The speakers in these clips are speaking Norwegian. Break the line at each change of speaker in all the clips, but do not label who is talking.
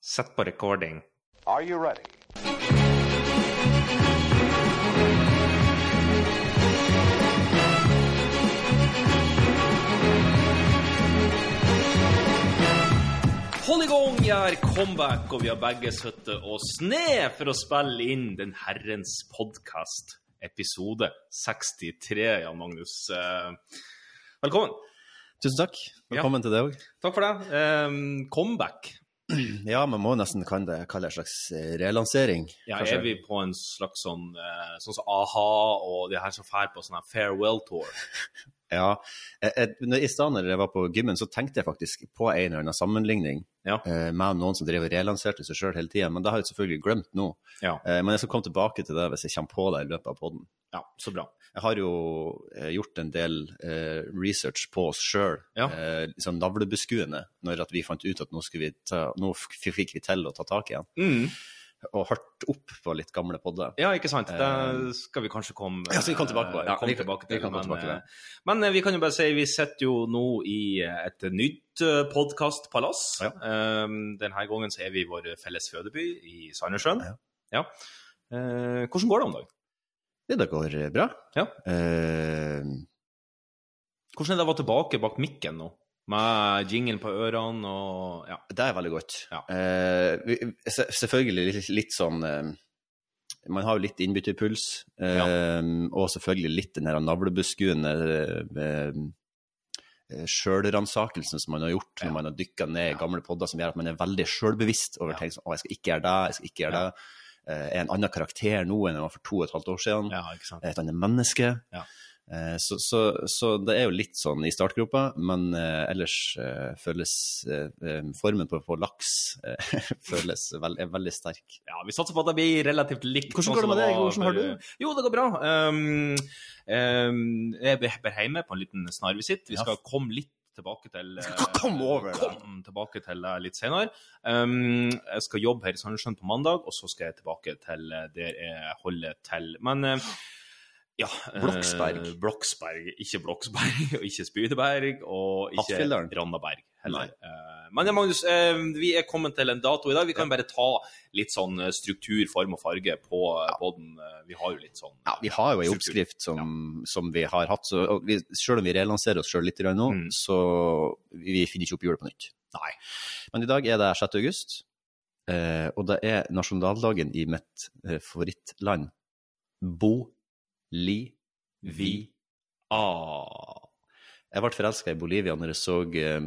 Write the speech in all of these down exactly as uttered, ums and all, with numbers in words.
Sett på recording.
Are you ready?
Hold i gang, jeg er comeback, og vi har begge suttet og sne for å spille inn den herrens podcast, episode sekstitre, Jan Magnus. Velkommen.
Tusen takk. Velkommen ja. Til deg også.
Takk for det. Um, comeback.
Ja, man må nesten kalle det, kalle det en slags relansering.
Ja, kanskje. Er vi på en slags sånn, sånn som A-ha og de her som fær på sånn her farewell tour?
Ja, jeg, jeg, i stedet når jeg var på gymmen, så tenkte jeg faktisk på en eller annen sammenligning ja. med noen som drev og relanserte seg selv hele tiden, men det har jeg selvfølgelig glemt nå. Ja. Men jeg skal komme tilbake til det hvis jeg kommer på det i løpet av podden.
Ja, så bra.
Jeg har jo gjort en del eh, research på oss selv, ja. eh, liksom navlebeskuende, når at vi fant ut at nå, vi ta, nå fikk vi til å ta tak igjen. Mm. Og hørt opp på litt gamle podder.
Ja, ikke sant. Det skal vi kanskje komme,
ja, så vi kommer tilbake på. Ja,
komme
vi,
tilbake til.
Vi kan
men,
tilbake til det.
Men vi kan jo bare si, vi sitter jo nå i et nytt podcastpalass. Ja. Denne gangen så er vi i vår felles fødeby i Sandnessjøen. Ja. Ja. Hvordan går det om dag?
Det, det går bra. Ja.
Eh... Hvordan er det å være tilbake bak mikken nå? Med jingen på ørene og... Ja.
Det er veldig godt. Ja. Eh, selvfølgelig litt, litt sånn... Eh, man har jo litt innbytterpuls, eh, ja. og selvfølgelig litt den her navlebeskuende eh, selvransakelsen som man har gjort når ja. Man har dykket ned i gamle podder, som gjør at man er veldig selvbevisst over ting som, å, jeg skal ikke gjøre det, jeg skal ikke gjøre ja. det. Eh, er en annen karakter nå enn jeg var for to og et halvt år siden. Ja, ikke sant. Et annet menneske. Ja. Så, så, så det er jo litt sånn i startgropa, men eh, ellers eh, føles eh, formen på, på laks eh, føles veld, er veldig sterk.
Ja, vi satser på at det blir relativt likt.
Hvordan går det med deg? Hvordan har du?
Jo, det går bra. Um, um, jeg er bare hjemme på en liten snarvisitt. Vi skal ja. komme litt tilbake til
Kom over da.
Kom tilbake til litt senere. Um, jeg skal jobbe her i Sandnessjøen på mandag, og så skal jeg tilbake til der jeg holder til. Men... Uh, Ja,
Bloksberg.
Eh, Bloksberg, ikke Bloksberg, og ikke Spydeberg, og ikke Randaberg heller. Eh, men ja, Magnus, eh, vi er kommet til en dato i dag. Vi kan ja. bare ta litt sånn struktur, form og farge på ja. podden. Vi har jo litt sånn...
Ja, vi har jo en oppskrift som, ja. som vi har hatt, så vi, selv om vi relanserer oss selv litt nå, mm. så vi finner ikke opp hjulet på nytt. Nei. Men i dag er det sjette august, eh, og det er nasjonaldagen i mitt eh, favorittland, Bo Li, vi, ah. Jeg ble forelsket i Bolivia når jeg så uh,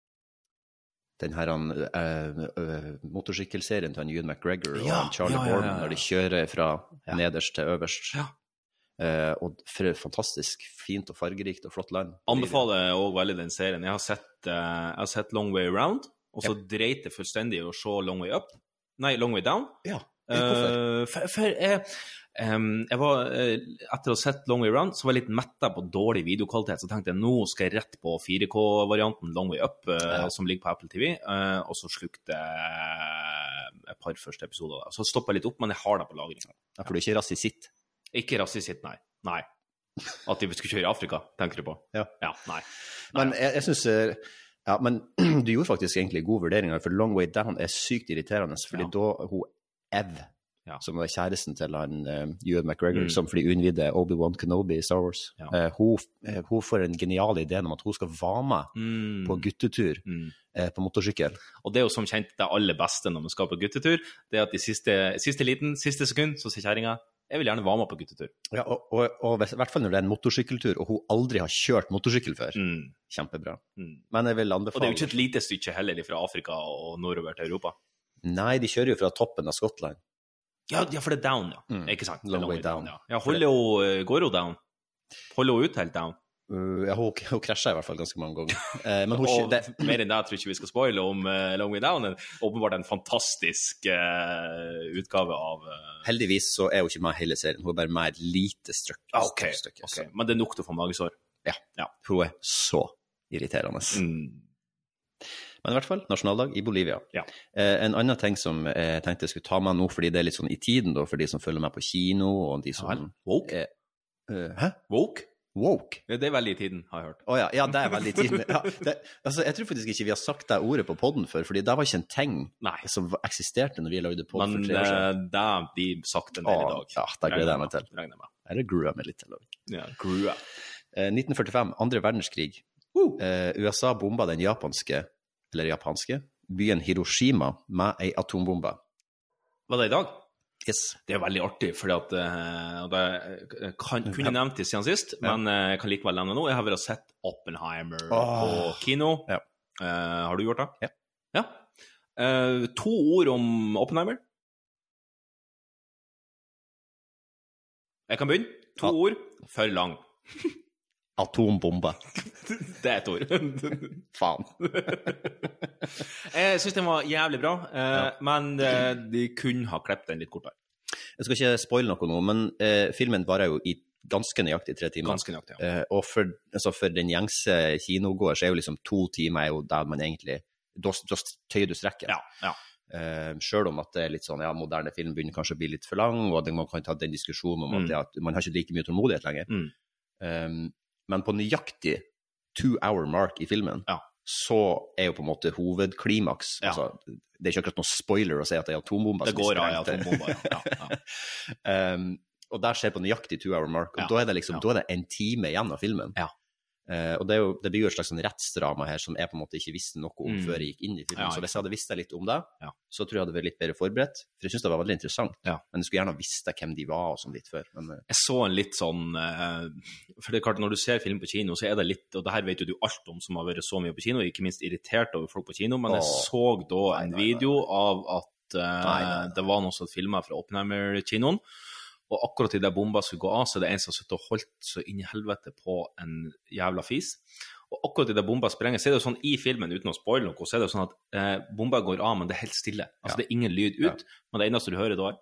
den her uh, uh, motorsykkelserien til Ewan McGregor ja, og Charlie ja, ja, ja, ja. Borman, når de kjører fra ja. nederst til øverst. Ja. Uh, og for fantastisk fint og fargerikt og flott land.
Anbefaler jeg også veldig den serien. Jeg har sett, uh, jeg har sett Long Way Around, og så ja. dreit det fullstendig å se Long Way Up. Nei, Long Way Down. Ja, hvorfor? Uh, for, for jeg... Um, jeg var, uh, etter å ha sett Long Way Round, så var jeg litt mettet på dårlig videokvalitet, så tenkte jeg, nå skal jeg rett på fire K-varianten Long Way Up, uh, ja. som ligger på Apple T V, uh, og så slukte jeg et par første episoder. Så stoppet jeg litt opp, men jeg har det på lagring.
Ja, for du er ikke rasisitt?
Ikke rasisitt, nei. Nei. At de skulle kjøre i Afrika, tenker du på? Ja. Ja, nei. nei.
Men jeg, jeg synes... Ja, men du gjorde faktisk egentlig gode vurderinger, for Long Way Down er sykt irriterende, fordi ja. da hun Ev, ja. som var kjæresten til han uh, Ewan McGregor, mm. som fordi unnvidde Obi-Wan Kenobi i Star Wars. Ja. Uh, hun, uh, hun får en genial idé om at hun skal være med mm. på guttetur mm. uh, på motorsykkel.
Og det er jo som kjent det aller beste når man skal på guttetur, det er at i siste, siste liten, siste sekund, så sier kjæringen, jeg vil gjerne være med på guttetur. Ja,
og, og, og i hvert fall når det er en motorsykkeltur, og hun aldri har kjørt motorsykkel før. Mm. Kjempebra. Mm. Men jeg vil anbefale...
Og det er jo ikke et lite stykke heller fra Afrika og nordover til Europa.
Nei, de kjører jo fra toppen av Skottland.
Ja, ja, for det er down, ja. Mm. Ikke sant?
Long, long way down.
down ja. Ja, holder hun, går hun down? Holder hun ut helt down?
Uh, ja, hun, hun krasjer i hvert fall ganske mange ganger. Uh, men hun,
og det, mer enn det tror jeg ikke vi skal spoile om uh, Long Way Down. Åpenbart en fantastisk uh, utgave av... Uh...
Heldigvis så er hun ikke med hele serien. Hun er bare med et lite strøk.
Ah, ok, stykke, okay. Men det er nok til å få magesår.
Ja, ja. Hun er så irriterende. Mm. Men i hvert fall, nasjonaldag i Bolivia. Ja. Eh, en annen ting som jeg tenkte jeg skulle ta med nå, fordi det er litt sånn i tiden da, for de som følger meg på kino, og de som...
Ja, woke?
Eh, uh, hæ?
Woke?
Woke?
Ja, det er veldig i tiden, har jeg hørt.
Åja, oh, ja, det er veldig i tiden. Ja, det, altså, jeg tror faktisk ikke vi har sagt det ordet på podden før, fordi det var ikke en ting Nei. Som eksisterte når vi lagde podd for tre år siden.
Men det har de sagt en del i dag.
Ja, det gleder jeg meg til.
Regner meg.
Eller gruer jeg meg litt til.
Ja, gruer.
Eh, nitten førtifem, andre verdenskrig. Uh. Eh, U S A bomba den japanske, eller japanske, byen Hiroshima med en atombombe.
Var det i dag?
Yes.
Det er veldig artig, fordi at uh, det kan, kunne jeg nevnt det siden sist, ja. Men jeg uh, kan likevel nevne nå. Jeg har vært og sett Oppenheimer oh. på kino. Ja. Uh, har du gjort det?
Ja.
ja. Uh, to ord om Oppenheimer. Jeg kan begynne. To ja. ord. For lang.
Atombombe.
Det er et ord.
Faen.
Jeg synes den var jævlig bra, eh, ja. Men eh, de kunne ha klept den litt kortere.
Jeg skal ikke spoile noe nå, men eh, filmen varer jo i ganske nøyaktig tre timer.
Ganske nøyaktig, ja.
Eh, og for, altså for den gjengse kinogåer så er jo liksom to timer er jo der man egentlig, da, da tøyer du strekken.
Ja, ja.
Uh, selv om at det er litt sånn, ja, moderne film begynner kanskje å bli litt for lang, og man kan ta den diskusjonen om mm. at, det, at man har ikke like mye tålmodighet lenger. Mm. Um, men på nøyaktig two-hour mark i filmen, ja. Så er jo på en måte hovedklimaks. Ja. Altså, det er ikke akkurat noen spoiler å si at det er atombomber.
Det går av atombomber, ja. ja,
ja. um, og der skjer på nøyaktig two-hour mark, og ja. da, er det liksom, ja. da er det en time igjen av filmen. Ja. Uh, og det, er jo, det blir jo et slags sånn rettsdrama her som jeg på en måte ikke visste noe om mm. før jeg gikk inn i filmen. Ja, så hvis jeg hadde visst litt om det, ja. så tror jeg jeg hadde vært litt bedre forberedt. For jeg synes det var veldig interessant. Ja. Men jeg skulle gjerne visst hvem de var og sånn litt før. Men, uh...
jeg så en litt sånn, uh, for det er klart når du ser film på kino, så er det litt, og det her vet jo du alt om som har vært så mye på kino, ikke minst irritert over folk på kino, men jeg så da en nei, video nei, nei. av at uh, nei, nei, nei. det var noen som filmet fra Oppenheimer-kinoen, og akkurat i det bomba skulle gå av, så er det en som sitter og holdt så inn i helvete på en jævla fis. Og akkurat i det bomba sprenger, så er det jo sånn i filmen, uten å spoile noe, så er det jo sånn at eh, bomba går av, men det er helt stille. Altså ja. Det er ingen lyd ut, ja. men det eneste du hører da er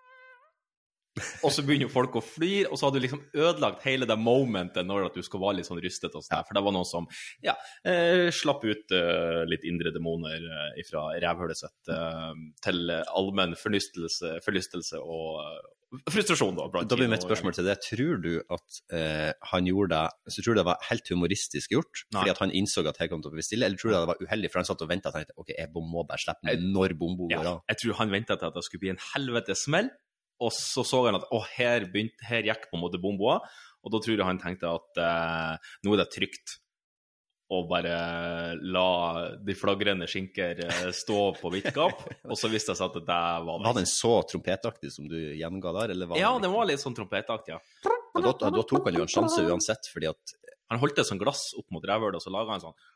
og så begynner folk å fly, og så har du liksom ødelagt hele det momentet når at du skal være litt sånn rystet og sånn, ja. for det var noen som ja, eh, slapp ut eh, litt indre demoner eh, fra rævhølet sitt eh, til allmenn fornystelse, forlystelse og eh, frustrasjon da.
Da blir mitt spørsmål til det. Tror du at eh, han gjorde det, så tror du det var helt humoristisk gjort, Nei. fordi at han innså at her kom til å bli stille, eller tror du det var uheldig, for han satt og ventet og tenkte, ok, jeg må bare slippe meg når bombo går av?
Ja, jeg tror han ventet til at det skulle bli en helvete smell, og så så han at å, her, begynte, her gikk på en måte bomboa, og da tror jeg han tenkte at eh, nå er det trygt å bare la de flagrende skinker eh, stå på vittgap, og så visste jeg at det var det.
Var den så trompetaktig som du gjenga der? Eller var
ja,
den
den var litt sånn trompetaktig, ja.
Men da, da tok han jo en sjanse uansett, fordi at...
Han holdt et sånn glass opp mot rævhølet, og så laget han sånn...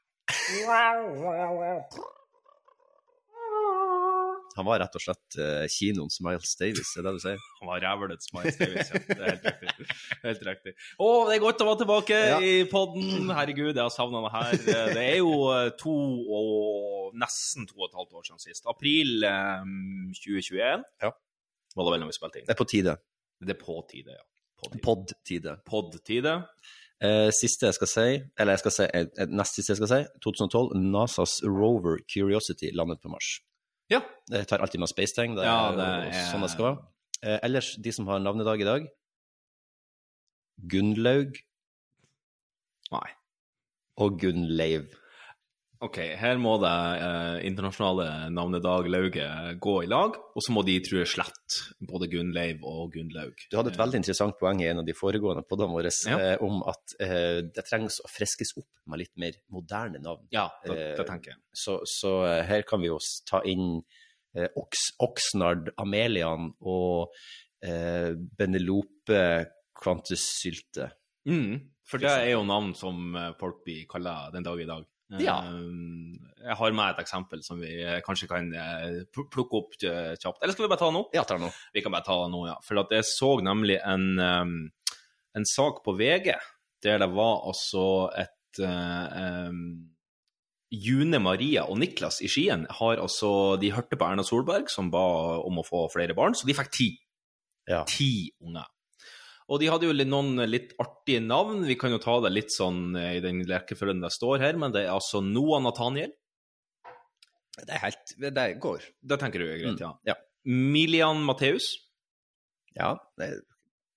Han var rett og slett uh, kinoens Miles Davis, er det du sier?
Han var rævlets Miles Davis, ja. Det er helt riktig. Helt riktig. Å, det er godt å være tilbake ja. i podden. Herregud, jeg har savnet det her. Det er jo to og nesten to og et halvt år siden sist. April um, tjue tjueen. Ja. Var det vel når vi spilte inn?
Det er på tide.
Det er på tide, ja.
Pod-tide.
Pod-tide.
Eh, siste jeg skal si, eller jeg skal si, eh, nest siste jeg skal si, tjue tolv, NASAs rover Curiosity landet på Mars. Ja. Det tar alltid med space-ting, det, ja, det er sånn det skal være. Eh, ellers, de som har navnedag i dag, Gunnlaug.
Nei.
Og Gunnleiv.
Ok, her må det eh, internasjonale navnedag Lauge gå i lag, og så må de, tror jeg, slett både Gunnleiv og Gunnlaug.
Du hadde et veldig interessant poeng i en av de foregående poddene våre ja. eh, om at eh, det trengs å freskes opp med litt mer moderne navn.
Ja, det, det tenker jeg.
Eh, så så eh, her kan vi jo ta inn eh, Ox, Oxnard, Amelian og eh, Benelope Quantus Sylte.
Mm, for det er jo navn som folk blir kallet den dag i dag. Ja. Jeg har med et eksempel som vi kanskje kan plukke opp kjapt. Eller skal vi bare ta det nå?
Ja, ta det nå.
Vi kan bare ta det nå, ja. For at jeg så nemlig en, en sak på V G, der det var altså et um, June Maria og Niklas i Skien har altså, de hørte på Erna Solberg som ba om å få flere barn, så de fikk ti. Ja. Ti unger. Og de hadde jo noen litt artige navn. Vi kan jo ta det litt sånn i den lekefølgen det står her, men det er altså Noah Nathaniel.
Det er helt, det går.
Det tenker du er greit,
mm.
ja. ja. Milian Matteus.
Ja, det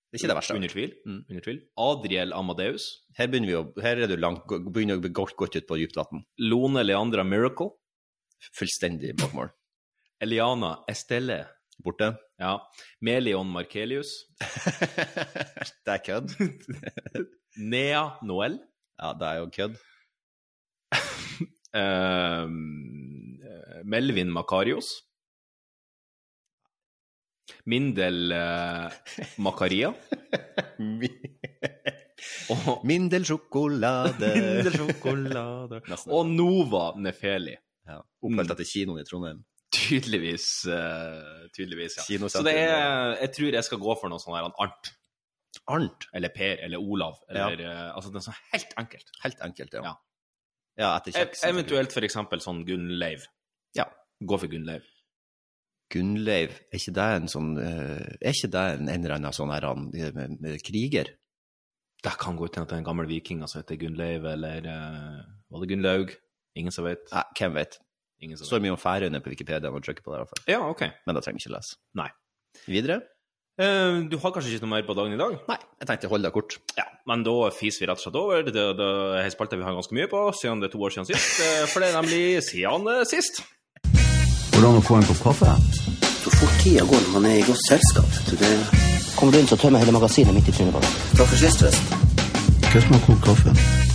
Det er ikke det verste.
Under tvil. Mm. Under tvil. Adriel Amadeus.
Her begynner vi å, her er du langt, begynner å bli godt, godt ut på dypt vatten.
Lone Leandra Miracle.
Fullstendig bakmål.
Eliana Estelle.
Borte.
Ja. Melion Markelius.
Det er kødd.
Nea Noel.
Ja, det er jo kødd.
uh, Melvin Makarios. Mindel uh, Makaria. Og,
Mindel sjokolade.
Mindel sjokolade. Og Nova Nefeli.
Ja, oppkalt etter kinoen i Trondheim.
Tydeligvis, uh, tydeligvis, ja. Så det er, jeg tror jeg skal gå for noe sånn her, Arnt.
Arnt?
Eller Per, eller Olav, eller,
ja.
uh, altså det er sånn helt enkelt.
Helt enkelt, ja.
Ja,
ja etter kjeks.
E eventuelt for eksempel sånn Gunnleiv.
Ja.
Gå for Gunnleiv.
Gunnleiv, er ikke det en sånn, uh, er ikke det en, en eller annen sånn her, med, med kriger?
Det kan gå til at det er en gammel viking, altså heter Gunnleiv, eller uh, var det Gunnlaug? Ingen som vet.
Nei, hvem vet?
Ingen som
står mye om Færøyene på Wikipedia når du trykker på det i hvert fall.
Ja, ok.
Men da trenger vi ikke lese.
Nei.
Videre?
Uh, du har kanskje ikke noe mer på dagen i dag?
Nei, jeg tenkte holde deg kort.
Ja, men da fiser vi rett og slett over. Det, det, det er spalte vi har ganske mye på, siden det er to år siden sist. For det er nemlig siden sist.
Hvordan å få en kopp kaffe?
Så fort tida går når man er i godt selskap. Det...
Kommer du inn så tømmer hele magasinet midt i trynet på deg.
Takk for sist, forresten.
Hva som har kokt kaffe?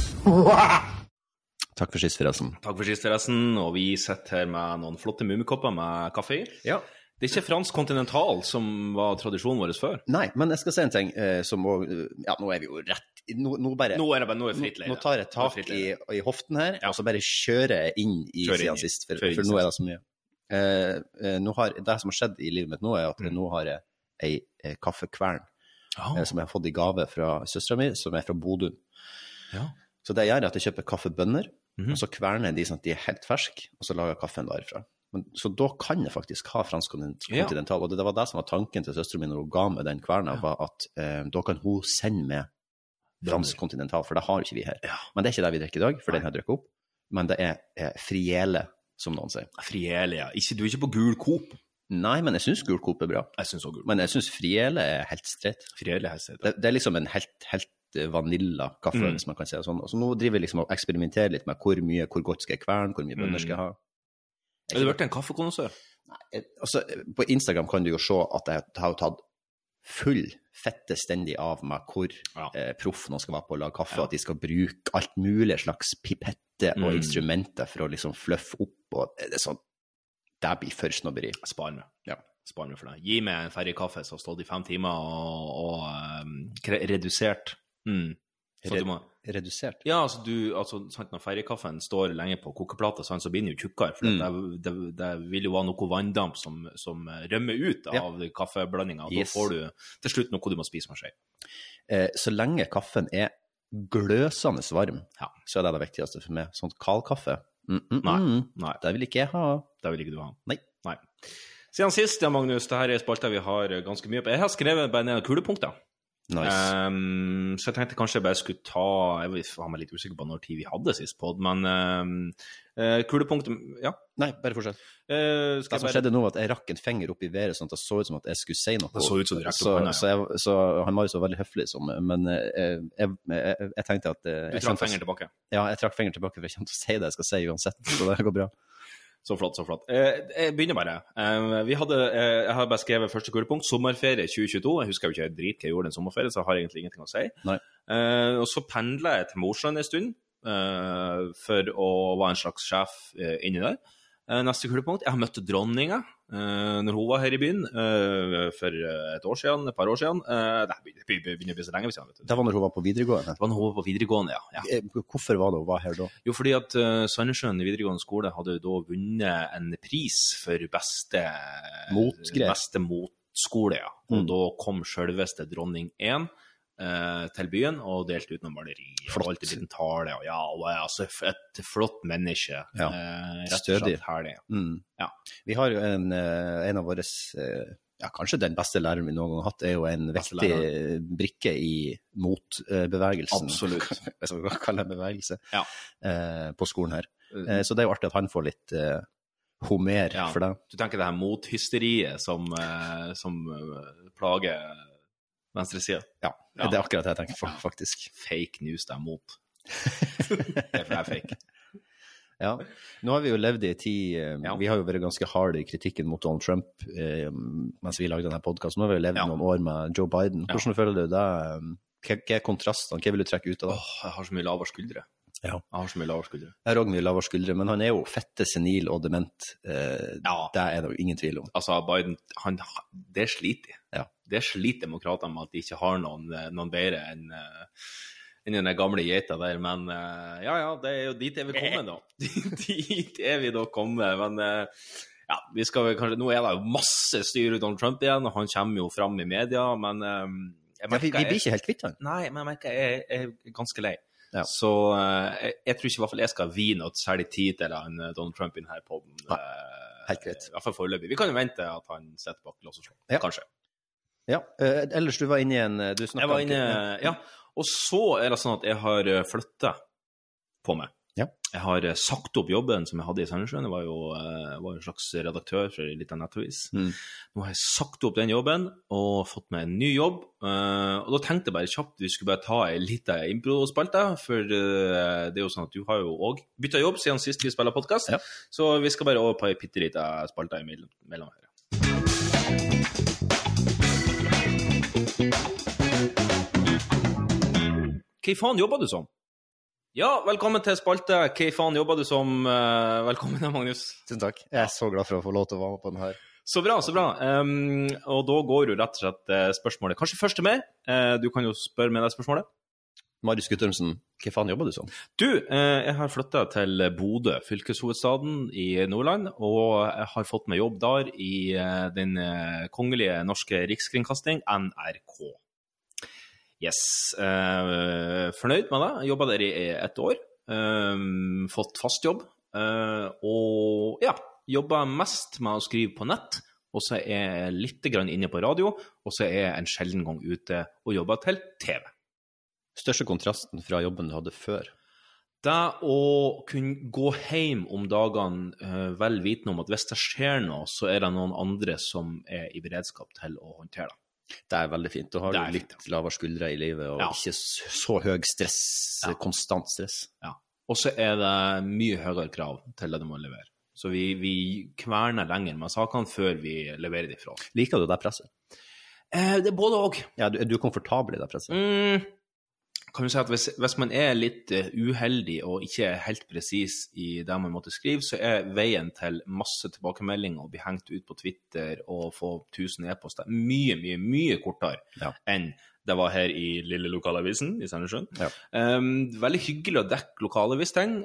Takk for sist, forresten.
Takk for sist, forresten. Og vi sitter her med noen flotte mummikopper med kaffe i.
Ja.
Det er ikke fransk kontinental som var tradisjonen vår før.
Nei, men jeg skal si en ting eh, som må... Ja, nå er vi jo rett... Nå, nå bare...
Nå er det bare noe fritt leire.
Nå tar jeg tak i, i hoften her, ja. Og så bare kjører jeg inn i
Kjør
siden
inn.
sist, for,
Kjør
for nå er det så mye. Eh, eh, nå har, det som har skjedd i livet mitt nå er at mm. nå har jeg en eh, kaffekvern oh. eh, som jeg har fått i gave fra søstera mi, som er fra Bodø.
Ja.
Så det gjør at jeg kjøper kaffebønner,
mm-hmm.
og så kverner jeg de sånn at de er helt ferske, og så lager jeg kaffen derfra. Men, så da kan jeg faktisk ha fransk kontinental, ja. Og det, det var det som var tanken til søstera mi når hun ga meg den kverna, ja. Var at eh, da kan hun sende med fransk kontinental, for det har ikke vi her. Ja. Men det er ikke det vi drikker i dag, for Nei. Den har jeg drukket opp. Men det er eh, friele, som noen sier.
Friele, ja. Ikke, du er ikke på gul Coop.
Nei, men jeg synes gul Coop er bra.
Jeg synes også gul Coop.
Men jeg synes friele er helt streit.
Friele er helt streit.
Det, det er liksom en helt, helt vanilla kaffe, mm. hvis man kan si det sånn. Og så nå driver vi liksom og eksperimenterer litt med hvor mye, hvor godt skal jeg kverne, hvor mye bønner skal jeg ha.
Har du vært en kaffekondensør?
Nei, altså, på Instagram kan du jo se at jeg har tatt full fette stendig av med hvor ja. eh, proff noen skal være på å lage kaffe, ja. At de skal bruke alt mulig slags pipette og mm. instrumenter for å liksom fluffe opp, og det er sånn, det blir for snobberi.
Spar meg.
Ja.
Spar meg for det. Gi meg en ferdig kaffe som har stått i fem timer og, og um, redusert. Mm.
Red, må... Redusert?
Ja, altså, du, altså sant, når ferdigkaffen står lenge på kokeplata, sant, så blir den jo tjukkere, for mm. det, det, det vil jo være noe vanndamp som, som rømmer ut av ja. Kaffeblandingen, og yes. Da får du til slutt noe du må spise med skje.
Eh, så lenge kaffen er gløsende varm,
ja.
Så er det det viktigste for meg. Sånn kald kaffe, mm, mm,
nei.
Mm,
nei.
Det vil ikke jeg ha.
Det vil ikke du ha.
Nei.
Nei. Siden sist, ja, Magnus, det her er spalta vi har ganske mye på. Jeg har skrevet bare ned kulepunkter.
Nice.
Um, så jeg tenkte kanskje jeg bare skulle ta, jeg var meg litt usikker på når tid vi hadde sist podd, men um, uh, kulepunktet, ja.
Nei, bare fortsett.
Uh,
det som bare... skjedde nå var at jeg rakk en finger opp i været, sånn at det så ut som at jeg skulle si noe.
Det så ut som du rakk
opp
hånda,
ja. Så, jeg, så han var jo så veldig høflig, som, men uh, jeg, jeg, jeg tenkte at... Uh,
du trakk fingeren tilbake?
Ja, jeg trakk fingeren tilbake, for jeg kommer til å si det jeg skal si uansett, så det går bra.
Så flott, så flott. Eh, jeg begynner bare. Eh, vi hadde, eh, jeg har bare skrevet første kulepunkt, sommerferie tjue tjueto. Jeg husker jo ikke drit hva jeg gjorde en sommerferie, så jeg har egentlig ingenting å si.
Nei.
Eh, og så pendlet jeg til Mosjøen en stund, eh, for å være en slags sjef eh, inni der. Eh, neste kulepunkt, jeg har møtt dronninga eh, når hun var her i byen eh, for et år siden, et par år siden. Eh, det begynner å bli så lenge siden, vet du.
Det var når hun var på videregående?
Det var når hun var på videregående, ja. ja.
Hvorfor var det hun var her da?
Jo, fordi at uh, Sandnessjøen videregående skole hadde da vunnet en pris for beste
Motgreie.
Beste motskole, ja. Og
mm.
da kom selveste dronning én uh, til byen og delte ut noen maleri.
Flott.
Og alltid litt en tale, og ja, og altså et flott menneske.
Ja,
uh, rett og
stødig.
slett herlig.
Mm.
Ja.
Vi har jo en, en av våres, ja, kanskje den beste læreren vi noen gang har hatt, er jo en viktig brikke i motbevegelsen.
Absolutt.
Hvis man kan kalle det bevegelse,
ja.
eh, på skolen her. Eh, så det er jo artig at han får litt eh, homer
ja.
for det.
Du tenker det her mothysteriet som, eh, som plager Venstre siden.
Ja, ja, det er akkurat det jeg tenker på, faktisk.
Fake news der mot. Det er for jeg er fake.
Ja, nå har vi jo levd i tid, eh, ja. Vi har jo vært ganske hard i kritikken mot Donald Trump eh, mens vi lagde denne podcasten. Nå har vi jo levd ja. noen år med Joe Biden. Hvordan ja. føler du det? Hva er kontrastene? Hva vil du trekke ut av det?
Åh, jeg har så mye lavere skuldre.
Ja.
Jeg har så mye lavere skuldre.
Jeg har også mye lavere skuldre, men han er jo fette, senil og dement. Eh, ja. Det er det jo ingen tvil om.
Altså, Biden, han, det sliter.
Ja.
Det sliter demokratene med at de ikke har noen, noen bedre enn enn den gamle geita der, men uh, ja, ja, det er jo dit er vi kommet da. Dit er vi da kommet, men uh, ja, vi skal vel kanskje, nå er det jo masse styr ut om Trump igjen, og han kommer jo fram i media, men uh, jeg merker,
ja, vi, vi blir ikke helt kvitt han.
Nei, men jeg merker jeg er ganske lei.
Ja.
Så uh, jeg, jeg tror ikke i hvert fall jeg skal vine og særlig tid til han uh, Donald Trump i denne podden.
Nei, helt greit.
Uh, I hvert fall foreløpig. Vi kan jo vente at han setter bak lås og slå,
ja.
kanskje.
Ja, uh, ellers du var inne i en, du snakket
jeg var inne, om... Ja, og så er det sånn at jeg har flyttet på meg.
Ja.
Jeg har sagt opp jobben som jeg hadde i Sandnessjøen. Jeg var jo, jeg var jo en slags redaktør for en liten nettavis.
Mm.
Nå har jeg sagt opp den jobben og fått meg en ny jobb. Og da tenkte jeg bare kjapt vi skulle bare ta en liten impro-spalte, for det er jo sånn at du har jo også byttet jobb siden sist vi spiller podcast.
Ja.
Så vi skal bare over på en pitteliten spalte imellom mellom her. Hva faen jobber du som? Ja, velkommen til spalte. Hva faen jobber du som? Velkommen, Magnus.
Tusen takk. Jeg er så glad for å få lov til å være med på den her.
Så bra, så bra. Um, og da går jo rett og slett spørsmålet. Kanskje først til meg. Uh, du kan jo spørre med deg spørsmålet.
Marius Guttormsen, hva faen jobber du som?
Du, uh, jeg har flyttet til Bodø, fylkeshovedstaden i Nordland, og jeg har fått meg jobb der i uh, den uh, kongelige norske rikskringkasting, N R K. Yes, uh, fornøyd med det. Jeg jobbet der i ett år, uh, fått fast jobb, uh, og ja, jobbet mest med å skrive på nett, og så er jeg litt grann inne på radio, og så er jeg en sjelden gang ute og jobber til T V.
Største kontrasten fra jobben du hadde før?
Det å kunne gå hjem om dagene uh, vel vitende om at hvis det skjer noe, så er det noen andre som er i beredskap til å håndtere det.
Det er veldig fint. Du har jo litt fint. Lavere skuldre i livet, og ja. Ikke så høy stress, ja. Konstant stress.
Ja. Og så er det mye høyere krav til det du må levere. Så vi, vi kverner lenger med sakene før vi leverer det fra.
Liker du det presset?
Eh, det er både og.
Ja, du, er du komfortabel i det presset?
Mm. Kan du si at hvis, hvis man er litt uh, uheldig og ikke er helt presis i det man måtte skrive, så er veien til masse tilbakemelding og bli hengt ut på Twitter og få tusen e-poster mye, mye, mye kortere
ja.
Enn det var her i lille lokalavisen i Sandnessjøen.
Ja.
Um, veldig hyggelig å dekke lokalavisting.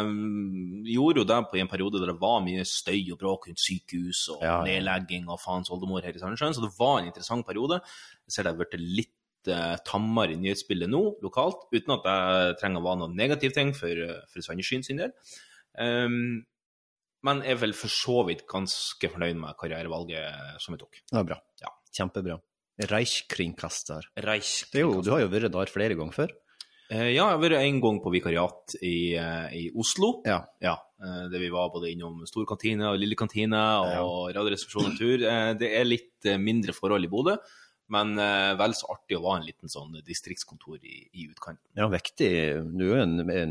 Um, gjorde jo det på en periode der det var mye støy og bråk rundt sykehus og ja, ja. Nedlegging og faens oldemor her i Sandnessjøen, så det var en interessant periode. Jeg ser det har vært litt tammere i nyhetsbildet nå, lokalt, uten at jeg trenger å være noen negativ ting for, for Sandnessjøen sin del. Um, men jeg er vel for så vidt ganske fornøyd med karrierevalget som jeg tok.
Ja, bra.
Ja.
Kjempebra. Reichskringkaster.
Reichskringkaster.
Det er jo, du har jo vært der flere ganger før.
Uh, ja, jeg har vært en gang på vikariat i, uh, i Oslo.
Ja.
Ja, uh, der vi var både innom Storkantine og Lillekantine og ja. Radioresepsjon og tur. Uh, det er litt uh, mindre forhold i Bodø. Men uh, vel så artig å være en liten sånn distriktskontor i, i utkanten.
Ja, vektig. Du er jo en, en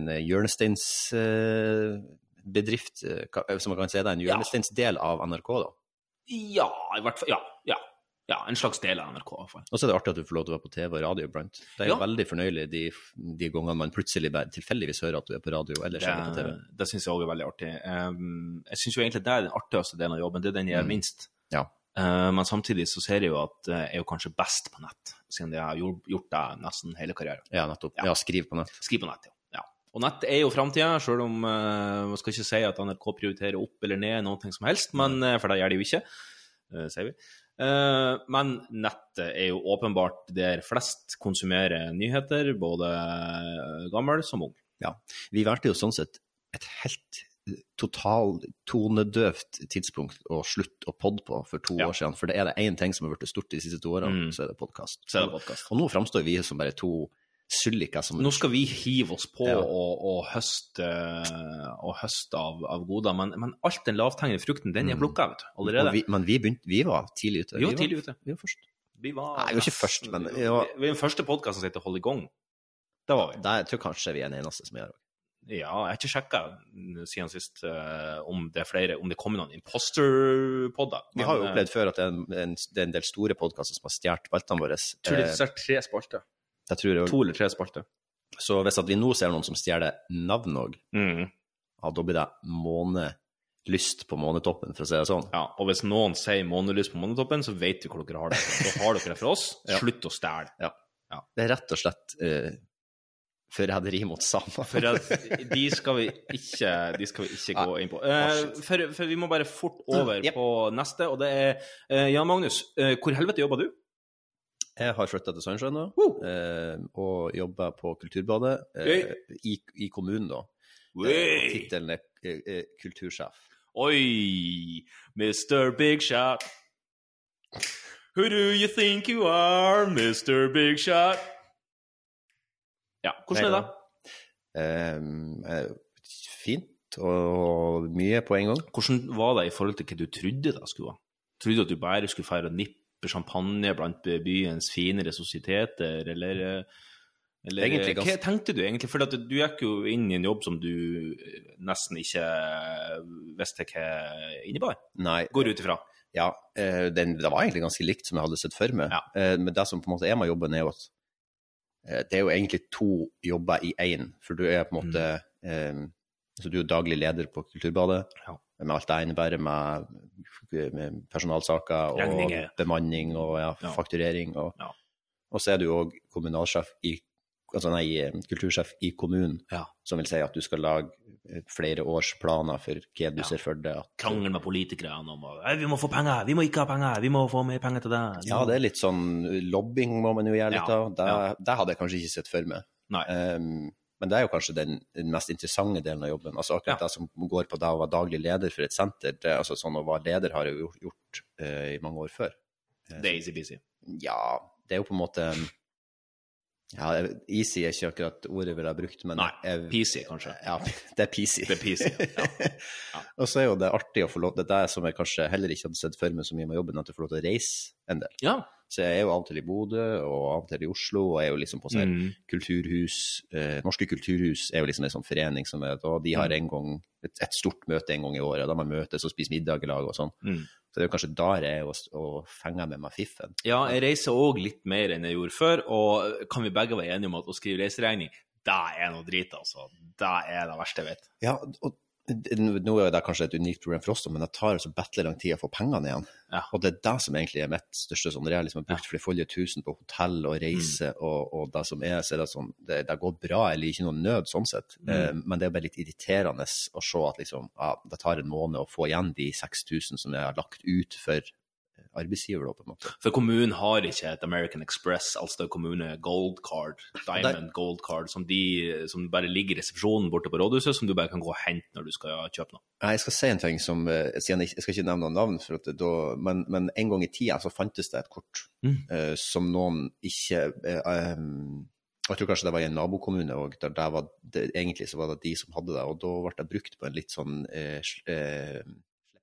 hjørnesteinsbedrift, uh, som man kan si det, en hjørnesteinsdel av N R K da?
Ja, i hvert fall, ja, ja. Ja, en slags del av N R K i hvert fall.
Og så er det artig at du får lov til å være på T V og radio, Brent. Det er jo
ja.
Veldig fornøyelig de, de gangene man plutselig bare tilfeldigvis hører at du er på radio eller ser på T V.
Det synes jeg også er veldig artig. Um, jeg synes jo egentlig det er den artigste delen av jobben, det er den jeg er
mm.
minst.
Ja.
Uh, men samtidig så ser jeg jo at jeg er jo kanskje best på nett, siden jeg har gjort, gjort det nesten hele karrieren.
Ja, nettopp. Ja, ja skriv på nett.
Skriv på nett, ja. ja. Og nett er jo fremtiden, selv om uh, man skal ikke si at N R K prioriterer opp eller ned noe som helst, men, uh, for det gjør de jo ikke, uh, sier vi. Uh, men nettet er jo åpenbart der flest konsumerer nyheter, både gammel som ung.
Ja, vi valgte jo sånn sett et helt total tonedøvt tidspunkt å slutte å podde på for to ja. År siden, for det er det en ting som har vært stort de siste to årene, mm. så er det podcast.
Så er det podcast.
Og nå fremstår vi som bare to sylliker som...
Nå skal vi hive oss på ja. og, og høste, og høste av, av goder, men, men alt den lavthengende frukten, den er plukket ut allerede.
Vi, men vi, begynte, vi var tidlig ute.
Vi var tidlig ute.
Vi var først.
Vi var...
Nei, vi var ikke først, men...
Vi var den første podcasten som heter Hold i gang. Det var vi.
Det, jeg tror kanskje vi er den eneste som gjør det.
Ja, jeg har ikke sjekket siden sist uh, om det er flere, om det kommer noen imposter-podder.
Vi har jo opplevd før at det er en, en, det er en del store podcaster som har stjert valgtene våre.
Jeg tror det er tre spalter.
Jeg tror det
to eller tre spalter.
Så hvis at vi nå ser noen som stjeler navn også, mm. ja, da blir det månelyst på månetoppen, for å si det sånn.
Ja, og hvis noen sier månelyst på månetoppen, så vet vi hvor dere har det. Da har dere det fra oss. Ja. Slutt å stjele.
Ja. Ja. Det er rett og slett uh, forræderi mot samer.
For de skal vi ikke, de skal vi ikke gå inn på. Uh, for, for vi må bare fort over mm. yep. på neste, og det er uh, Jan Magnus, uh, hvor helvete jobber du?
Jeg har flyttet til Sunshine nå, uh. eh, og jobber på Kulturbadet eh, i, i kommunen da. Eh, titelen er eh, eh, kultursjef.
Oi, mister Big Shot. Who do you think you are, mister Big Shot? Ja, hvordan er det?
Eh, fint, og mye på en gang.
Hvordan var det i forhold til hva du trodde det skulle være? Trodde du at du bare skulle feire nipp champagne blant byens finere sosieteter, eller, eller
egentlig,
hva tenkte du egentlig? For at du gikk jo inn i en jobb som du nesten ikke visste hva innebar.
Nei.
Går ut ifra?
Ja, det, det var egentlig ganske likt som jeg hadde sett for meg.
Ja.
Men det som på en måte er med jobben er jo at det er jo egentlig to jobber i en, for du er på en måte, mm. så du er daglig leder på Kulturbadet, ja. Med alt det innebærer med, med personalsaker og Regninger. Bemanning og ja, ja. Fakturering. Og, ja. Og så er du jo også kommunalsjef i, altså nei, kultursjef i kommunen, ja. Som vil si at du skal lage flere års planer for hva du ja. Ser for deg. At,
Krangel med politikere om at vi må få penger, vi må ikke ha penger, vi må få mer penger til det.
Ja, det er litt sånn lobbying må man jo gjøre litt ja. Av. Det, ja. Det hadde jeg kanskje ikke sett for meg.
Nei.
Um, Men det er jo kanskje den, den mest interessante delen av jobben. Altså akkurat ja. Det som går på det å være daglig leder for et senter, det, altså sånn å være leder har jeg jo gjort, gjort uh, i mange år før.
Det er easy-busy.
Ja, det er jo på en måte... Ja, easy er ikke akkurat ordet vil jeg ha brukt, men...
Nei,
jeg,
peasy kanskje.
Ja, det er peasy.
Det er peasy, ja. Ja.
Og så er jo det artig å få lov, det er det som jeg kanskje heller ikke hadde sett for meg så mye med jobben, at du får lov til å reise en del.
Ja.
Så jeg er jo av og til i Bodø, og av og til i Oslo, og jeg er jo liksom på sånn mm. kulturhus, eh, Norske Kulturhus er jo liksom en sånn forening som er, og de har en gang, et, et stort møte en gang i året, da man møtes og spiser middag i lag og sånn. Mm. Så det er jo kanskje der jeg er å, å fenge med meg fiffen.
Ja, jeg reiser også litt mer enn jeg gjorde før, og kan vi begge være enige om at å skrive reiseregning, det er noe drit, altså. Det er det verste jeg vet.
Ja, og nå er det kanskje et unikt problem for oss, men det tar altså bettelig lang tid å få pengene igjen. Ja. Og det er det som egentlig er mitt største sånn. Det er liksom brukt flerfoldige tusen på hotell og reise, mm. og, og det som er, så er det sånn, det, det går bra, eller ikke noe nød sånn sett. Mm. Eh, men det er bare litt irriterende å se at liksom, ja, det tar en måned å få igjen de seks tusen som jeg har lagt ut for arbeidsgiver da, på en måte.
For kommunen har ikke et American Express, altså det kommune Gold Card, Diamond det... Gold Card, som, de, som bare ligger i resepsjonen borte på rådhuset, som du bare kan gå og hente når du skal kjøpe noe.
Jeg skal si en ting som, jeg skal ikke nevne noen navn, for at det da, men, men en gang i tiden så fantes det et kort mm. uh, som noen ikke, uh, um, jeg tror kanskje det var i en nabokommune, og der, der var det, egentlig så var det de som hadde det, og da ble det brukt på en litt sånn uh, uh,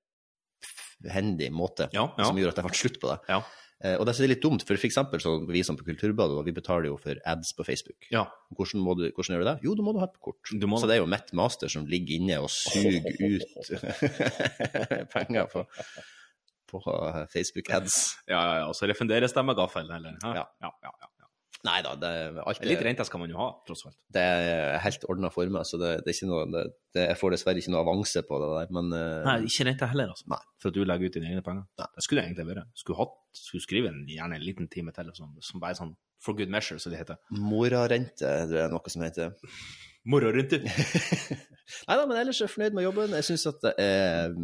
hendig måte,
ja, ja.
Som gjør at jeg ble slutt på det.
Ja.
Eh, og det er litt dumt, for for eksempel så vi som på Kulturbadet, og vi betaler jo for ads på Facebook.
Ja.
Hvordan, må du, hvordan gjør du det? Jo, du må du ha et kort. Så det er jo Met Master som ligger inne og suger oh. ut penger på, på Facebook ads.
Ja, ja, ja, og så refunderes det med gaffel, eller? Ja,
ja,
ja, ja. ja.
Nei da, det er alltid...
Litt renter skal man jo ha, tross alt.
Det er helt ordnet for meg, så det, det er ikke noe... Det, det, jeg får dessverre ikke noe avanse på det der, men...
Nei, ikke renter heller, altså.
Nei.
For at du legger ut dine egne penger. Nei. Det skulle det egentlig være. Skulle hatt, skulle skrive en, gjerne en liten time til, sånn, som bare sånn for good measure, så det heter.
Morarente, det er noe som heter.
Morarente?
Nei da, men ellers er jeg fornøyd med jobben. Jeg synes at det er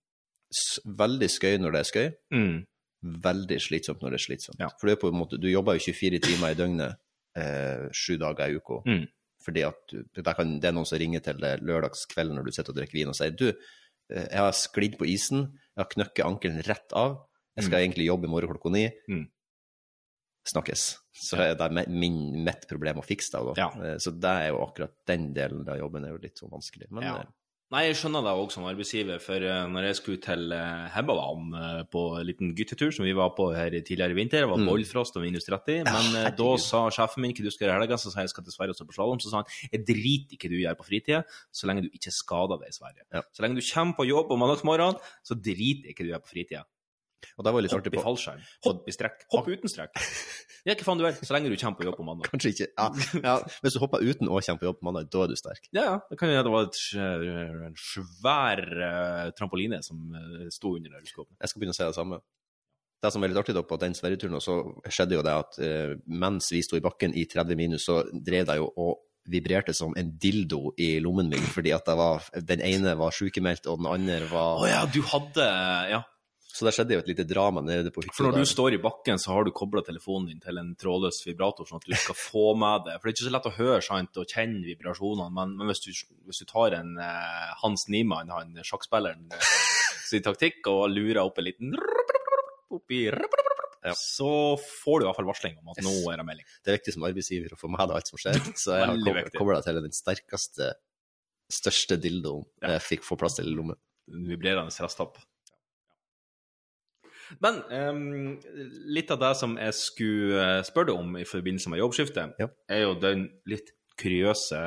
veldig skøy når det er skøy.
Mm.
Veldig slitsomt når det er slitsomt.
Ja.
For det er på en måte, du jobber jo tjuefire timer i døgnet, eh, sju dager i uka.
Mm.
Fordi at du, det, kan, det er noen som ringer til lørdagskvelden når du sitter og drikker vin og sier, du, jeg har sklidd på isen, jeg har knøkket ankelen rett av, jeg skal mm. egentlig jobbe i morgen klokka ni.
Mm.
Snakkes. Så er det min, mitt problem å fikse det. Da.
Ja.
Så det er jo akkurat den delen av jobben er jo litt så vanskelig. Men,
ja. Nei, jeg skjønner det også som arbeidsgiver, for når jeg skulle til Hebbavann på en liten guttetur som vi var på her tidligere i vinter, det var bollfrost og minus tretti, men ja, da sa sjefen min ikke du skal gjøre helga, så sa jeg skal til Sverige og stå på slalom, så sa han, jeg driter ikke du gjør på fritiden, så lenge du ikke skader deg i Sverige. Ja. Så lenge du kommer på jobb på mandagsmorgen, så driter ikke du gjør på fritiden. Og det var litt artig på. Hopp i fallskjerm, hopp i strekk, hopp uten strekk. Det er ikke faen du er, så lenge du kommer på jobb på mandag.
Kanskje ikke, ja. ja. Hvis du hopper uten å komme på jobb på mandag, da er du sterk.
Ja, ja. Det kan jo det var et en svær uh, trampoline som uh, stod under der.
Jeg skal begynne å si det samme. Det som var litt artig da på den Sverige-turen, så skjedde jo det at uh, mens vi stod i bakken i tretti minus, så drev det jo og vibrerte som en dildo i lommen min, fordi at det var, den ene var sykemeldt, og den andre var...
Åja, oh, ja, du hadde, ja.
Så der skjedde jo et lite drama nede på hytta.
For når du står i bakken, så har du koblet telefonen din til en trådløs vibrator, sånn at du skal få med det. For det er ikke så lett å høre, sant, og kjenne vibrasjonene, men, men hvis, du, hvis du tar en uh, Hans Niemann, han sjakkspilleren, uh, sin taktikk, og lurer opp en liten oppi, ja. Så får du i hvert fall varsling om at yes. Nå er det melding.
Det er viktig som arbeidsgiver å få med deg alt som skjer, så jeg har koblet til den sterkeste, største dildoen ja. Jeg fikk få plass til i lommen.
Vibrerende restapp. Men um, litt av det som jeg skulle spørre deg om i forbindelse med jobbskiftet, ja. Er jo den litt kuriøse,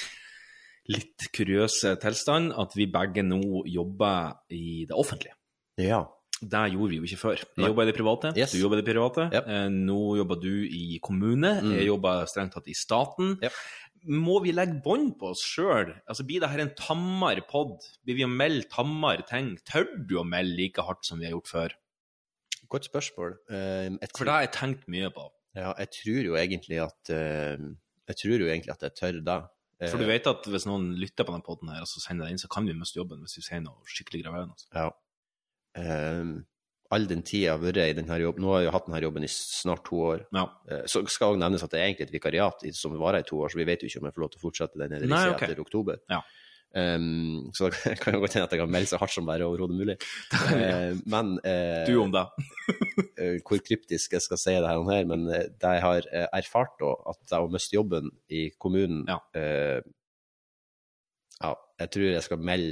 litt kuriøse tilstand at vi begge nå jobber i det offentlige.
Ja.
Det gjorde vi jo ikke før. Jeg jobber i det private, yes. Du jobber i det private, yep. Nå jobber du i kommune, mm. Jeg jobber strengt tatt i staten. Yep. Må vi legge bånd på oss selv? Altså, blir det her en tammere podd? Blir vi å melde tammere ting? Tør du å melde like hardt som vi har gjort før?
Godt spørsmål. Uh,
For det har jeg tenkt mye på.
Ja, jeg tror jo egentlig at uh, jeg tror jo egentlig at jeg tør det. Uh,
For du vet at hvis noen lytter på denne podden her, og så sender det inn, så kan vi miste jobben hvis vi sier noe skikkelig graverende. Altså.
Ja. Uh, all den tid jeg har vært i denne jobben, nå har jeg hatt denne jobben i snart to år, ja. uh, så skal også nevnes at det er egentlig et vikariat som varer i to år, så vi vet jo ikke om jeg får lov til å fortsette den eller ikke okay. Etter oktober. Ja. Um, så det kan jo godt hende at jeg kan melde så hardt som bare overhodet mulig. Uh, men uh,
Du om det.
uh, hvor kryptisk jeg skal si det her, her men uh, det jeg har uh, erfart da, at jeg har mistet jobben i kommunen, ja. Uh, ja, jeg tror jeg skal melde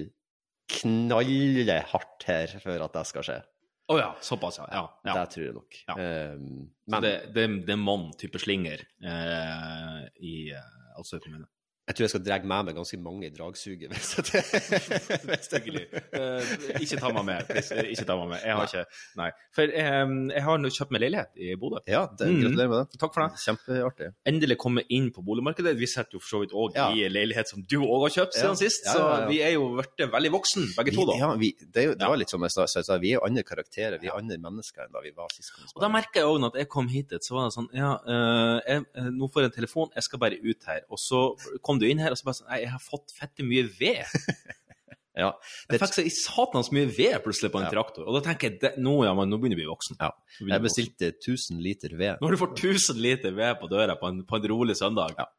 knalle hardt her for at det skal skje.
Åh oh ja, såpass ja. Ja, ja.
Det tror jeg nok. Ja. Um,
men det, det, det er mann type slinger uh, i uh, altså i kommunen.
Jeg tror jeg skal dregge med meg ganske mange dragsuger. Hvis det
Hyggelig. Uh, ikke ta meg med, please. Ikke ta meg med. Jeg har nei. ikke, nei. For um, jeg har nå kjøpt meg leilighet i Bodø.
Ja, det, mm. gratulerer med det.
Takk for det.
Kjempeartig.
Endelig komme inn på boligmarkedet. Vi setter jo for så vidt også ja. I leilighet som du også har kjøpt siden ja. Sist, ja, ja, ja. Så vi er jo vært veldig voksen, begge vi, to da.
Ja, vi, det, er jo, det var litt som jeg sa, så vi er jo andre karakterer, vi er andre mennesker enn da vi var sist.
Og da merker jeg også at jeg kom hit, så var det sånn, ja, uh, jeg, uh, nå får jeg en telefon, jeg skal bare ut her. Og så kom du inn her, og så bare sånn, jeg har fått fette mye ved.
Ja,
det... Jeg fikk så i satans mye ved plutselig på en ja. Traktor, og da tenker jeg, det, nå, ja, men nå begynner vi voksen.
Ja. Jeg bestilte tusen liter ved.
Nå har du fått tusen liter ved på døra på en, på en rolig søndag. Ja.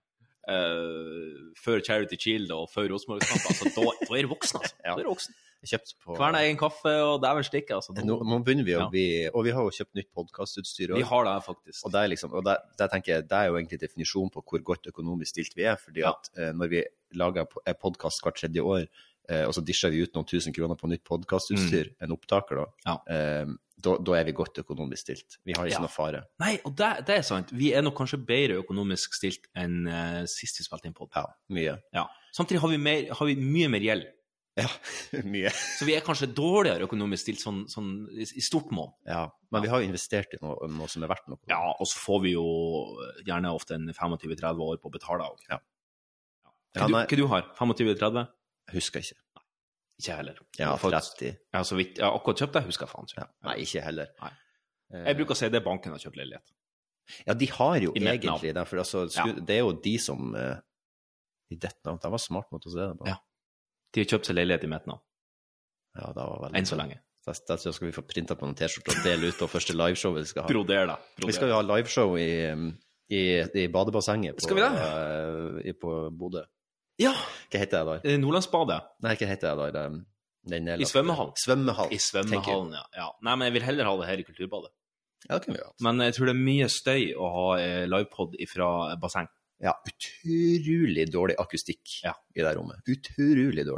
Uh, før Charity Shield og før Rosenborgskamp, altså, da, da er du voksen, altså. Ja. Da er du voksen.
På...
Hver egen kaffe og dæven stikke, altså.
Nå, nå begynner vi å bli, ja. Og vi har jo kjøpt nytt podcastutstyr også.
Vi har det faktisk.
Og det er liksom, og det, det tenker jeg, det er jo egentlig definisjon på hvor godt økonomisk stilt vi er, fordi ja. At eh, når vi lager podcast hvert tredje år, eh, og så disjer vi ut noen tusen kroner på nytt podcastutstyr, mm. en opptaker da, ja. eh, da, da er vi godt økonomisk stilt. Vi har ikke ja. Noe fare.
Nei, og det, det er sant. Vi er nok kanskje bedre økonomisk stilt enn uh, sist vi spilte inn pod.
Ja, mye.
Ja. Samtidig har vi, mer, har vi mye mer gjeld.
Ja, mye.
Så vi er kanskje dårligere økonomisk stilt sånn, sånn i, i stort mål.
Ja, men ja. Vi har jo investert i noe, noe som er verdt noe.
Ja, og så får vi jo gjerne ofte en tjuefem til tretti år på å betale også. Ja. Ja. Hva, ja, du, hva du har? tjuefem til tretti?
Jeg husker ikke.
Nei, ikke heller.
Ja, tretti.
Ja, så vidt. Ja, akkurat kjøpt det, husker jeg faen.
Ja. Nei, ikke heller.
Nei. Jeg bruker å si det banken har kjøpt leilighet.
Ja, de har jo egentlig det, for altså, ja. Det er jo de som uh, i dette navn, det var smart måte å se det på.
Ja. De har kjøpt seg leilighet i Metna.
Ja, det var veldig...
Enn så lenge.
Da skal vi få printet på noen t-skjorter og dele ut av første liveshow vi skal ha.
Broder da. Broder.
Vi skal jo ha liveshow i, i, i badebassenget på,
skal vi det?
Uh, på Bodø.
Ja.
Hva heter det der?
Nordlandsbadet.
Nei, hva heter det der? Den
I svømmehallen.
Svømmehallen.
I svømmehallen, ja. ja. Nei, men jeg vil heller ha det her i Kulturbadet.
Ja, det kan vi ha.
Men jeg tror det er mye støy å ha livepod fra basseng.
Ja, utrolig dårlig akustikk ja. I det rommet. Utrolig dårlig.
Ja.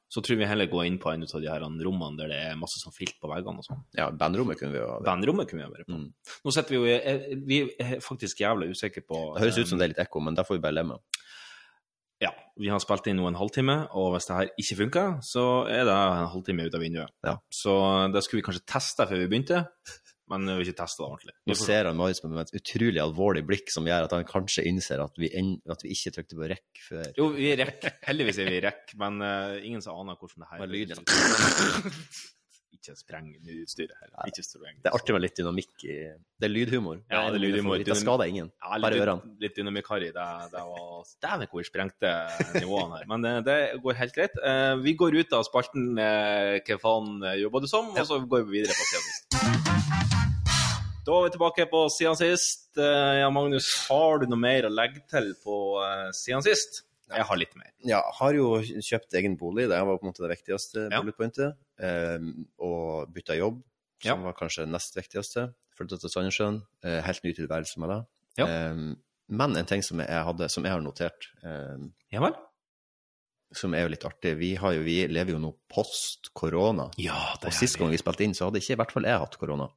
Så tror vi heller gå inn på en av de her rommene der det er masse sånn filt på veggene og sånn.
Ja, bandrommet kunne vi jo ha.
Bandrommet kunne vi ha vært på. Mm. Nå setter vi jo, vi er faktisk jævla usikre på...
Det høres ut som det er litt ekko, men da får vi bare lemme.
Ja, vi har spilt inn nå en halvtime, og hvis det her ikke funker, så er det en halvtime ut av vinduet.
Ja.
Så det skulle vi kanskje teste før vi begynte, men vi har ikke testet det ordentlig.
Nå ser han Marius med et utrolig alvorlig blikk som gjør at han kanskje innser at vi, en, at vi ikke trykte på rekk før.
Jo, vi er rekk. Heldigvis er vi rekk, men uh, ingen som aner hvordan det her
er. Lyden.
Ikke spreng utstyret her. Ikke spreng.
Det er artig med litt dynamikk i... Det er lydhumor.
Ja, det er lydhumor.
Det skader ingen.
Ja, bare ørene. Litt dynamikk, Harry. Det, det var... Det er hvor sprengte nivåene her. Men det, det går helt greit. Uh, vi går ut av spalten uh, hva faen jobber du som, og så går vi videre på siden. Da er vi tilbake på siden sist. Ja, Magnus, har du noe mer å legge til på siden sist? Jeg har litt mer.
Ja, har jo kjøpt egen bolig. Det var på en måte det viktigste bulletpointet. Um, og byttet jobb, som ja. var kanskje nest viktigste. Flyttet til Sandnessjøen. Uh, helt ny tilværelse med det. Ja. Um, men en ting som jeg hadde, som jeg har notert, um,
ja vel?
Som er jo litt artig. Vi, har jo, vi lever jo nå post-korona.
Ja, det
og sist gang vi spilte inn, så hadde ikke i hvert fall jeg hatt korona.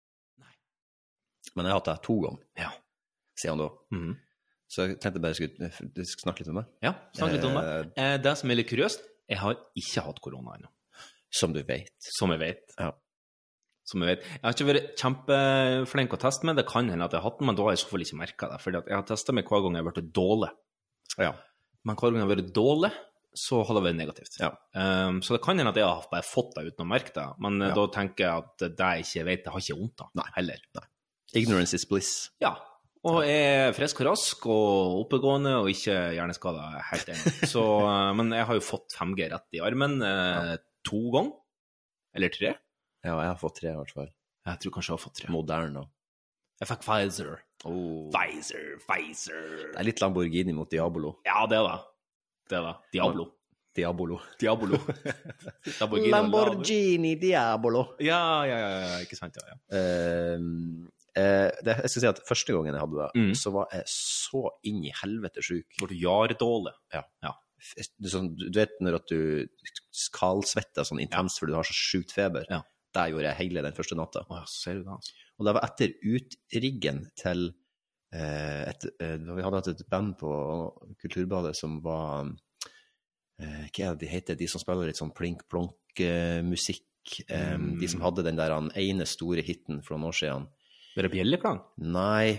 Men jeg har hatt det to ganger,
ja.
siden da.
Mm.
Så jeg tenkte bare jeg skulle snakke litt om det.
Ja, snakke litt om det. Eh, det som er litt kuriøst, jeg har ikke hatt korona ennå.
Som du vet.
Som jeg vet.
Ja.
Som jeg vet. Jeg har ikke vært kjempeflink å teste med, det kan hende at jeg har hatt den, men da har jeg i så fall ikke merket det, for jeg har testet meg hver gang jeg har vært dårlig.
Ja.
Men hver gang jeg har vært dårlig, så har det vært negativt.
Ja.
Um, så det kan hende at jeg har bare fått det uten å merke det, men ja. da tenker jeg at det jeg ikke vet, det har ikke vondt da, heller.
Nei. Ignorance is bliss.
Ja, og jeg er frisk og rask og oppegående og ikke hjerneskadet helt ennå. Så, men jeg har jo fått fem G rett i armen eh, ja. to ganger, eller tre.
Ja, jeg har fått tre i hvert fall.
Jeg tror kanskje jeg har fått tre.
Moderna.
Jeg fikk Pfizer.
Oh.
Pfizer, Pfizer.
Det er litt Lamborghini mot Diabolo.
Ja, det er det. Det er det. Diablo.
Diabolo.
Diabolo.
Lamborghini, Lamborghini Diabolo.
Ja, ja, ja, ikke sant, ja. ja.
Uh, Uh, det, jeg skal si at første gangen jeg hadde det,
mm.
så var jeg så inn i helvete syk.
Var du jardåle?
Ja.
ja.
Du, sånn, du vet når at du kaldsvetter sånn intenst, ja. for du har så sjukt feber.
Ja.
Det gjorde jeg hele den første natta.
Å, ser du det, altså.
Og det var etter utriggen til uh, et, uh, vi hadde hatt et band på Kulturbadet som var uh, hva er det de heter? De som spiller litt sånn plink-plonk-musikk. Uh, um, mm. De som hadde den der ene store hitten for noen år siden.
Er det bjelleklang?
Nei.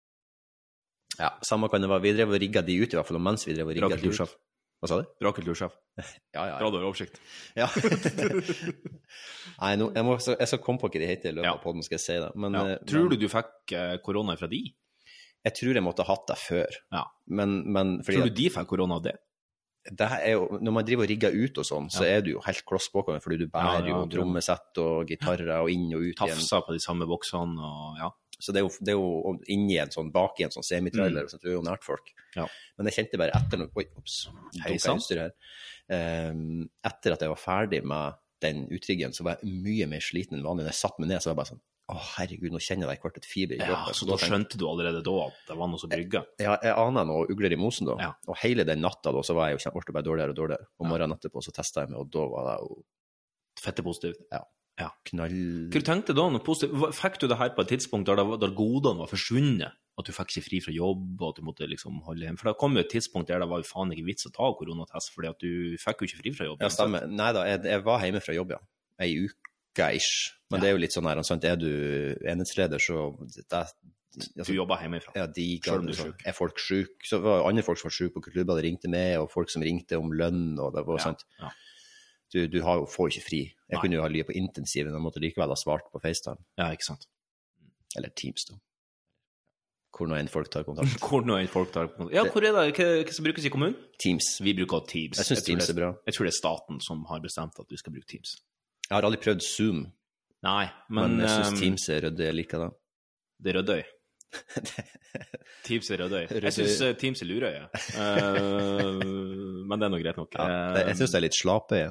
Ja, samme kan det være. Vi drev og rigget de ut i hvert fall, og mens vi drev og rigget de ut. Hva sa du?
Bra kultursjef.
Ja, ja.
Bra du har oppsikt.
Ja. Nei, nå, jeg, må, jeg skal komme på hva de heter i løpet av podden, skal jeg si det. Men,
ja. Tror du du fikk uh, korona fra de?
Jeg tror jeg måtte ha hatt det før.
Ja.
Men, men, fordi
tror du de fikk korona av det?
Det er jo, når man driver og rigger ut og sånn, så ja. er du jo helt kloss på, fordi du bærer ja, ja, jo trommesett og gitarrer og inn og ut igjen.
Tafsa på de samme boksene og ja.
Så det er jo, det er jo inni en sånn, bak i en sånn semitrailer, mm. så du er jo nært folk.
Ja.
Men jeg kjente bare etter noe, oi, opps,
hei sant.
Um, etter at jeg var ferdig med den utriggen, så var jeg mye mer sliten enn vanlig. Når jeg satt meg ned, så var jeg bare sånn, å herregud, nå kjenner jeg hvert et fiber i kroppen.
Ja, så da skjønte du allerede da at det var noe som brygget?
Ja, jeg aner noe ugler i mosen da.
Ja.
Og hele den natta da, så var jeg jo kjent bare dårligere og dårligere. Og morgenen etterpå så testet jeg meg, og da var det jo...
Fette positivt.
Ja.
Ja.
Knall...
Hva tenkte du da noe positivt? Fikk du det her på et tidspunkt der, det, der godene var forsvunnet? At du fikk ikke fri fra jobb, og at du måtte liksom holde hjem? For det kom jo et tidspunkt der det var jo faen ikke vits å ta koronatest, fordi at du fikk jo ikke fri fra jobb.
Ja, stemmer. Nei da, jeg, jeg var hjemme fra jobb, ja. Ei uke ish. Men ja. det er jo litt sånn her, sant, er du enhetsleder, så det, altså,
du jobber hjemmefra.
Ja, de selv om du er syk. Er folk syk? Så var andre folk som var syke på Kulturbadet ringte med, og folk som ringte om lønn, og det var
ja.
sant.
Ja.
Du, du har jo, får jo ikke fri. Jeg
Nei.
kunne jo ha livet på intensiven, men jeg måtte likevel ha svart på FaceTime.
Ja, ikke sant.
Eller Teams, da. Hvor nå enn folk tar kontakt.
Hvor nå enn folk tar kontakt. Ja, hvor er det? Hva, hva som brukes i kommunen?
Teams.
Vi bruker Teams.
Jeg synes jeg Teams er bra.
Jeg tror det er staten som har bestemt at vi skal bruke Teams.
Jeg har aldri prøvd Zoom.
Nei, men...
Men jeg synes
um,
Teams er rødde, jeg liker det.
Det er Rødøy. Teams er Rødøy. Jeg synes uh, Teams er Lurøy. Uh, men det er noe greit nok.
Ja, det, jeg synes det er litt slapøye.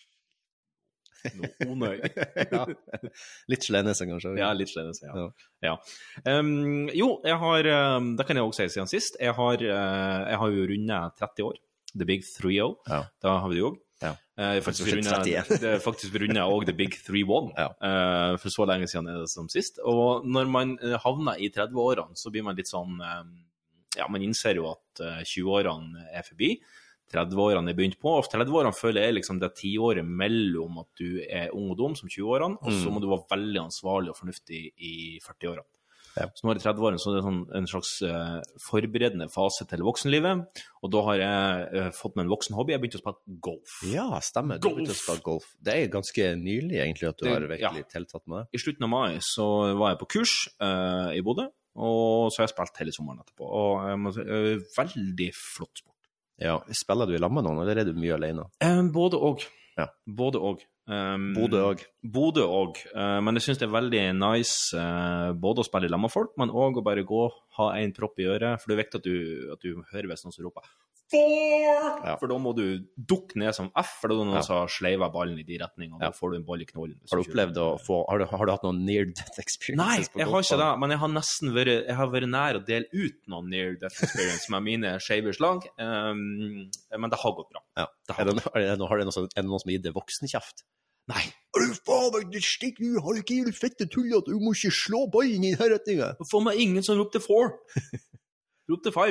Onøy.
Ja. Litt slenese, kanskje.
Ja, litt slenese, ja. ja. ja. Um, jo, jeg har, um, det kan jeg også si siden sist, jeg har, uh, jeg har jo rundet tretti år. The Big Three-O.
Ja.
Da har vi det jo også.
Ja.
Uh, faktisk rundet, det er faktisk rundet også The Big three one, ja. uh, for så lenge siden er det som sist. Og når man havner i tredve-årene, så blir man litt sånn, um, ja, man innser jo at uh, tjue-årene er forbi, tredve-årene er begynt på, og tredve-årene føler jeg liksom det ti-året mellom at du er ung og dum som tjue-årene, og så må du være veldig ansvarlig og fornuftig i førti-årene. Ja. Så nå er det tredve-årene, så det er sånn en slags uh, forberedende fase til voksenlivet, og da har jeg uh, fått meg en voksen hobby, jeg begynte å spille golf.
Ja, stemmer, du begynte å spille golf. Det er ganske nylig egentlig at du det, har virkelig ja. tiltatt med det.
I slutten av mai så var jeg på kurs uh, i Bodø, og så har jeg spilt hele sommeren etterpå, og jeg må si, uh, veldig flott sport.
Ja, spiller du i lag med noen, eller er du mye alene?
Uh, både og.
Ja.
Både og. Um,
Bodø og.
Bodø og. Uh, men jeg synes det er veldig nice uh, både å spille i lag med folk, men også å bare gå, ha en propp i øret, for det er viktig at du, at du hører hvis noen som roper Four! Ja. For da må du dukke ned som F, for da er det noen ja. som sleiver ballen i de retningene, og ja. da får du en ball i knollen.
Har du opplevd å få, har du, har du hatt noen near-death experiences?
Nei, jeg har ikke det, men jeg har nesten vært, jeg har vært nær å dele ut noen near-death experience med mine skeive slag, um, men det har gått bra.
Ja. Det har, er det, er det, har det noen, er det noen som har gitt det voksenkjeft?
Nei.
Er du faen, du stikk, du har ikke gitt fette tull at du må ikke slå ballen i denne retningen.
Det får meg ingen som ropte four. Ropte five.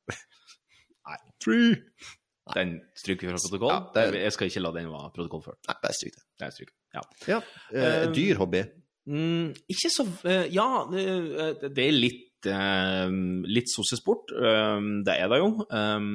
Nei.
Three.
Den stryker vi fra protokoll. Ja, det... Jeg skal ikke la den være protokoll før.
Nei, bare stryk det.
Det er stryk. Ja.
Ja. Eh, dyr hobby?
Mm, ikke så... Uh, ja, det, det er litt, uh, litt sossesport. Um, det er det jo. Um,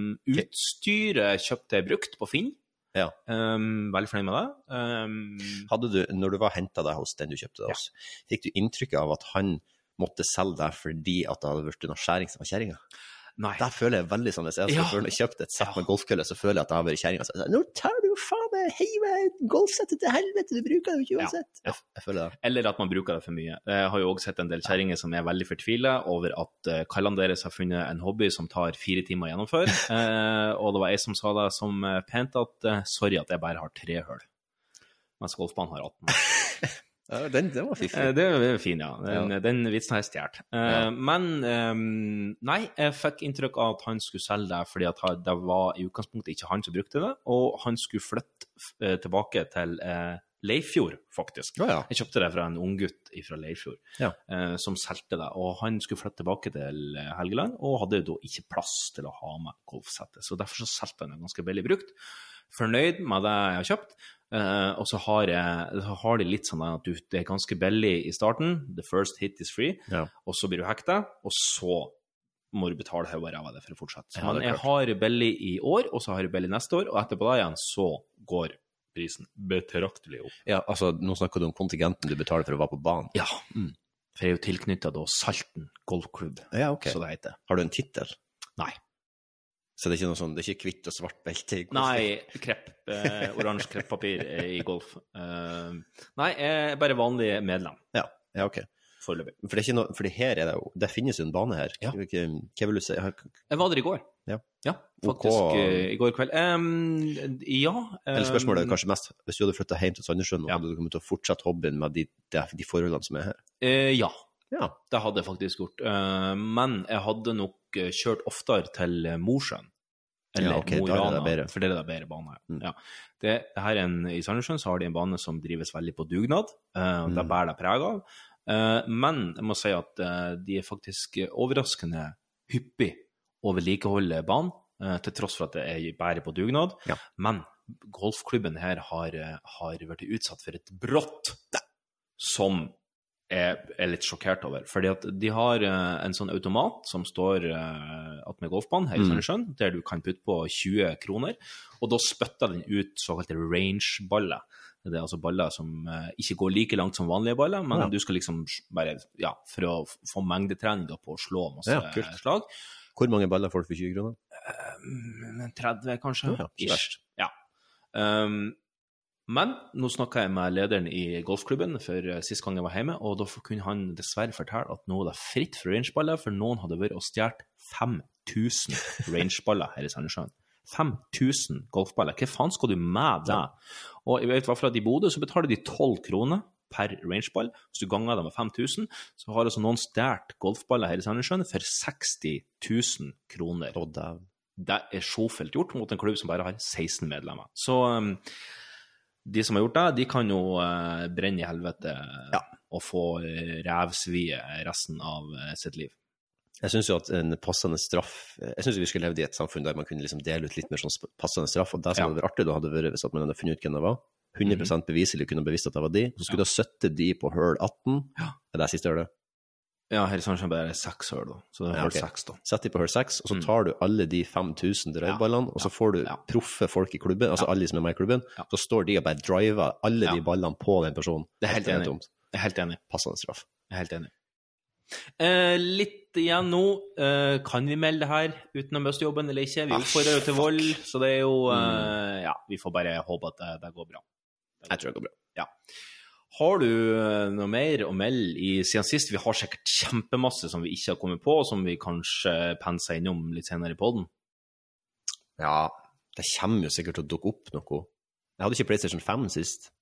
utstyret kjøpte jeg brukt på Finn.
Ja.
Um, veldig fornøyd med det. Um,
Hadde du, når du var hentet deg hos den du kjøpte deg hos, ja. fikk du inntrykk av at han måtte selge deg fordi at det hadde vært noe skjæring som var kjæringa?
Nei.
Der føler jeg veldig sånn, hvis jeg ja. har kjøpt et sett med golfkølle, så føler jeg at det har vært kjæringa. Så nå tar du jo faen meg heive golfsettet til helvete, du bruker det jo ikke uansett. Ja. Ja. Jeg, jeg føler det.
Eller at man bruker det for mye. Jeg har jo også sett en del kjæringer som er veldig fortvilet over at uh, kallene deres har funnet en hobby som tar fire timer å gjennomføre. uh, og det var jeg som sa det som uh, pent at uh, sorry at jeg bare har tre høl. Mens golfbanen har atten.
Ja, den, den var fiffig.
Det er fin, ja. Den, ja. den vitsen har jeg stjert. Ja. Men um, nei, jeg fikk inntrykk av at han skulle selge det, fordi at det var i utgangspunktet ikke han som brukte det, og han skulle flytte uh, tilbake til uh, Leifjord, faktisk.
Ja, ja.
Jeg kjøpte det fra en ung gutt fra Leifjord,
ja.
uh, som solgte det, og han skulle flytte tilbake til Helgeland, og hadde da ikke plass til å ha med golfsettet, så derfor så solgte han det ganske billig brukt. Fornøyd med det jeg har kjøpt, uh, og så har, jeg, så har det litt sånn at du, det er ganske billig i starten, the first hit is free,
ja.
og så blir du hekta, og så må du betale her og ræva det for å fortsette.
Ja,
men jeg har billig i år, og så har jeg billig neste år, og etterpå da igjen så går prisen betraktelig opp.
Ja, altså nå snakker du om kontingenten du betaler for å være på banen.
Ja, mm. for jeg er jo tilknyttet da Salten golfklubb,
ja, okay.
så det heter.
Har du en titel?
Nei.
Så det er ikke noe sånn, det er ikke hvitt og svart belte i golf?
Nei, krepp, eh, oransje kreppapir i golf. Uh, nei, jeg er bare vanlig medlem.
Ja, ja, ok.
Foreløpig.
For det er ikke noe, fordi her er det jo, det finnes jo en bane her.
Ja.
Hva, hva vil du si?
Jeg var der i går.
Ja.
Ja, faktisk OK. I går kveld. Um, ja. Um,
Eller spørsmålet er kanskje mest, hvis du hadde flyttet hjem til Sandnessjøen, ja. hadde du kommet til å fortsette hobbyen med de, de, de forholdene som er her?
Uh, ja.
Ja.
Det hadde jeg faktisk gjort. Uh, men jeg hadde nok kjørt oftere til Mosjøen. Eller
ja, okay,
Mo i Rana,
bedre.
for det er det bedre bane.
Mm.
Ja. Det, her en, I Sandnessjøen så har de en bane som drives veldig på dugnad, uh, og det bærer det preg av. Uh, men jeg må si at uh, de er faktisk overraskende hyppig å vedlikeholde banen, uh, til tross for at det er bærer på dugnad.
Ja.
Men golfklubben her har, har vært utsatt for et brott som er, er litt sjokkert over. Fordi at de har uh, en sånn automat som står uh, at med golfbanen her i Sandnessjøen, mm. der du kan putte på tjue kroner, og da spytter den ut såkalte range-baller. Det er altså baller som uh, ikke går like langt som vanlige baller, men ja. du skal liksom bare, ja, for å få mengdetrening da på å slå masse ja, slag.
Hvor mange baller får du for tjue kroner?
Uh, tretti kanskje.
Ja,
Ish. Ja. Um, Men nå snakket jeg med lederen i golfklubben for sist gang jeg var hjemme, og da kunne han dessverre fortelle at nå er det fritt for rangeballer, for noen hadde vært og stjert fem tusen rangeballer her i Sandnessjøen. fem tusen golfballer. Hva faen skal du med det? Og jeg vet i hvert fall at i Bodø så betaler de tolv kroner per rangeball. Hvis du ganger det med fem tusen, så har altså noen stjert golfballer her i Sandnessjøen for seksti tusen kroner.
Og det
det er sjåfelt gjort mot en klubb som bare har seksten medlemmer. Så um, de som har gjort det, de kan jo uh, brenne i helvete ja. Og få rævsvie resten av uh, sitt liv.
Jeg synes jo at en passende straff, jeg synes vi skulle levd i et samfunn der man kunne liksom dele ut litt mer sånn passende straff, og det som ja. Hadde vært artig da hadde vært hvis at man hadde funnet ut hvem det var, hundre prosent beviselig kunne bevist at det var de, så skulle ja. Da søtte de på høl atten, ja. Er det siste hølet?
Ja, her i Sandskjøn bare er seks høl da, så det er ja, høl okay. seks da.
Sett de på høl seks, og så tar du alle de fem tusen drøyballene, ja. Og så får du ja. Proffe folk i klubben, altså ja. Alle som er med i klubben, ja. Så står de og bare driver alle ja. De ballene på den personen.
Det er helt enig. Jeg er helt enig.
Passende straff.
Jeg er helt enig. Eh, litt igjen nå, eh, kan vi melde det her uten å miste jobben eller ikke? Vi oppfordrer jo til vold, så det er jo, eh, ja, vi får bare håpe at det, det går bra.
Det jeg tror det går bra.
Ja. Har du noe mer å melde i siden sist? Vi har sikkert kjempemasse som vi ikke har kommet på, som vi kanskje penser innom litt senere i podden.
Ja, det kommer jo sikkert til å dukke opp noe. Jeg hadde ikke PlayStation fem sist.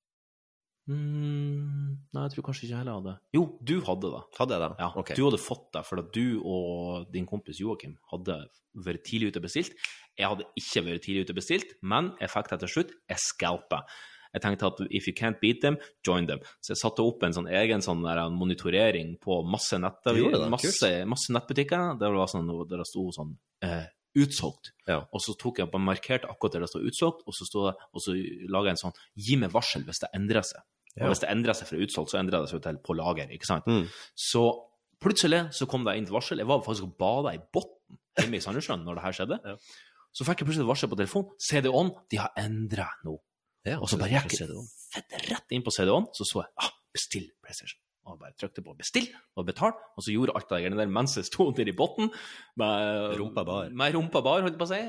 Mm, nei, jeg tror kanskje ikke jeg heller hadde. Jo, du hadde det.
Hadde jeg det?
Ja,
okay.
Du hadde fått det, for at du og din kompis Joachim hadde vært tidlig ute bestilt. Jeg hadde ikke vært tidlig ute bestilt, men jeg fikk det til slutt. Jeg scalpet. Jeg tenkte at if you can't beat them, join them. Så jeg satte opp en sånn egen sånn der monitorering på masse nett, masse, masse nettbutikker, der det var sånn, der det stod sånn eh, utsolgt. Ja. Og så tok jeg bare markert akkurat der det stod utsolgt, og så, stod, og så laget jeg en sånn, gi meg varsel hvis det endrer seg. Ja. Og hvis det endrer seg fra utsolgt, så endrer det seg til på lager, ikke sant? Mm. Så plutselig så kom det inn til varsel. Jeg var faktisk og bada i botten hjemme i Sandnessjøen når det her skjedde. Ja. Så fikk jeg plutselig varsel på telefon. C D O-en, de har endret nå. Ja, og så bare gikk jeg rett inn på C D O-en, så så jeg, ah, bestill PlayStation. Og jeg bare trykte på bestill og betal, og så gjorde alt det der mens jeg stod der i botten, med
rumpa bar,
med rumpa bar, holdt jeg på å si,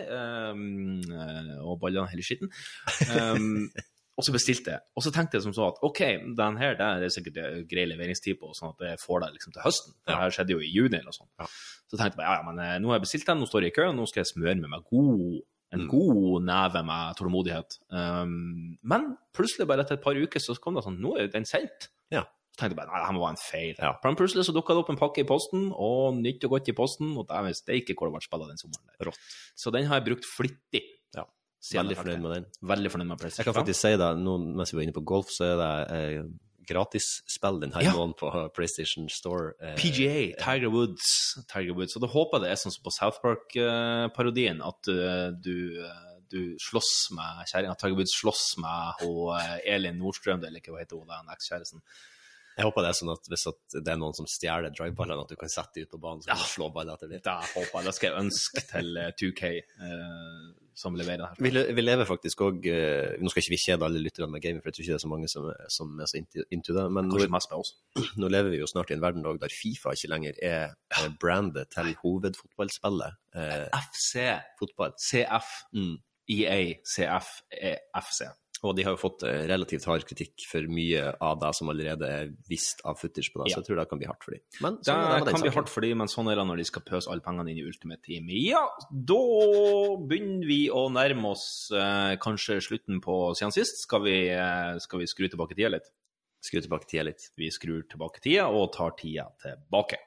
um, og ballene hele skitten. Um, og så bestilte jeg, og så tenkte jeg som så at, ok, den her, det er sikkert grei leveringstid på, sånn at jeg får det liksom til høsten. Det her skjedde jo i juni eller sånn. Ja. Så tenkte jeg bare, ja, ja, men nå har jeg bestilt den, nå står jeg i kø, nå skal jeg smøre med meg god en mm. god neve med tålmodighet. Um, men plutselig bare etter et par uker så kom det sånn, nå er den sendt. Ja. Så tenkte jeg bare, nei, det må være en feil. Ja. Men plutselig så dukket det opp en pakke i posten, og nytt og godt i posten, og det visste jeg ikke hvor det var spillet den sommeren der. Rått. Så den har jeg brukt flittig. Ja.
Veldig fornøyd med den.
Veldig fornøyd med PlayStation.
Jeg kan faktisk si det, nå, mens vi var inne på golf, så er det eh, gratis spill den her ja. Måneden på PlayStation Store. Eh,
P G A, Tiger Woods, Tiger Woods. Og da håper jeg det er sånn som på South Park-parodien, at uh, du, uh, du slåss med kjæringen, at Tiger Woods slåss med og, uh, Elin Nordstrøm, eller ikke hva heter hun, den ekskjæresten.
Jeg håper det er sånn at hvis at det er noen som stjeler driveballene, at du kan sette de ut på banen, så kan
ja.
Du slå ballen etter dem.
Det håper jeg. Det skal jeg ønske til uh, to K, uh, som leverer det her.
Vi, vi lever faktisk også, uh, nå skal ikke vi kjede alle lytterne med gaming, for jeg tror ikke det er så mange som, som er så into, into det, men
kanskje mest med oss.
Nå lever vi jo snart i en verden der FIFA ikke lenger er uh, brandet til hovedfotballspillet. Uh,
F C.
Fotball.
C F. Mm. E A, C F, E F C.
Og de har jo fått uh, relativt hard kritikk for mye av det som allerede er visst av footage på det, ja. Så jeg tror det kan bli hardt for dem. Men
det, det kan bli hardt for dem, men sånn er det når de skal pøse alle pengene inn i Ultimate Team. Ja, da begynner vi å nærme oss uh, kanskje slutten på siden sist. Skal vi, uh, skal vi skru tilbake tida litt?
Skru tilbake tida litt.
Vi skrur tilbake tida og tar tida tilbake.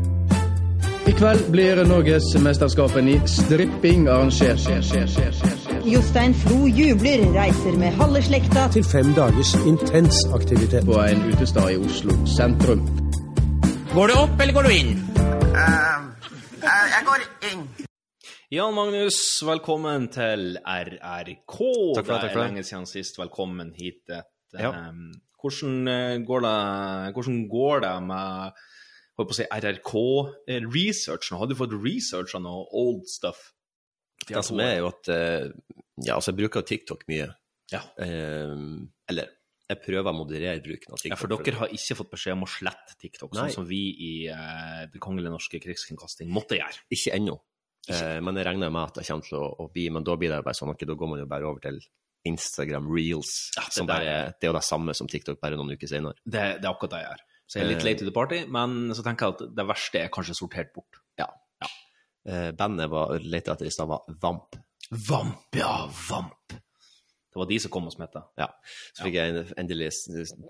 I kveld blir Norgesmesterskapen i stripping arrangert.
Jostein Flo jubler, reiser med halve slekta
til fem dagers intens aktivitet på en utestad i Oslo sentrum.
Går du opp, eller går du inn?
Uh, uh, jeg går inn.
Jan Magnus, velkommen til R R K.
Takk for det, takk for det.
Det er lenge siden sist. Velkommen hit. Et,
ja.
um, hvordan, går det, hvordan går det med på å si R R K-research? Har du fått research av noe old stuff?
Det som er jo at, ja, altså jeg bruker TikTok mye.
Ja.
Um, eller, jeg prøver å moderere bruken av TikTok.
Ja, for dere har ikke fått beskjed om å slette TikTok, Nei. Sånn som vi i uh, det kongelige norske krigskringkasting måtte gjøre.
Ikke ennå. Uh, men jeg regner med at jeg kommer til å, å bli, men da blir det bare sånn, ok, da går man jo bare over til Instagram Reels, ja, det, som bare, det er jo det samme som TikTok, bare noen uker senere.
Det, det er akkurat det jeg gjør. Så jeg er litt late to the party, men så tenker jeg at det verste er kanskje sortert bort.
Ja. ja. Uh, bandet var lete etter i stedet var Vamp.
Vamp, ja, Vamp. Det var de som kom og smettet.
Ja, så fikk ja. Jeg endelig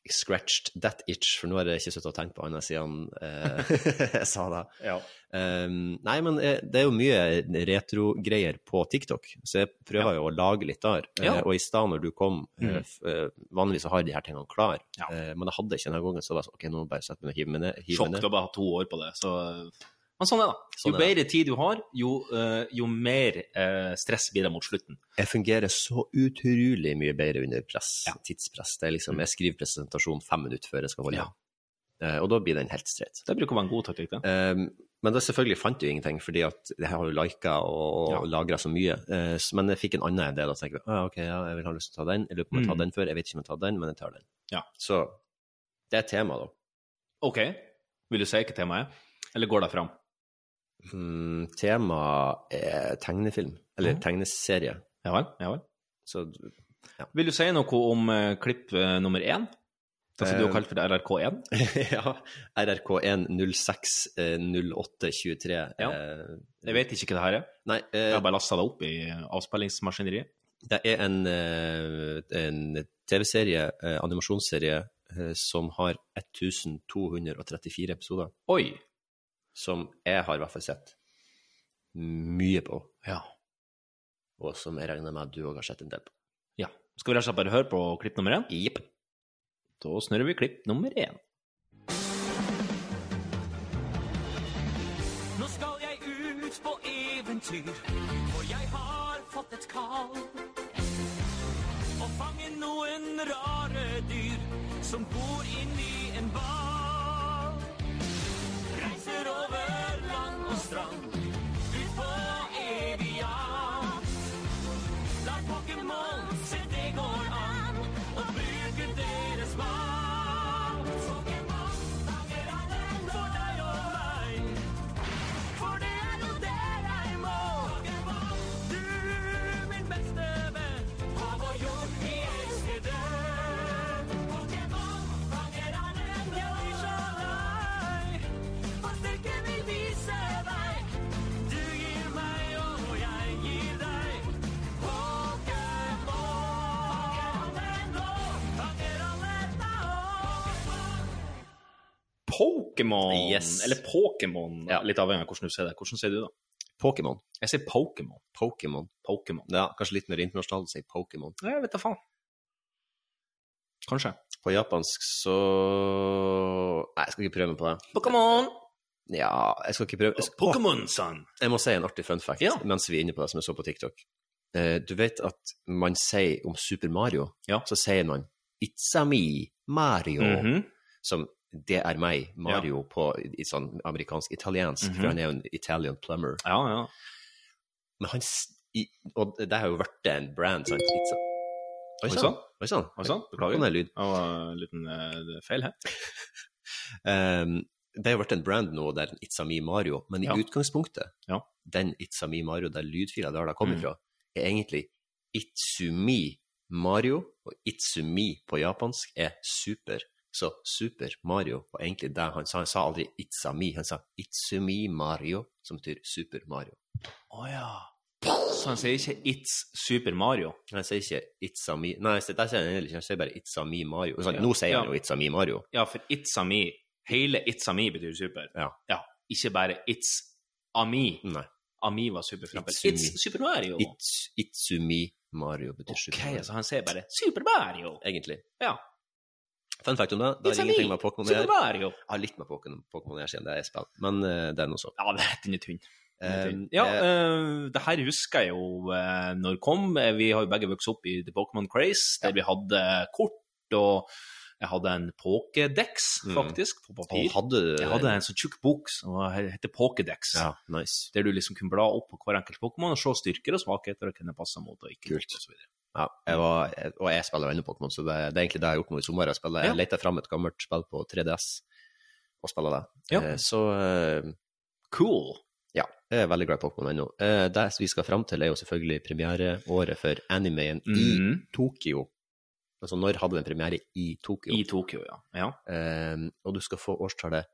scratched that itch, for nå har jeg ikke suttet og tenkt på andre siden eh, jeg sa det.
Ja.
Um, nei, men det er jo mye retro-greier på TikTok, så jeg prøver ja. jo å lage litt der. Ja. Uh, og i stedet når du kom, mm. uh, vanligvis så har de her tingene klar, ja. uh, men jeg hadde ikke denne gangen, så var det sånn, ok, nå bare sett meg og hive meg ned.
Sjokk, du har bare hatt to år på det, så... Men sånn er det. Jo sånn bedre tid du har, jo, uh, jo mer uh, stress blir det mot slutten.
Jeg fungerer så utrolig mye bedre under press, ja. tidspress. Det er liksom, jeg skriver presentasjon fem minutter før jeg skal holde. Ja. Uh, og da blir den helt streit.
Det bruker å være en god taktikk, det.
Um, men da selvfølgelig fant jeg jo ingenting, fordi at jeg har jo liket og ja. lagret så mye. Uh, men jeg fikk en annen idé, da tenker jeg, ah, ok, ja, jeg vil ha lyst til å ta den. Jeg lurer på om jeg tar mm. den før, jeg vet ikke om jeg tar den, men jeg tar den.
Ja.
Så det er tema da.
Ok. Vil du si ikke temaet er? Eller går det fram?
Hmm, tema er tegnefilm, eller mm. tegneserie.
Ja vel, ja vel.
Så, ja.
Vil du si noe om uh, klipp uh, nummer én? Det som du har kalt for R R K én?
Ja, R R K én null seks null åtte tjuetre.
Ja. Uh, jeg vet ikke hva det her er.
Nei, uh,
jeg har bare lastet det opp i avspillingsmaskineriet.
Det er en, uh, en T V-serie, uh, animasjonsserie, uh, som har to hundre trettifire episoder.
Oi!
Som jeg har i hvert fall sett mye på.
Ja.
Og som jeg regner med at du også har sett en del på.
Ja. Skal vi rett og slett bare høre på klipp nummer én?
Jepp.
Da snurrer vi klipp nummer én.
Nå skal jeg ut på eventyr, for jeg har fått et kall. Og fange noen rare dyr som bor inni en ball. Reiser over land og strand, ut på evig jakt. La Pokémon se det går an, og bruke deres makt. Pokémon fanger alle for deg og meg, for det er nå det jeg må. Pokémon, du min beste venn, på vår jord vi elsker den. Pokémon fanger alle for deg og meg, for styrke vil vise deg. Du gir meg og jeg gir deg. Pokémon fanger alle nå, fanger alle nå.
Pokémon!
Yes.
Eller Pokémon,
Ja.
litt avhengig av hvordan du ser det. Hvordan ser du da?
Pokémon.
Jeg sier Pokémon.
Pokémon.
Pokémon.
Ja, kanskje litt mer internasjonalt å si Pokémon.
Jeg vet da faen. Kanskje.
På japansk så... Nei, jeg skal ikke prøve meg på det.
Pokémon!
Ja, jeg skal ikke prøve... Jeg, skal...
Pokémon-san!
jeg må si en artig fun fact,
Ja.
mens vi er inne på det som jeg så på TikTok. Eh, du vet at man sier om Super Mario,
Ja.
så sier man It's a me, Mario,
Mhm.
som det er meg, Mario, på i, i sånn amerikansk-italiensk,
Mhm.
for han er jo en Italian plumber.
Ja, ja.
Men han... s- I, og det har jo vært en brand, sant? It's a... Oi,
Oi,
sann.
sann.
Oi, sann.
Oi, sann. Beklager.
Kom ned lyd.
Det var en liten uh, feil her.
Um, det har jo vært en brand nå der It's a me Mario, men i
Ja.
utgangspunktet,
Ja.
den It's a me Mario, der lydfila der det kommer
Mm.
fra, er egentlig Itsumi Mario, og Itsumi på japansk er super. Så Super Mario var egentlig det han sa. Han sa aldri It's a me, han sa Itsumi Mario, som betyr Super Mario.
Åja. Så han sier ikke It's Super Mario.
Han sier ikke It's a me, nei, det sier han egentlig ikke, han sier bare It's a me Mario. Så,
Ja.
nå sier
Ja.
han jo It's a me Mario.
Ja, for It's a me, hele It's a me betyr super.
Ja.
Ja, ikke bare It's a me.
Nei.
A me var super frem.
Itsumi.
It's Super Mario.
It's, Itsumi Mario betyr
Ok,
Super Mario.
så han sier bare Super Mario.
Egentlig.
Ja.
Fun fact om det, det
It's
har
a
ingenting
me,
med Pokémon å
Super
gjøre.
Mario.
Jeg har litt med Pokémon Pokémon å gjøre siden det er spill, men uh, det er noe så.
Ja, det er den er tynn. Den er tynn.
Um,
Ja,
eh,
uh, det her husker jeg jo uh, når det kom. Eh, Vi har jo begge vokst opp i The Pokémon Craze, der vi hadde kort, og jeg hadde en Pokédex,
Mm.
faktisk, på papir.
og hadde du
Jeg hadde en sånn tjukk bok som heter Pokédex,
Ja, nice.
der du liksom kunne bla opp på hver enkelt Pokémon og se styrker og svakheter og kunne passe mot og ikke.
Kult.
Og så videre.
Ja, jeg var, jeg, og jeg spiller jo ennå Pokémon, så det, det er egentlig det jeg har gjort nå i sommer. Jeg, spiller,
Ja.
jeg leter frem et gammelt spill på tre D S og spiller det.
Ja.
Eh, så eh,
Cool.
ja, jeg er veldig glad i Pokémon ennå. Eh, det vi skal frem til er jo selvfølgelig premiereåret for animeen i
Mhm.
Tokyo. Altså, når hadde den premiere i Tokyo?
I Tokyo, ja. Ja.
Eh, og du skal få årstallet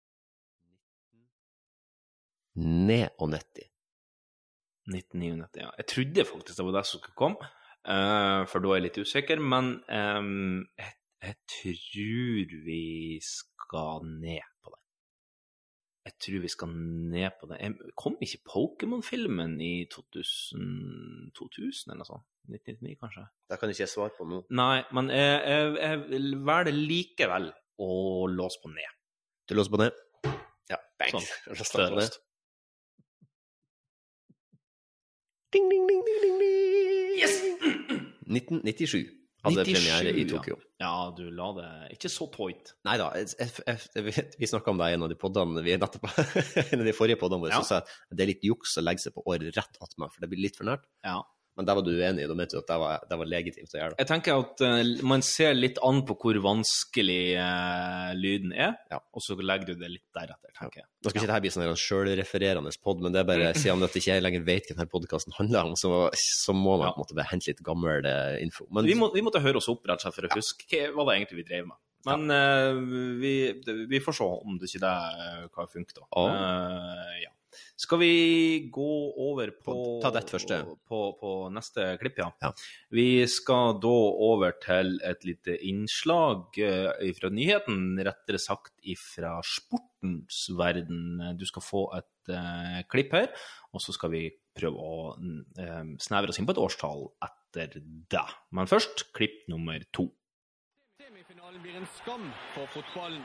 neognitti.
nitten nittini, ja. Jeg trodde faktisk det var det som skulle komme, eh, for da er jeg litt usikker, men eh, jeg, Jeg tror vi skal ned på den. Jeg tror vi skal ned på den. Kom ikke Pokémon-filmen i to tusen, to tusen eller noe sånt? nitten nittini kanskje?
Det kan ikke jeg svare på nå.
Nei, men jeg, jeg, jeg velger likevel å låse på ned.
Du låser på ned?
Ja,
bang.
Sånn,
størrest. Ding, ding, ding, ding, ding, ding. Yes! nitten nittisju hadde nittisju, premiere i Tokyo.
Ja. ja, du la det ikke så tøyt.
Neida, jeg, jeg, jeg, vi snakket om det i en av de poddene, vi er nettopp en av de forrige poddene våre, ja. Så sa jeg at det er litt juks å legge seg på året rett attmed, for det blir litt for nært.
Ja.
Men der var du uenig, da mente du at det var, det var legitimt å gjøre det.
Jeg tenker at uh, man ser litt an på hvor vanskelig uh, lyden er, ja. Og så legger du det litt deretter, tenker jeg.
Nå skal ikke dette bli sånn en selvrefererende podd, men det er bare siden at ikke jeg lenger vet hva denne podcasten handler om, så, så må man ja. På en måte bare hente litt gammel uh, info. Men,
vi, må, vi måtte høre oss opp rett og slett for å huske hva det egentlig vi drev med. Men ja. uh, vi, vi får se om det ikke er hva funker da. Oh. Uh, ja. Skal vi gå over på,
Ta det første.
På, på neste klipp, ja.
ja.
Vi skal da over til et lite innslag uh, fra nyheten, rettere sagt fra sportens verden. Du skal få et uh, klipp her, og så skal vi prøve å uh, snevre oss inn på et årstall etter det. Men først, klipp nummer to.
Semifinalen blir en skam for fotballen.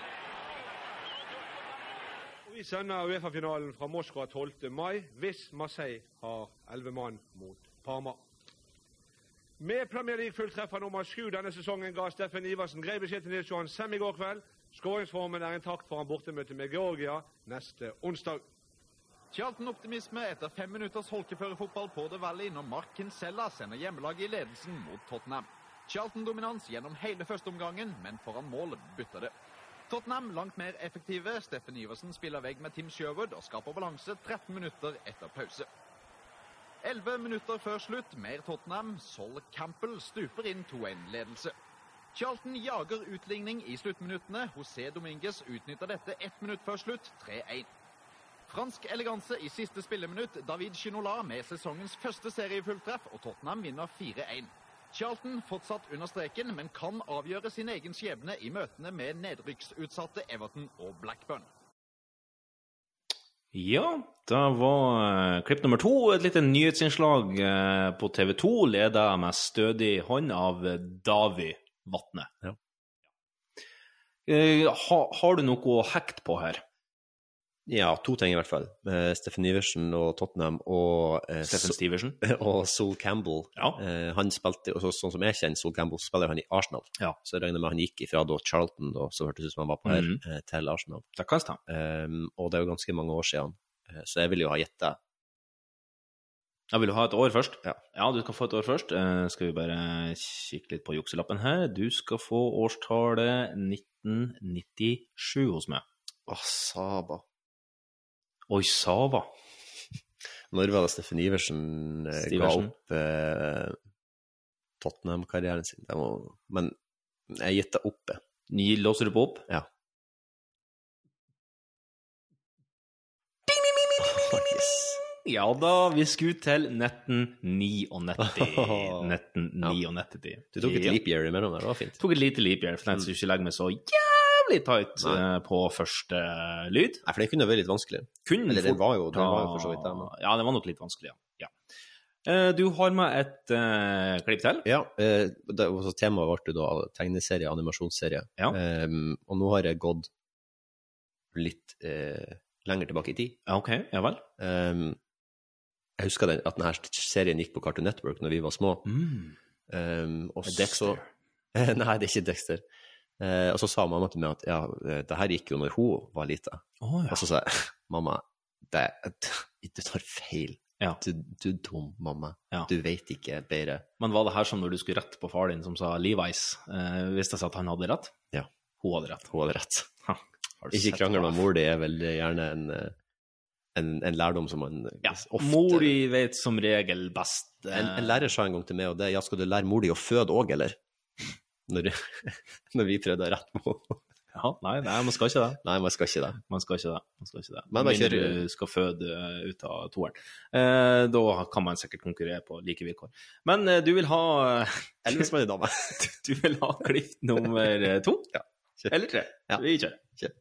Vi sender UEFA-finalen fra Moskva tolvte mai, hvis Marseille har elleve mann mot Parma. Med Premier League-fulltreffer nummer sju denne sesongen ga Steffen Iversen grei beskjed til Nils Johan Sem i går kveld. Skåringsformen er intakt for en bortemøte med Georgia neste onsdag.
Charlton-optimisme etter fem minutters holkeførerfotball på The Valley når Mark Kinsella sender hjemmelaget i ledelsen mot Tottenham. Charlton-dominans gjennom hele første omgangen, men foran mål bytter det. Tottenham langt mer effektive. Steffen Iversen spiller vegg med Tim Sherwood og skaper balanse tretten minutter etter pause. elleve minutter før slutt, mer Tottenham. Sol Campbell stuper inn to en-ledelse. Charlton jager utligning i sluttminuttene. José Dominguez utnytter dette ett minutt før slutt, tre en. Fransk eleganse i siste spilleminutt. David Ginola med sesongens første seriefulltreff, og Tottenham vinner fire en. Charlton fortsatt under streken, men kan avgjøre sin egen skjebne i møtene med nedrykksutsatte Everton og Blackburn.
Ja, da var klipp nummer to, et lite nyhetsinnslag på T V to, ledet med stødig hånd av Davi Vatne.
Ja.
Ha, har du noe å hekte på her?
Ja, to ting i hvert fall. Uh, Steffen Iversen og Tottenham og uh,
Steffen Stiversen
og Sol Campbell.
Ja.
Uh, han spilte, og så, sånn som jeg kjenner Sol Campbell, så spiller han i Arsenal.
Ja.
Så jeg regner med han gikk ifra da Charlton, da, så hørtes det ut som han var på her, mm. uh, til Arsenal.
Det kan stå.
Um, og det er jo ganske mange år siden, uh, så jeg vil jo ha gjett det.
Ja, vil du ha et år først?
Ja.
Ja, du skal få et år først. Uh, skal vi bare kikke litt på jukselappen her. Du skal få årstallet nitten nittisju hos meg.
Åh, Saba.
Oi, Sava.
Når var det Steffen Iversen eh, ga opp eh, Tottenham-karrieren sin? Det var, men jeg gitt det opp.
Ni låser du på opp?
Ja.
Ja da, vi skulle til nitten nittini. nitten nittini.
Du tok et leap year imellom der, det var fint.
Tok et lite leap year, for jeg skulle ikke legge meg så jævlig tight uh, på første uh, lyd.
Nei, for det kunne vært litt vanskelig.
Kunne
Eller den var jo, den var jo for så vidt der. Men...
Ja, det var nok litt vanskelig, ja. ja. Uh, du har med et uh, klipp til.
Ja, uh, det, altså, temaet ble da tegneserie, animasjonsserie.
Ja.
Um, og nå har jeg gått litt uh, lenger tilbake i tid.
Ja, ok, ja vel.
Um, jeg husker den, at denne serien gikk på Cartoon Network når vi var små.
Mm.
Um, og
Dexter?
Så, nei, det er ikke Dexter. Uh, og så sa mamma til meg at ja, det her gikk jo når hun var liten.
Oh, ja.
Og så sa jeg, mamma, det, du tar feil.
Ja.
Du, du er dum, mamma.
Ja.
Du vet ikke bedre.
Men var det her som når du skulle rette på far din som sa Levi's, uh, visste jeg at han hadde rett?
Ja.
Hun hadde rett.
Hun hadde rett.
Ha,
ikke krangel med mor, det er vel gjerne en, en, en lærdom som man
ja.
ofte...
Mor di vet som regel best. Uh...
En, en lærer sa en gang til meg, og det, ja, skal du lære mor di å føde også, eller? Når, når vi prøvde å rette på.
Ja, nei, nei, man skal ikke det.
Nei, man skal ikke det.
Man skal ikke det. Man skal ikke det.
Men man kjører...
du skal føde ut av toeren. Eh, da kan man sikkert konkurrere på like vilkår. Men eh, du vil ha...
Elleve dame.
Du vil ha klipp nummer to?
Ja. Kjør.
Eller tre?
Ja.
Vi kjører.
Kjør.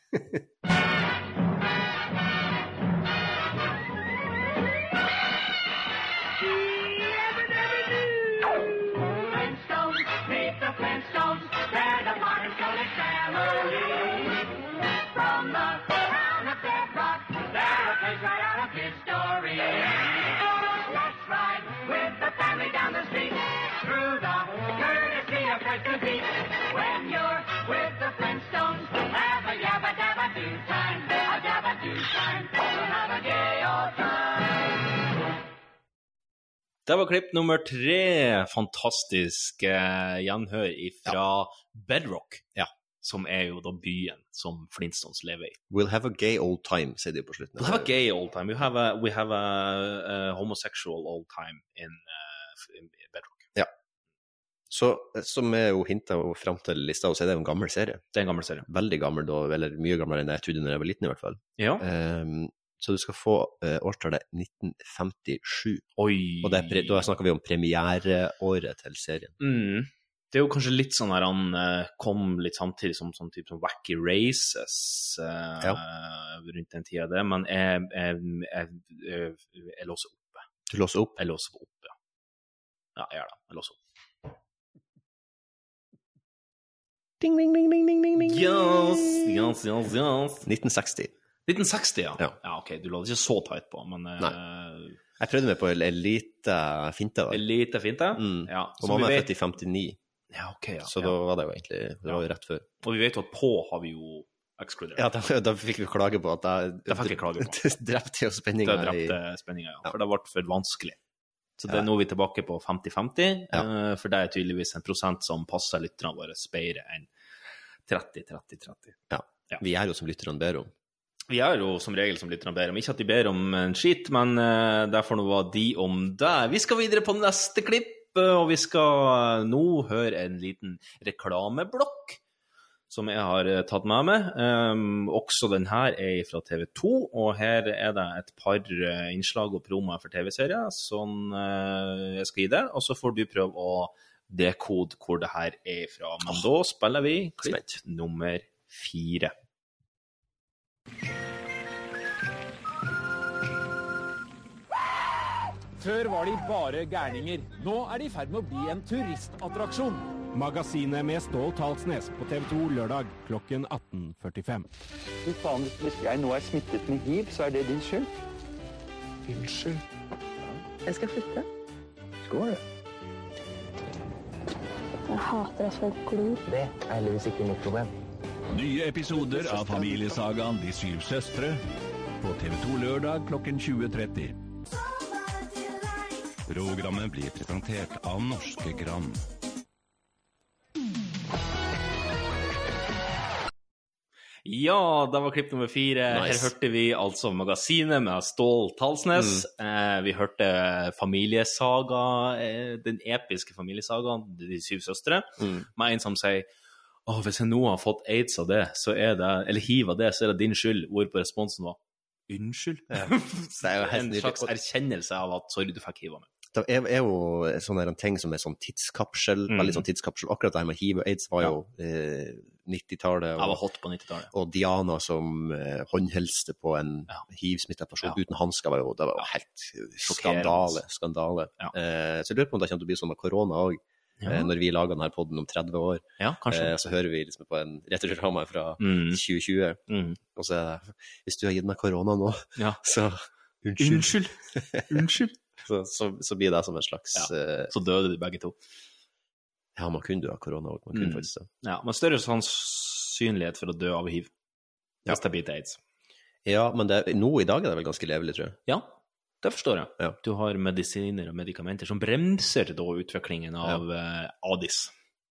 Det var klipp nummer tre, fantastisk eh, gjenhør fra ja. Bedrock,
ja.
Som er jo da byen som Flintstones lever i.
We'll have a gay old time, sier de på slutten.
We'll have a gay old time. We have a, we have a, a homosexual old time in, uh, in Bedrock.
Ja. Så, som er jo hintet frem til lista, så er det en gammel serie.
Det er en gammel serie.
Veldig gammel, da, eller mye gammel enn jeg trodde når jeg var liten i hvert fall.
Ja.
Um, Så du skal få uh, årstallet nitten femtisju.
Oi!
Og det er, da snakker vi om premiereåret til serien.
Mm. Det er jo kanskje litt sånn her han uh, kom litt samtidig som sånn type som Wacky Races uh, ja. rundt den tida det, men jeg, jeg, jeg, jeg, jeg låser oppe.
Du låser opp?
Jeg låser opp, ja. Ja, jeg gjør det. Jeg låser opp.
Ding, ding, ding, ding, ding, ding.
Yes, yes, yes, yes.
nitten seksti.
nitten seksti, ja.
Ja.
Ja, ok, du la det ikke så tight på, men...
Nei. Jeg prøvde meg på en lite finte da.
En lite finte?
Mm.
Ja.
Og mamma er født i femtini.
Ja, ok, ja.
Så
ja.
Da var det jo egentlig, det var jo rett før.
Og vi vet jo at på har vi jo ekskludert.
Ja, da, da fikk vi klage på at det...
Det fikk vi klage på.
Det drepte jo spenninga.
Det drepte spenninga, ja. For det ble for vanskelig. Så det er nå vi tilbake på femti femti, ja. For det er tydeligvis en prosent som passer lytterne våre speire enn tretti tretti tretti.
Ja. Ja, vi er jo som lytterne ber om.
Vi er jo som regel som lytterne ber om. Ikke at de ber om en skit, men uh, derfor nå var de om det. Vi skal videre på neste klipp, og vi skal nå høre en liten reklameblokk som jeg har tatt med meg. Um, også den her er fra T V to, og her er det et par innslag og promoer for T V-serier som uh, jeg skal gi deg, og så får du prøve å dekode hvor det her er fra. Men oh. da spiller vi klipp nummer fire.
Før var de bare gærninger. Nå er de i ferd med å bli en turistattraksjon. Magasinet med Stål Talsnes på T V to lørdag klokken atten førtifem.
Fy faen, hvis jeg nå er smittet med hiv, så er det din skyld.
Unnskyld.
Jeg skal flytte.
Skål.
Jeg hater at folk glor.
Det er heldigvis ikke mitt problem.
Nye episoder av familiesagaen De syv søstre på T V to lørdag klokken tjue tretti. Programmet blir presentert av Norske Gram.
Ja, det var klipp nummer fire. Nice. Her hørte vi altså magasinet med Stål Talsnes. Mm. Eh, vi hørte familiesaga, eh, den episke familiesagaen De syv søstre, mm. med en som sier Åh, hvis jeg nå har fått AIDS av det, så er det, eller hiv av det, så er det din skyld, hvorpå responsen var, unnskyld? Ja. Det er jo en slags erkjennelse av at, sorry, du fikk hiv av meg.
Det er, er jo sånne ting som er sånn tidskapsel, mm. veldig sånn tidskapsel. Akkurat det her med hiv og AIDS var jo ja. eh, nittitallet.
Jeg var hot på nittitallet.
Og Diana som eh, håndhelste på en ja. hiv-smittet person ja. uten hansker var jo, det var jo helt skandale, skandale. Ja. Eh, så jeg lurer på om det kommer til å bli sånn med korona også. Ja. Når vi lager denne podden om tretti år,
ja,
eh, så hører vi liksom på en retrodrama fra mm. tjue tjue, mm. og så hvis du har gitt meg korona nå, ja. så
unnskyld. Unnskyld. unnskyld.
så, så, så blir det som en slags...
Ja. Uh, så døde de begge to.
Ja, man kunne dø av korona, man kunne mm. faktisk det.
Ja, men større sannsynlighet for å dø av hiv. Hvis ja. det blir til AIDS.
Ja, men det, nå i dag er det vel ganske levelig, tror jeg.
Ja. Det forstår jeg. Ja. Du har medisiner og medikamenter som bremser da utviklingen av ja. uh, A D I S.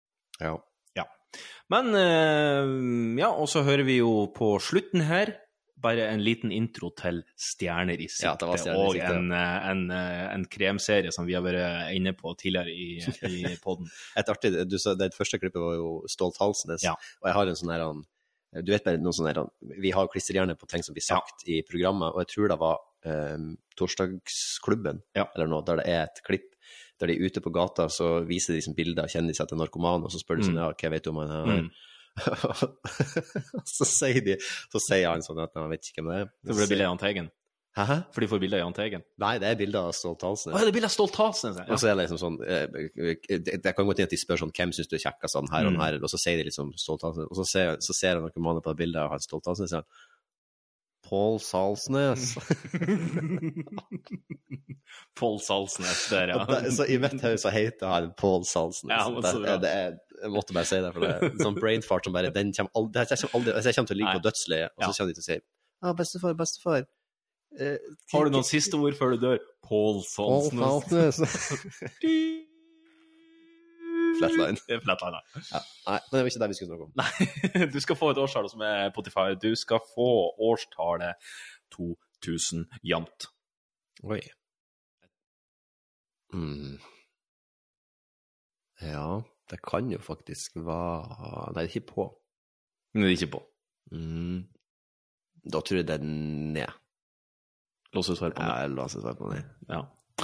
Ja.
Ja. Men, uh, ja, og så hører vi jo på slutten her, bare en liten intro til Stjerner i sikte,
ja, det var Stjerner i sikte.
Og en, en, en kremserie som vi har vært inne på tidligere i, i podden.
Et artig, du sa, det første klippet var jo Stolt Halsnes,
ja.
Og jeg har en sånn her, du vet bare noen sånn her, vi har klisterhjerne på ting som blir sagt ja. I programmet, og jeg tror det var um, Torsdagsklubben, ja. Eller noe, der det er et klipp, der de er ute på gata, så viser de liksom bilder av kjendiser til narkoman, og så spør de sånn, mm. ja, hva vet du om han her? Mm. så sier de, så sier han sånn at han vet ikke hvem det er.
Så blir det bildet av Jahn Teigen.
Hæ?
For de får bildet av Jahn Teigen.
Nei, det er bildet av Stolt Halsnes.
Å, det er bildet av Stolt Halsnes, ja.
Og så er det liksom sånn, det kan gå til at de spør sånn, hvem synes du er kjekka sånn her og her, og så sier de liksom Stolt Halsnes, og så ser, så ser han noen mannen på det bildet av Stolt Halsnes, og sier Pål Salsnes.
Pål Salsnes, der, ja.
Det, så I mitt hus så heter han Pål Salsnes.
Ja,
det, det, det er, jeg måtte bare si det, for det er sånn brainfart som bare, den kommer aldri, jeg kommer, aldri, jeg kommer til å ligge på dødsleie, og så kommer de til å si, ah, bestefar, bestefar. Eh,
Har du noen siste ord før du dør? Pål Salsnes.
Flatline.
Flatline,
ja. Nei, men det var ikke det vi skulle snakke om.
Nei, du skal få et årstall som er Spotify. Du skal få årstallet to tusen jamt.
Oi. Mm. Ja, det kan jo faktisk være... Nei, det er ikke på.
Men det er ikke på.
Mm. Da tror jeg det er ned.
Lås oss være på ned.
Ja, lås oss være på ned.
Ja.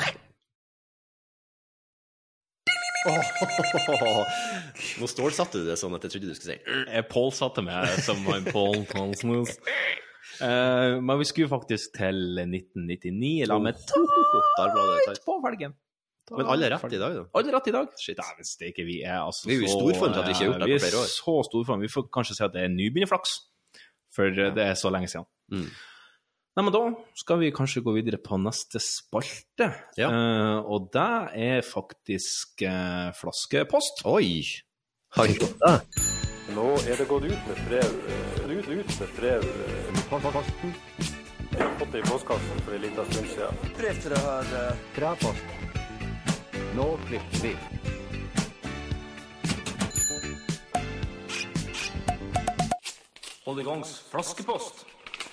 Oh, nå stålsatte du det sånn at jeg trodde du skulle si
Jeg pålsatte meg som en Pål Halsnes. uh, Men vi skulle faktisk til nitten nittini, eller med to
Dagbladet
på velgen.
Men alle er rett i dag da?
Alle er rett i dag. Shit, det er det ikke. Vi er altså
Vi er jo i stor form til at vi ikke har gjort det på flere år.
Vi er så stor form. Vi får kanskje si at det er nybegynnerflaks, for ja. Det er så lenge siden.
Mm.
Nei, men da skal vi kanskje gå videre på neste spalte.
Ja.
Uh, og det er faktisk uh, flaskepost.
Oi! Har vi gått det?
Nå er det gått ut med brev. Ut, ut med brev. Posten. Jeg har fått det i postkassen for en liten stund siden.
Brev til det her. Uh...
Kravpost. Nå klipper vi.
Hold i gangs flaskepost.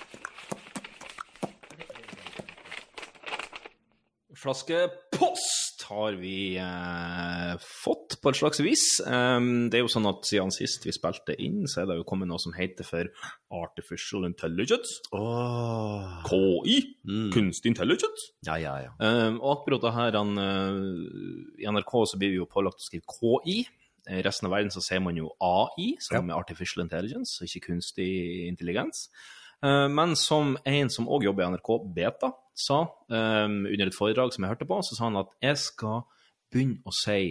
Flaskepost har vi eh, fått på et slags vis. Um, det er jo sånn at siden sist vi spilte inn, så er det jo kommet noe som heter for Artificial Intelligence.
Oh.
K I, mm. Kunstig Intelligence.
Ja, ja, ja.
Um, og akkurat det her, han, uh, i N R K så blir vi jo pålagt å skrive K I. I resten av verden så ser man jo A I, som ja. Er Artificial Intelligence, og ikke kunstig intelligens. Uh, men som en som også jobber i N R K, Beta, sa um, under et foredrag som jeg hørte på, så sa han at jeg skal begynne å si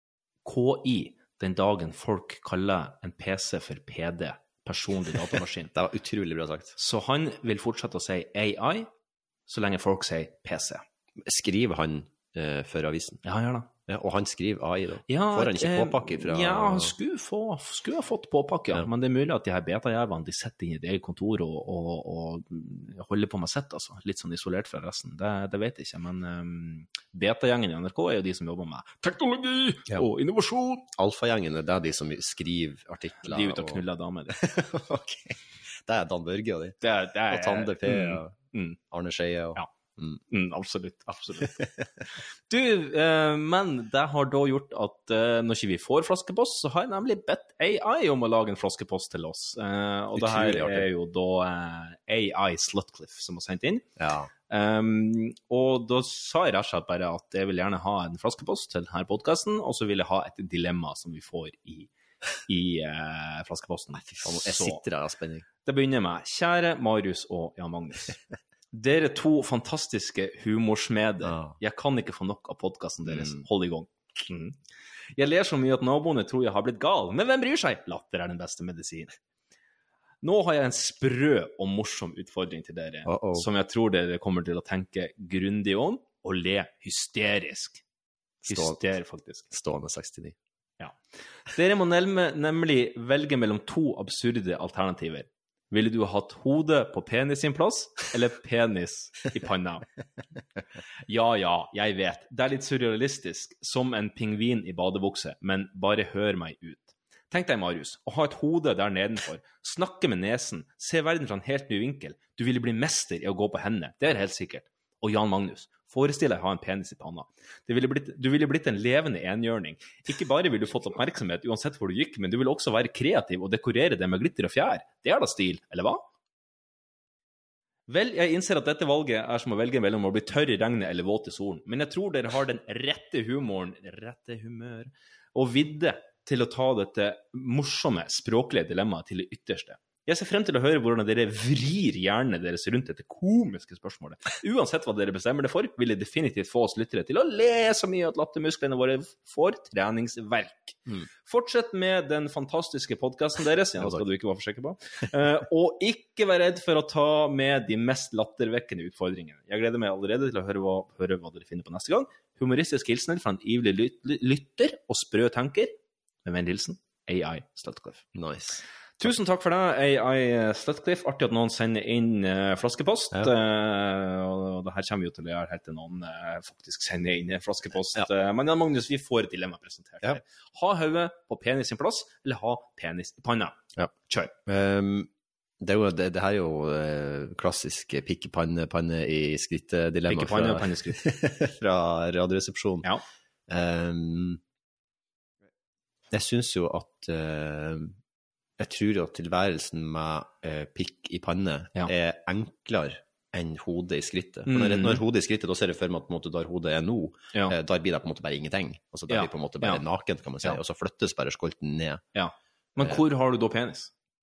K I den dagen folk kaller en P C for P D, personlig datamaskin.
Det var utrolig bra sagt.
Så han vil fortsette å si A I så lenge folk sier P C.
Skriver han uh, for avisen?
Ja, han gjør det.
Ja, og han skriver A I da.
Ja,
får han ikke påpakke fra...
Ja, han skulle, få, skulle ha fått påpakke, ja. Men det er mulig at de her beta-jævene, de setter inn i det eget kontor og, og, og holder på med sett, altså. Litt sånn isolert fra resten. Det, det vet jeg ikke, men um, beta-gjengen i N R K er jo de som jobber med teknologi ja. Og innovasjon.
Alfa-gjengen er det de som skriver artikler.
De er ute og knuller damer.
Ok. Det er Dan Børge og de.
Det er, det er,
og Tande P
mm,
og
mm.
Arne Skeie og...
Ja. Mm. Mm, absolutt, absolutt. Du, eh, men det har da gjort at eh, når ikke vi får flaskepost, så har jeg nemlig bedt A I om å lage en flaskepost til oss. Eh, og det her er jo da eh, A I Slutcliffe som har sendt inn.
Ja.
Um, og da sa jeg rett og slett bare at jeg vil gjerne ha en flaskepost til denne podcasten, og så vil jeg ha et dilemma som vi får i, i uh, flaskeposten.
Fy faen, jeg sitter der av spenning.
Det begynner med kjære Marius og Jan Magnus. Dere to fantastiske humorsmeder. Ja. Jeg kan ikke få nok av podcasten deres. Mm. Hold i gang. Mm. Jeg ler så mye at naboene tror jeg har blitt gal, men hvem bryr seg? Latter er den beste medisin. Nå har jeg en sprø og morsom utfordring til dere, uh -oh. som jeg tror dere kommer til å tenke grundig om, og le hysterisk. Hyster, faktisk.
Stående sekstini.
Ja. Dere må nelme, nemlig velge mellom to absurde alternativer. Ville du ha hatt hodet på penis sin plass, eller penis i panna? Ja, ja, jeg vet. Det er litt surrealistisk, som en pingvin i badebukse, men bare hør meg ut. Tenk deg, Marius, å ha et hode der nedenfor, snakke med nesen, se verden fra en helt ny vinkel. Du ville bli mester i å gå på hendene, det er helt sikkert. Og Jan Magnus, forestill deg å ha en penis i panna. Det ville blitt, du ville blitt en levende enhjørning. Ikke bare ville du fått oppmerksomhet uansett hvor du gikk, men du ville også være kreativ og dekorere det med glitter og fjær. Det er da stil, eller hva? Vel, jeg innser at dette valget er som å velge mellom å bli tørr i regnet eller våt i solen, men jeg tror dere har den rette humoren, rette humør, og vidde til å ta dette morsomme, språklige dilemmaet til det ytterste. Jeg ser frem til å høre hvordan dere vrir hjernene deres rundt dette komiske spørsmålet. Uansett hva dere bestemmer det for, vil det definitivt få oss lyttere til å le så mye at lattermusklene våre får treningsverk. Mm. Fortsett med den fantastiske podcasten deres, ja, skal du ikke være for sikker på, uh, og ikke være redd for å ta med de mest lattervekkende utfordringene. Jeg gleder meg allerede til å høre hva, høre hva dere finner på neste gang. Humoristisk hilsner fra en ivrig lyt- lytter og sprø tanker. Med vennlig hilsen, A I Slutcliffe.
Nice.
Tusen takk for det, A I Slutcliffe. Artig at noen sender inn uh, flaskepost. Ja. Uh, og det her kommer jo til å gjøre helt til noen uh, faktisk sender inn flaskepost. Ja. Uh, men ja, Magnus, vi får et dilemma presentert her. Ja. Ha hodet på penis sin plass, eller ha penis i panna?
Ja.
Kjør.
Um, det, er jo, det, det her er jo uh, klassisk pikk i panne, panne i skritt-dilemma.
Pikk i panne og panne i skritt.
Fra Radioresepsjonen.
Ja.
Um, jeg synes jo at... Uh, Jeg tror at tilværelsen med eh, pikk i panne ja. er enklere enn hodet i skrittet. For når, mm. når hodet i skrittet, da ser jeg for meg at på en måte, der hodet er nå, ja. eh, der blir det på en måte bare ingenting. Altså der ja. blir på en måte bare ja. naken, kan man si, ja. og så flyttes bare skolten ned.
Ja. Men hvor eh, har du da penis?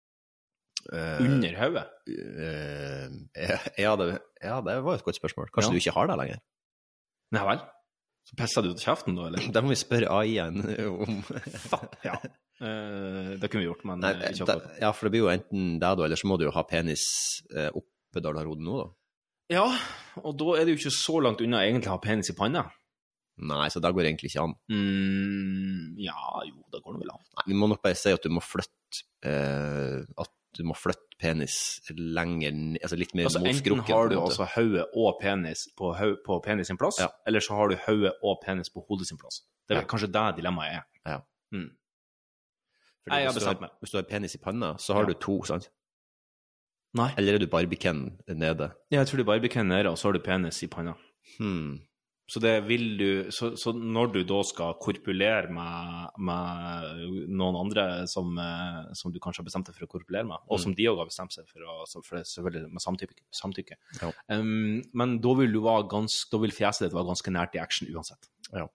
Uh, Under hodet?
Uh, ja, det, ja, det var et godt spørsmål. Kanskje ja. du ikke har det lenger?
Nei vel? Så pisser du til kjeften da, eller?
Det må vi spørre A I-en om.
Ja. Uh, det kunne vi gjort, men
Nei,
ikke
da, ja, for det blir jo enten det da, eller så må du jo ha penis uh, oppe der du har hodet nå da.
Ja, og da er det jo ikke så langt unna egentlig å ha penis i panna.
Nei, så det går egentlig ikke an.
Mm, ja, jo, det går det vel an.
Nei, vi må nok bare si at du må flytte uh, at du må flytte penis lenger, altså litt mer
altså,
mot skrukken.
Enten har du altså hodet og penis på, på penis sin plass, ja. eller så har du hodet og penis på hodet sin plass. Det er ja. kanskje det dilemmaet er.
Ja.
Mm.
Fordi Nei, hvis, du har, hvis du har penis i panna, så har ja. du to, sant?
Nei.
Eller er du barbican nede?
Ja, jeg tror du er barbican nede, og så har du penis i panna.
Hmm.
Så det vil du, så, så når du da skal korpulere med, med noen andre som, som du kanskje har bestemt deg for å korpulere med, og som mm. de også har bestemt seg for, å, for det, selvfølgelig med samtykke, samtykke. Ja. Um, men da vil du være ganske, da vil fjeset ditt være ganske nært i action uansett.
Ja.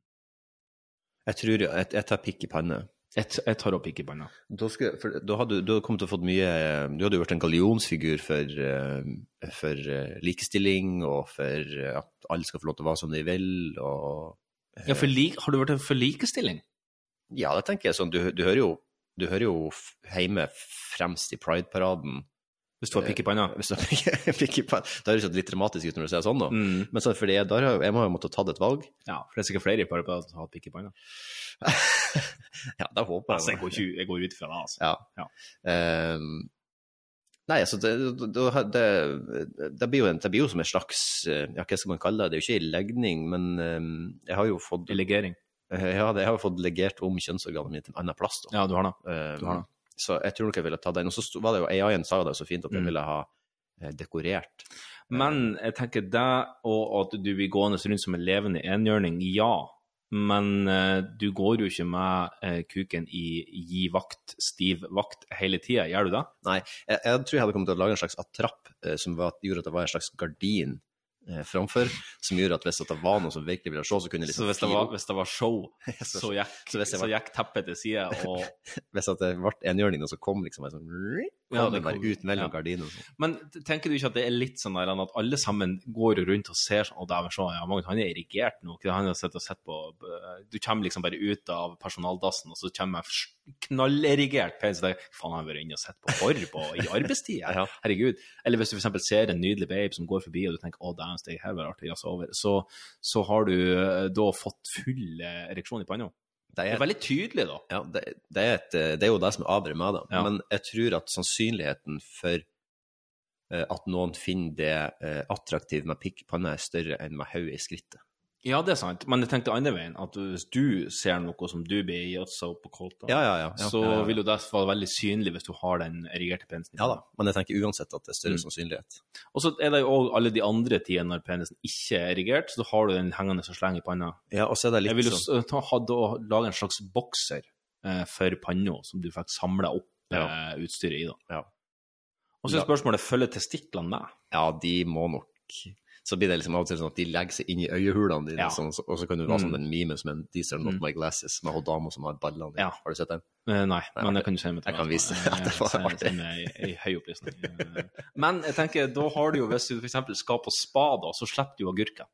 Jeg tror jeg, jeg tar pikk i panne.
Jeg, jeg tar opp pikk i panna.
Da, skal, for, da hadde du kommet til å fått mye, du hadde jo vært en gallionsfigur for, for likestilling, og for at alle skal få lov til å være som de vil, og...
Ja, for li, har du vært for likestilling?
Ja, det tenker jeg sånn, du, du hører jo, du hører jo hjemme fremst i Pride-paraden.
Hvis du har pikk i panna?
Hvis du har pikk i panna. Da høres det litt dramatisk ut når du ser sånn da. Mm. Men så, fordi jeg, der, jeg må jo måtte ta et valg.
Ja, for det er sikkert flere i Pride-paraden som har pikk i panna.
Ja, det håper jeg.
Altså, jeg, går ikke, jeg går ut fra det, altså.
Ja. ja. Um, nei, altså, det, det, det, det, blir jo en, det blir jo som en slags, ja, hva skal man kalle det? Det er jo ikke en legning, men um, jeg har jo fått...
Legering?
Ja, jeg har jo fått legert om kjønnsorganet mitt til en annen plass da.
Ja, du har det.
Um,
du har det.
Så jeg tror nok jeg ville ta den. Og så var det jo, A I-en sa det så fint at jeg mm. ville ha eh, dekorert.
Men jeg tenker det, og at du vil gående rundt som en levende enhjørning, ja. Men eh, du går jo ikke med eh, kuken i gi vakt, stiv vakt hele tiden, gjør du det?
Nei, jeg, jeg tror jeg hadde kommet til å lage en slags attrapp eh, som var, gjorde at det var en slags gardin eh, framfor, som gjorde at hvis det var noe som virkelig ville se, så kunne liksom...
Så hvis det var, hvis det var show, så gikk, så
så
var, så gikk teppet til siden, og...
Hvis at det ble enhjørning, og så kom liksom en sånn... Ja, det kom ut mellom ja. gardiner.
Men tenker du ikke at det er litt sånn der, at alle sammen går rundt og ser sånn, og der var sånn, ja, Magnus, han er irrigert nå, han har sett og sett på, du kommer liksom bare ut av personaldassen, og så kommer jeg knallerigert penis, så det er, faen, han har vært inne og sett på horr på i arbeidstid, ja. Herregud. Eller hvis du for eksempel ser en nydelig babe som går forbi, og du tenker, å, det er en steg her, var artig, altså, over. Så, så har du da fått full ereksjon i panna. Det er, det er veldig tydelig da.
Ja, det, det, er et, det er jo det som avgjør med det. Ja. Men jeg tror at sannsynligheten for uh, at noen finner det uh, attraktivt med pikk i panna er større enn med hodet i skrittet.
Ja, det er sant, men jeg tenkte andre veien, at hvis du ser noe som du blir gjødset opp på kolta,
ja, ja, ja, ja,
så
ja, ja.
vil jo det være veldig synlig hvis du har den erigerte penisen.
Ja da, men jeg tenker uansett at det er større mm. sannsynlighet.
Og så er det jo også alle de andre tidene når penisen ikke er erigert, så har du den hengende så sleng i panna.
Ja, og så er det litt
jeg vil jo
sånn...
ta, ha, da, lage en slags bokser eh, for panna, som du fikk samlet opp ja. eh, utstyret i da.
Ja.
Og så er spørsmålet, følger testiklene med?
Ja, de må nok... Så blir det liksom av og til sånn at de legger seg inn i øyehulene dine, ja. sånn, og så kan du være mm. sånn den meme som en These are not mm. my glasses, med hun dame som har ballene dine. Ja. Har du sett den?
Uh, nei, nei, men jeg kan jo se meg til.
Jeg kan vise det, det var artig.
I høy opplysning. Men jeg tenker, da har du jo, hvis du for eksempel skal på spa da, så slipper du agurken.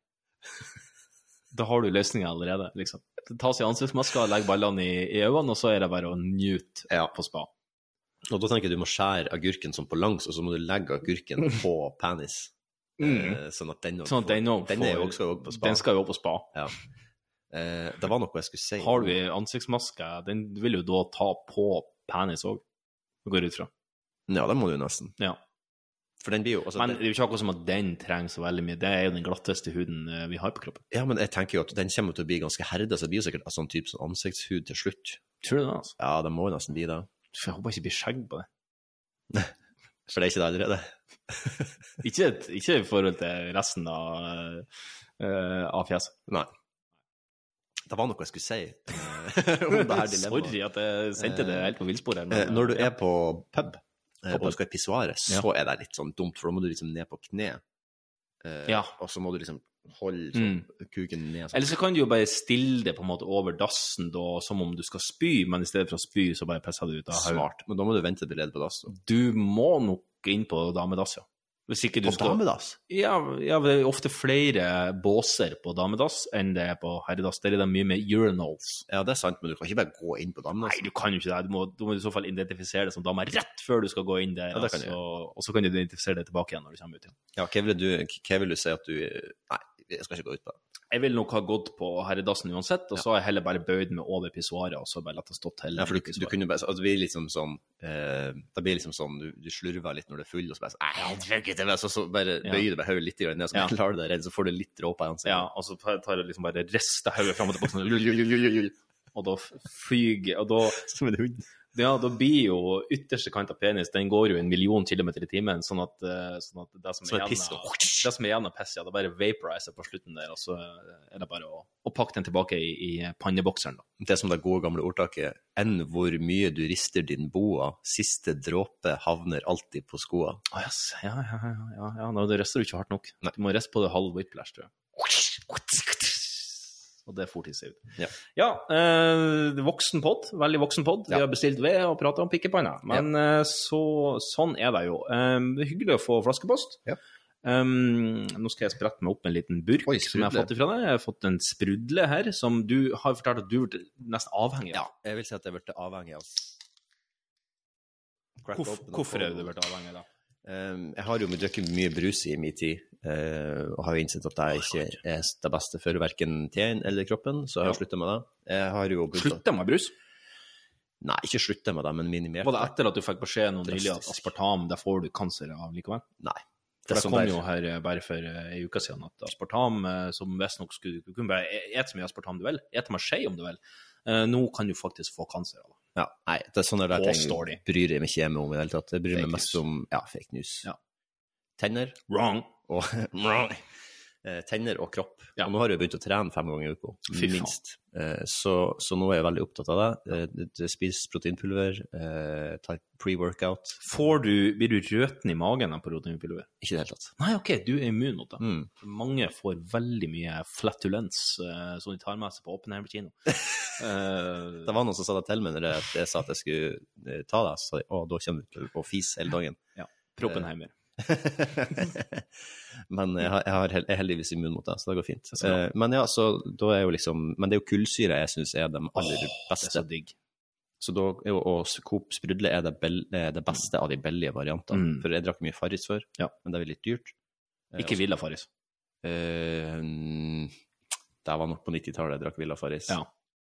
Da har du løsningen allerede, liksom. Det tas i ansiktsmasker, legg ballene i, i øynene, og så er det bare å nyte ja. på spa.
Og da tenker jeg du må skjære agurken som på langs, og så må du legge agurken på penis. Mm. Sånn at den,
sånn at den,
får, den er jo også på spa.
Den skal jo på spa.
Ja. Eh, det var noe jeg skulle si.
Har du ansiktsmaske, den vil jo da ta på penis også. Det går ut fra.
Ja, det må du nesten.
Ja.
For den blir jo... Altså,
men
den,
det er jo ikke akkurat som at den trenger så veldig mye. Det er jo den glatteste huden vi har på kroppen.
Ja, men jeg tenker jo at den kommer til å bli ganske herdet, så det blir jo sikkert en sånn type sånn ansiktshud til slutt.
Tror du det, altså?
Ja, det må jo nesten bli det.
Jeg håper ikke det blir skjegg på det.
For det er ikke det allerede.
ikke, ikke i forhold til resten av, uh, av fjeset.
Nei. Det var noe jeg skulle si om det her dilemmaet.
Sorry at jeg sendte det helt på villspor her.
Men, Når du er på pub, på og du skal i pissoaret, så ja. er det litt sånn dumt, for da må du liksom ned på kne. Uh, ja. Og så må du liksom holde sånn, mm. kuken ned. Sånn.
Eller så kan du jo bare stille det på en måte over dassen, da, som om du skal spy, men i stedet for å spy, så bare pisser du ut av høyre.
Smart, men da må du vente til du leder på dass. Da.
Du må nok inn på damedass, ja. Hvis ikke du
på
skal...
damedass?
Ja, ja, det er ofte flere båser på damedass enn det er på herredass. Der er det mye med urinals.
Ja, det er sant, men du kan ikke bare gå inn på damedass.
Nei, du kan jo ikke det. Du må, du må i så fall identifisere det som dame rett før du skal gå inn der, ja, altså, og så kan du identifisere det tilbake igjen når du kommer ut igjen.
Ja, hva vil du, hva vil du si at du... Nei, jeg skal ikke gå ut på det.
Jeg vil nok ha gått på herredassen uansett, og ja. så har jeg heller bare bøyd meg over pissoaret, og så bare lett det stått til.
Ja, for du, du kunne bare, altså, det blir liksom sånn, eh, det blir liksom sånn, du, du slurver litt når du er full, og så bare sånn, nei, jeg trenger ikke det, så, så bare ja. bøyer du bare høyre litt i ned, så ja. klarer du deg redd, så får du litt dråper i ansiktet.
Ja, og så tar jeg liksom bare resta høyre frem og tilbake, sånn, og da flyger, og da...
Som en hund.
Ja, da blir jo ytterste kant av penis, den går jo en million kilometer i timen, sånn at, sånn at det som er igjen av, det som er igjen av piss, ja, det bare vaporiser på slutten der, og så er det bare å, å pakke den tilbake i, i pannebokseren da.
Det som det gode gamle ordtaket, enn hvor mye du rister din boa, siste dråpe havner alltid på skoa.
Å, yes. ja, ja, ja, ja, ja, nå rister du ikke hardt nok. Nei. Du må riste på det halv whiplash, tror jeg. Og det får til seg ut. Ja, ja eh, voksen podd, veldig voksen podd. Ja. Vi har bestilt ved og pratet om pikkepanna. Men ja. eh, så, sånn er det jo. Eh, det er hyggelig å få flaskepost. Ja. Um, nå skal jeg sprette meg opp en liten burk Oi, som jeg har fått ifra deg. Jeg har fått en sprudle her, som du har fortalt at du ble nesten avhengig av.
Ja, jeg vil si at jeg ble avhengig av.
Hvorfor, hvorfor er du blitt avhengig da?
Um, jeg har jo drukket mye brus i min tid, uh, og har jo innsett at det ikke er det beste for hverken teen eller kroppen, så jeg har ja. sluttet med det. Jeg har jo
sluttet med brus?
Nei, ikke sluttet med det, men minimert.
Var det etter at du fikk beskjed noen nylig at aspartam, der får du kancer av likevel?
Nei.
For det, det kom der... jo her bare for en uke siden at aspartam, som best nok skulle, du kunne bare ete så mye aspartam du vil, ete med skje om du vil, uh, nå kan du faktisk få kancer av det.
Ja, nei, det er sånne der ting bryr jeg meg ikke med om i det hele tatt. Jeg bryr fake meg mest news. om, ja, fake news. Ja. Tenner.
Wrong.
Og, wrong. Tenner og kropp. Ja. Og nå har jeg begynt å trene fem ganger i uka, minst. Så, så nå er jeg veldig opptatt av det. Spis proteinpulver, ta pre-workout.
Får du, blir du røten i magen av proteinpulver?
Ikke det hele tatt.
Nei, ok, du er immun mot det. Mm. Mange får veldig mye flatulens, som de tar med seg på åpen her på kino.
Det var noen som sa det til meg når jeg, jeg sa at jeg skulle ta det, så sa de, å, da kommer du til å fis hele dagen.
Ja, Proppenheimer.
Men jeg, har, jeg, har, jeg er heldigvis immun mot det, så det går fint. Eh, men ja, så da er jo liksom, men det er jo kullsyre jeg synes er de aller oh, beste.
Det er så digg.
Så da er jo, og Coop sprudle er det, bel, er det beste av de billige variantene, mm. for jeg drakk mye Farris før, ja. men det er litt dyrt.
Eh, Ikke Villa Farris?
Eh, det var nok på nittitallet jeg drakk Villa Farris.
Ja.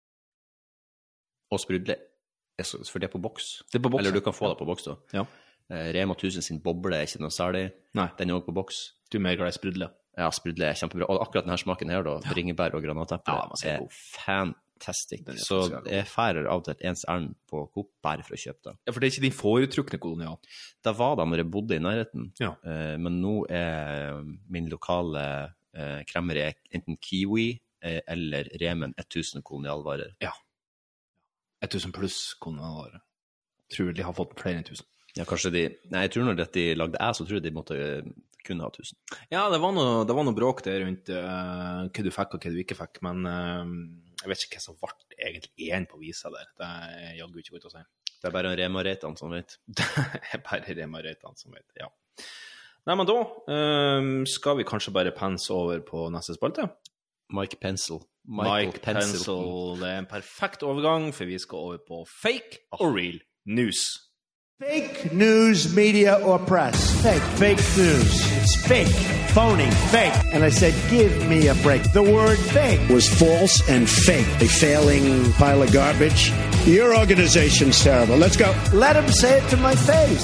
Og sprudle, for det er på boks.
Det er på boks.
Eller du kan få det på boks da.
Ja.
Rema tusen sin boble er ikke noe særlig.
Nei.
Den er også på boks.
Du er mer glad i sprudle.
Ja, sprudle er kjempebra. Og akkurat denne smaken her da, bringebær og granateple, ja, er fantastisk. Så jeg færer av til et ens ærend på Coop bare for å kjøpe det.
Ja, for det er ikke din foretrukne kolonial.
Det var da når jeg bodde i nærheten.
Ja.
Eh, men nå er min lokale eh, kremmeri enten Kiwi eh, eller Remen tusen kolonialvarer.
Ja. tusen pluss kolonialvarer. Tror de har fått flere enn tusen.
Ja, kanskje de... Nei, jeg tror når de lagde jeg, så tror jeg de måtte kunne ha tusen.
Ja, det var noe, det var noe bråk der rundt uh, hva du fikk og hva du ikke fikk, men uh, jeg vet ikke hva som ble egentlig igjen på visa der. Det er jaggu ikke godt å si.
Det er bare Rema-reitene som vet.
Det er bare Rema-reitene som vet, ja. Nei, men da um, skal vi kanskje bare pense over på neste spalte.
Mike Pencil.
Mike Pencil. Det er en perfekt overgang, for vi skal over på fake og real news.
Fake news, media, or press. Fake. Fake news. It's fake. Phony. Fake. And I said, give me a break. The word fake was false and fake. A failing pile of garbage. Your organization's terrible. Let's go. Let him say it to my face.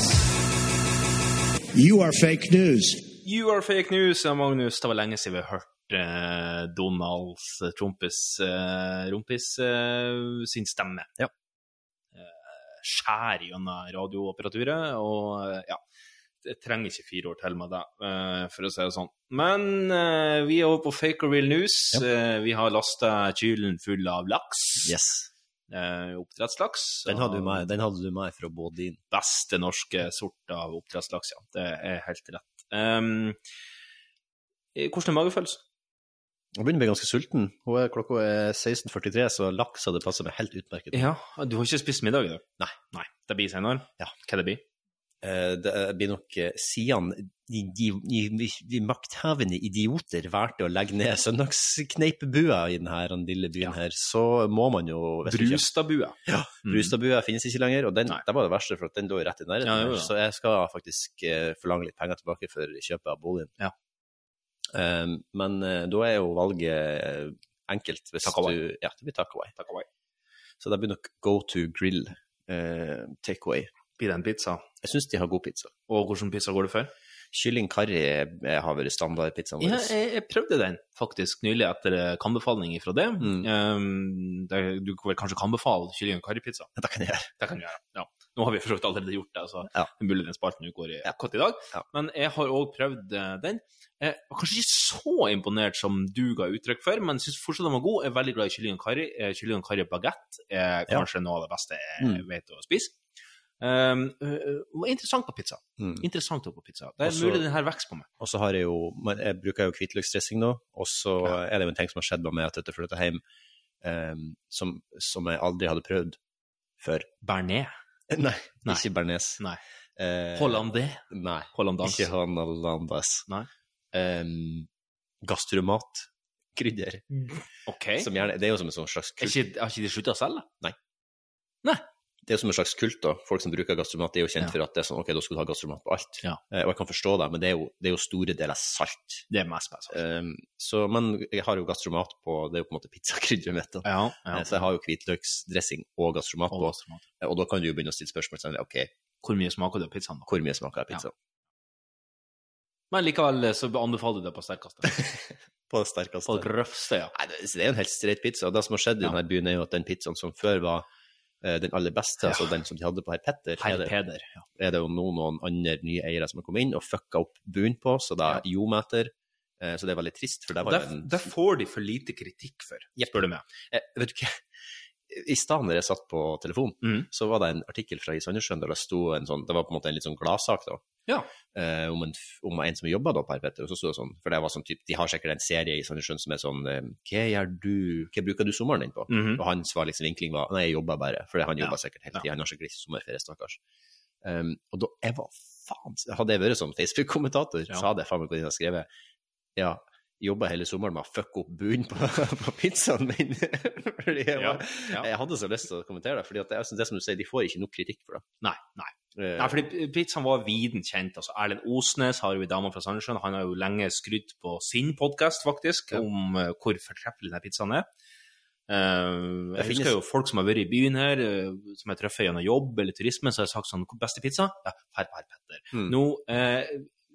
You are fake news.
You are fake news, Magnus. Det var lenge siden vi har hørt uh, Donalds Trumpis, uh, Rumpis uh, sin stemme.
Ja.
Skjær gjennom radioapparaturet, og ja, jeg trenger ikke fire år til med det, for å si det sånn. Men uh, vi er over på Fake or Real News. Ja. Uh, vi har lastet kylen full av laks.
Yes.
Uh, oppdrettslaks.
Den hadde du med, den hadde du med fra Bådin.
Beste norske sort av oppdrettslaks, ja. Det er helt rett. Um, hvordan er magefølelse?
Jeg begynner å bli ganske sulten. Klokka er seksten førtitre, så laks hadde passet meg helt utmerket.
Ja, du har ikke spist middag i dag?
Nei.
Nei, det blir senere.
Ja.
Hva det blir?
Eh, det blir nok eh, siden de, de, de, de makthavende idioter valgte å legge ned søndagskneipebua i denne lille byen ja. Her, så må man jo...
Brustadbua.
Ja, Brustadbua mm. finnes ikke lenger, og den, det var det verste, for at den lå rett i nærheten. Ja, så jeg skal faktisk eh, forlange litt penger tilbake for kjøpet av boligen.
Ja.
Um, men uh, da er jo valget uh, enkelt hvis
takeaway.
Du, ja, det blir takeaway.
Takeaway.
Så det blir nok go to grill uh, takeaway.
Blir det en pizza?
Jeg synes de har god pizza.
Og hvordan pizza går det for?
Kylling curry har vært standardpizzaen vår.
Ja, jeg, jeg prøvde den faktisk nylig etter kanbefaling fra det. Mm. Um, det du kan vel kanskje kanbefale kylling og currypizza?
Det kan jeg gjøre.
Det kan jeg gjøre, ja. Nå har vi for så vidt allerede gjort det, så ja. Det er mulig den spalten går i kort i dag.
Ja.
Men jeg har også prøvd uh, den. Jeg var kanskje ikke så imponert som du ga uttrykk for, men jeg synes fortsatt den var god. Jeg er veldig glad i kylling og curry. Kylling og curry baguette er kanskje ja. Noe av det beste jeg mm. vet å spise. Um, uh, interessant på pizza. Mm. Interessant på pizza. Det er også, mulig den her vekst på meg.
Og så har jeg jo, jeg bruker jo hvitløksdressing nå, og så ja. Er det jo en ting som har skjedd med meg at dette flyttet hjem, um, som, som jeg aldri hadde prøvd før.
Bernet?
Nei,
Nei,
ikke Bernes.
Nei.
Uh,
Hollandais?
Nei,
Hollandans.
ikke Hollandans.
Nei.
Um, gastromat, krydder.
Ok.
Som gjerne, det er jo som en sånn slags kult.
Er ikke, har ikke de sluttet å selge?
Nei.
Nei.
Det er jo som en slags kult da. Folk som bruker gastromat, det er jo kjent ja. For at det er sånn, ok, da skal du ha gastromat på alt.
Ja.
Uh, og jeg kan forstå det, men det er jo, det er jo store deler salt.
Det er mest salt.
Um, så, men jeg har jo gastromat på, det er jo på en måte pizzakrydderet mitt da.
Ja, ja.
Uh, så jeg har jo hvitløksdressing og gastromat
og
på.
Gastromat.
Uh, og da kan du jo begynne å stille spørsmål, sånn, ok.
Hvor mye smaker det av pizzaen da?
Hvor mye smaker det av pizzaen?
Ja. Men likevel så anbefaler du det på sterkeste.
På sterkeste.
På grøvste, ja.
Nei, det, det er jo en helt streit pizza, og det som har skjedd i ja. Denne byen er jo at den pizzaen som før var uh, den aller beste, ja. Altså den som de hadde på Herr Petter,
Herr
er, det,
Peder, ja.
Er det jo noen, noen andre nye eiere som har kommet inn og fucka opp buen på, så det er ja. Jometer, uh, så det er veldig trist, for det var
det,
en...
det får de for lite kritikk for,
yep.
spør du meg.
Uh, vet du hva? I stedet når jeg satt på telefon,
mm.
så var det en artikkel fra i Sandnessjøen der det stod en sånn, det var på en måte en litt sånn gladsak da,
ja.
eh, om, en, om en som jobbet da på Herr Petter, og så stod det sånn, for det var sånn typ, de har sikkert en serie i Sandnessjøen som er sånn, hva gjør du, hva bruker du sommeren din på?
Mm-hmm.
Og hans var liksom vinkling var, nei, jeg jobber bare, for han jobber
ja.
Sikkert helt tid, ja. Han har sikkert ikke sommerferie, stakkars. Um, og da, jeg var faen, hadde jeg vært sånn Facebook-kommentator, ja. Så hadde jeg faen meg gått inn og skrevet, ja, jobba hele sommeren med å fucke opp bunnen på, på pizzaen min. Fordi jeg, var, ja, ja. Jeg hadde så lyst til å kommentere det, fordi at det, er, det som du sier, de får ikke nok kritikk for det.
Nei, nei. Uh, nei, fordi pizzaen var viden kjent. Altså, Erlend Osnes har jo i Damer fra Sandnessjøen, han har jo lenge skrytt på sin podcast faktisk, ja. Om uh, hvor fortreffelig denne pizzaen er. Uh, jeg husker jo folk som har vært i byen her, uh, som har treffet gjennom jobb eller turisme, så har jeg sagt sånn, hvor beste pizza? Ja, Herr Petter. Mm. Nå, uh,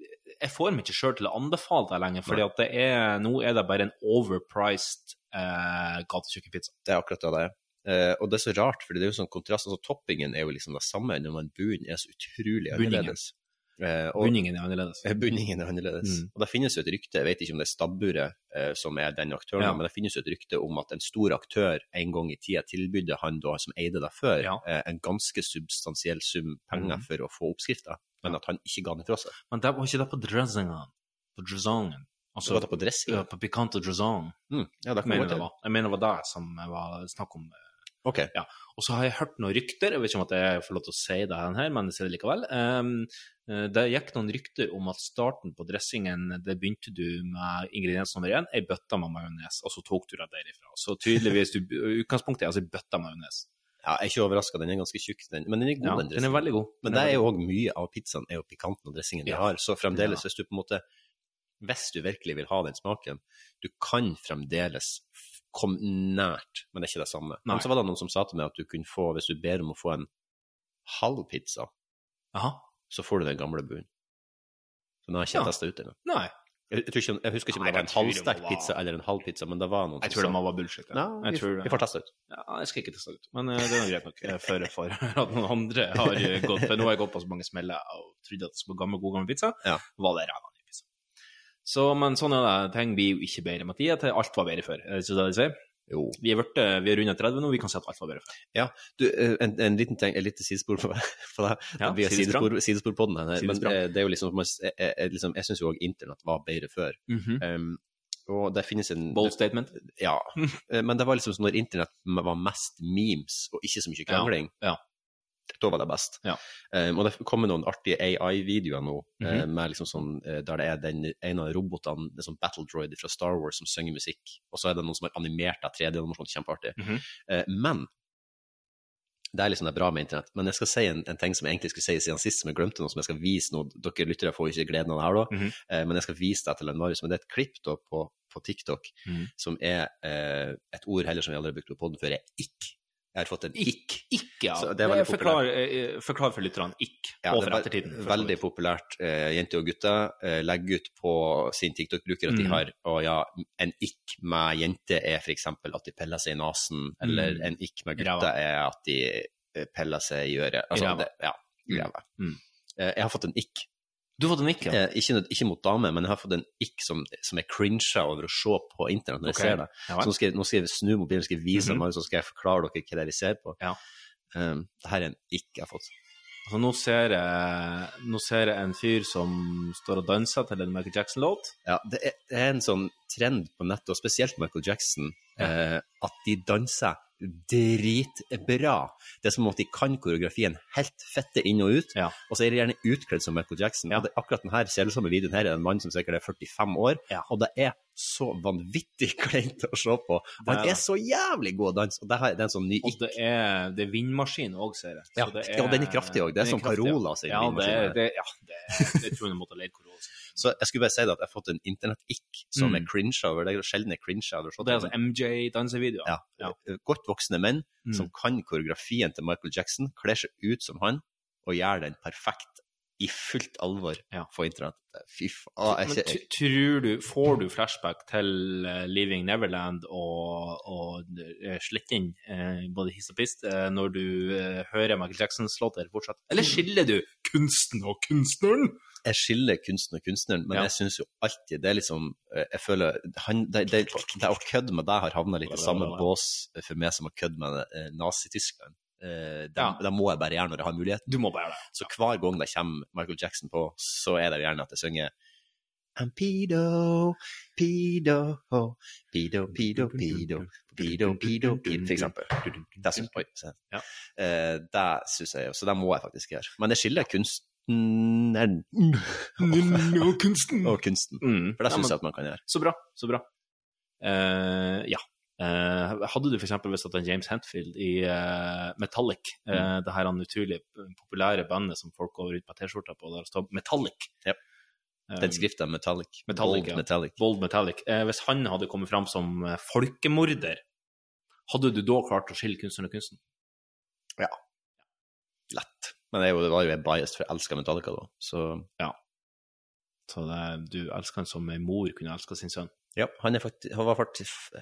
jeg får meg ikke selv til å anbefale det lenger, fordi at det er, nå er det bare en overpriced eh, gatekjøkkenpizza.
Det er akkurat det det er. Uh, og det er så rart, fordi det er jo sånn kontrast, altså toppingen er jo liksom det samme, når bunnen er så utrolig annerledes. Uh, og,
bunningen er annerledes.
Uh, bunningen er annerledes. Mm. Og det finnes jo et rykte, jeg vet ikke om det er Stabburet uh, som er den aktøren, ja. Men det finnes jo et rykte om at en stor aktør en gang i tida tilbydde han da, som eide det før, ja. uh, en ganske substansiell sum penger mm. for å få oppskrifter, men at han ikke ga den fra seg.
Men det var ikke det på dressingen, på dressingen. Altså,
det var det på dressingen?
Ja, på pikante dressing.
Mm. Ja, det kan
jeg, mener jeg mener det var det som var snakk om.
Okay.
Ja. Og så har jeg hørt noen rykter, jeg vet ikke om at jeg får lov til å si det her, men jeg sier det likevel. Um, det gikk noen rykter om at starten på dressingen, det begynte du med ingrediens nummer én, jeg bøtta med majones, og så tok du det derifra. Så tydeligvis, du, utgangspunktet er altså bøtta majones.
Ja, jeg er ikke overrasket, den er ganske tjukk, den, men den er god,
ja,
den
dressingen. Den er veldig god.
Men det er jo også mye av pizzaen, er jo pikanten og dressingen de
ja.
har, så fremdeles, ja. Hvis du på en måte, hvis du virkelig vil ha den smaken, du kan fremdeles kom nært, men det er ikke det samme. Nei. Men så var det noen som sa til meg at du kunne få, hvis du ber om å få en halv pizza,
aha.
Så får du den gamle bunnen. Så nå har jeg ikke ja. testet ut den.
Nei.
Jeg, jeg, ikke, jeg husker ikke om det var en halvstekt pizza eller en halv pizza, men det var noen
jeg tror det må være bullshit. Ja.
Nei,
jeg
vi,
tror,
vi får teste ut.
Ja, jeg skal ikke teste ut, men uh, det er greit nok før jeg får at noen andre har gått, for nå har jeg gått på så mange smeller og trodde at det skulle være gammel, god gammel pizza,
ja.
Var det ræva ny pizza. Så, men sånn er det, ting blir jo ikke bedre med tida, til alt var bedre før, er det ikke det de sier?
Jo.
Vi er, vært, vi er rundt tretti nå, vi kan se at alt var bedre før.
Ja, du, en, en liten ting, en liten sidespor for, for det.
Ja,
vi har sidespor, sidespor på den her,
sidespor.
Men det er jo liksom, jeg, jeg, liksom, jeg synes jo også internett var bedre før.
Mm-hmm.
Um, og det finnes en...
Bold statement.
Ja, men det var liksom sånn når internett var mest memes, og ikke så mye krangling.
Ja, ja.
Da var det best.
Ja.
Um, og det kommer noen artige A I-videoer nå,
mm-hmm.
uh, med liksom sånn, uh, der det er den ene av robotene, det er sånn Battle Droid fra Star Wars som synger musikk, og så er det noen som har animert av tre D-animasjon, kjempeartig.
Mm-hmm.
Uh, men, det er liksom det bra med internett, men jeg skal si en, en ting som jeg egentlig skulle si siden sist, som jeg glemte noe, som jeg skal vise nå, dere lyttere får ikke gleden av det her da,
mm-hmm.
uh, men jeg skal vise det til en Marius, men det er et klipp da på, på TikTok,
mm.
som er uh, et ord heller som jeg aldri har brukt på podden før, er ikk. Jeg har fått en ikk.
Ikk, ja.
Så det er veldig
forklar, forklar for lytterne ikk,
ja,
og for ettertiden.
For veldig populært. Uh, jenter og gutter uh, legger ut på sin TikTok-bruker at de
mm.
har, og ja, en ikk med jenter er for eksempel at de peller seg i nasen, mm. eller en ikk med gutter Grava. Er at de peller seg i øret. Altså, det, ja, grava. Mm. Uh, jeg har fått en ikk.
Du har fått en ikk, ja?
Eh, ikke, ikke mot dame, men jeg har fått en ikk som, som er cringet over å se på internett når okay. jeg ser det. Ja, så nå skal, jeg, nå skal jeg snu mobilen, skal jeg vise mm-hmm. meg, så skal jeg forklare dere hva det er jeg ser på.
Ja.
Um, det her er en ikk jeg har fått.
Altså, nå ser jeg, nå ser jeg en fyr som står og danser til en Michael Jackson-låt.
Ja, det er, det er en sånn trend på nettet, og spesielt Michael Jackson, ja. eh, at de danser dritbra. Det er som om at de kan koreografien helt fette inn og ut,
ja.
Og så er de gjerne utkledd som Michael Jackson. Ja. Og det, akkurat denne selvsomme videoen her er en mann som sikkert er førtifem år,
ja.
Og det er så vanvittig kleint å se på. Han er, er så jævlig god dans, og det, her, det er en sånn ny ikk.
Og det er, det er vindmaskin også, ser jeg.
Ja,
det er,
ja, og den er kraftig også. Det er som Carola sin
ja,
vindmaskin.
Det, det, ja, det, det tror jeg måtte leie Carola.
Så jeg skulle bare si det at jeg har fått en internett-ikk som mm. er cringe over, det er sjelden er cringe over.
Og det er altså M J-dansevideo.
Ja. ja, godt voksne menn mm. som kan koreografien til Michael Jackson, kler seg ut som han, og gjør den perfekt i fullt alvor
ja.
På internett. Fy faen.
Men t- tror du, får du flashback til uh, Leaving Neverland og, og uh, Sletting, uh, både hiss og pist, uh, når du uh, hører Michael Jacksons låter fortsatt? Eller skiller du kunsten og kunstneren?
Jeg skiller kunsten og kunstneren, men ja. Jeg synes jo alltid, det er liksom, jeg føler, han, det, det, det å kødde med deg har havnet litt i samme bås for meg som å kødde med uh, Nazi-Tyskland. Uh, det,
ja.
det må jeg bare gjøre når jeg har mulighet.
Du må bare gjøre det.
Så hver gang det kommer Michael Jackson på, så er det jo gjerne at jeg synger I'm pedo, pedo, pedo, pedo, pedo, pedo, pedo, pedo, for eksempel. Det synes jeg,
ja.
uh, det synes jeg, så det må jeg faktisk gjøre. Men jeg skiller kunst
og kunsten
og kunsten, mm. for det synes jeg at man kan gjøre.
Så bra, så bra. Uh, ja. Uh, hadde du for eksempel visst at James Hetfield i uh, Metallic, uh, mm. det her han utrolig populære bandet som folk går ut på t-skjorta på, der står Metallic.
Yep. Den skriften Metallic.
Metallic,
Bold
ja.
Metallic.
Bold Metallic. Uh, hvis han hadde kommet fram som uh, folkemorder, hadde du da klart å skille kunsten og kunsten?
Ja. Lett. Men det, er jo, det var jo jeg biased for jeg elsker Metallica da, så
ja. Så det, du elsker han som en mor kunne elske sin sønn.
Ja, han, er faktisk, han var faktisk...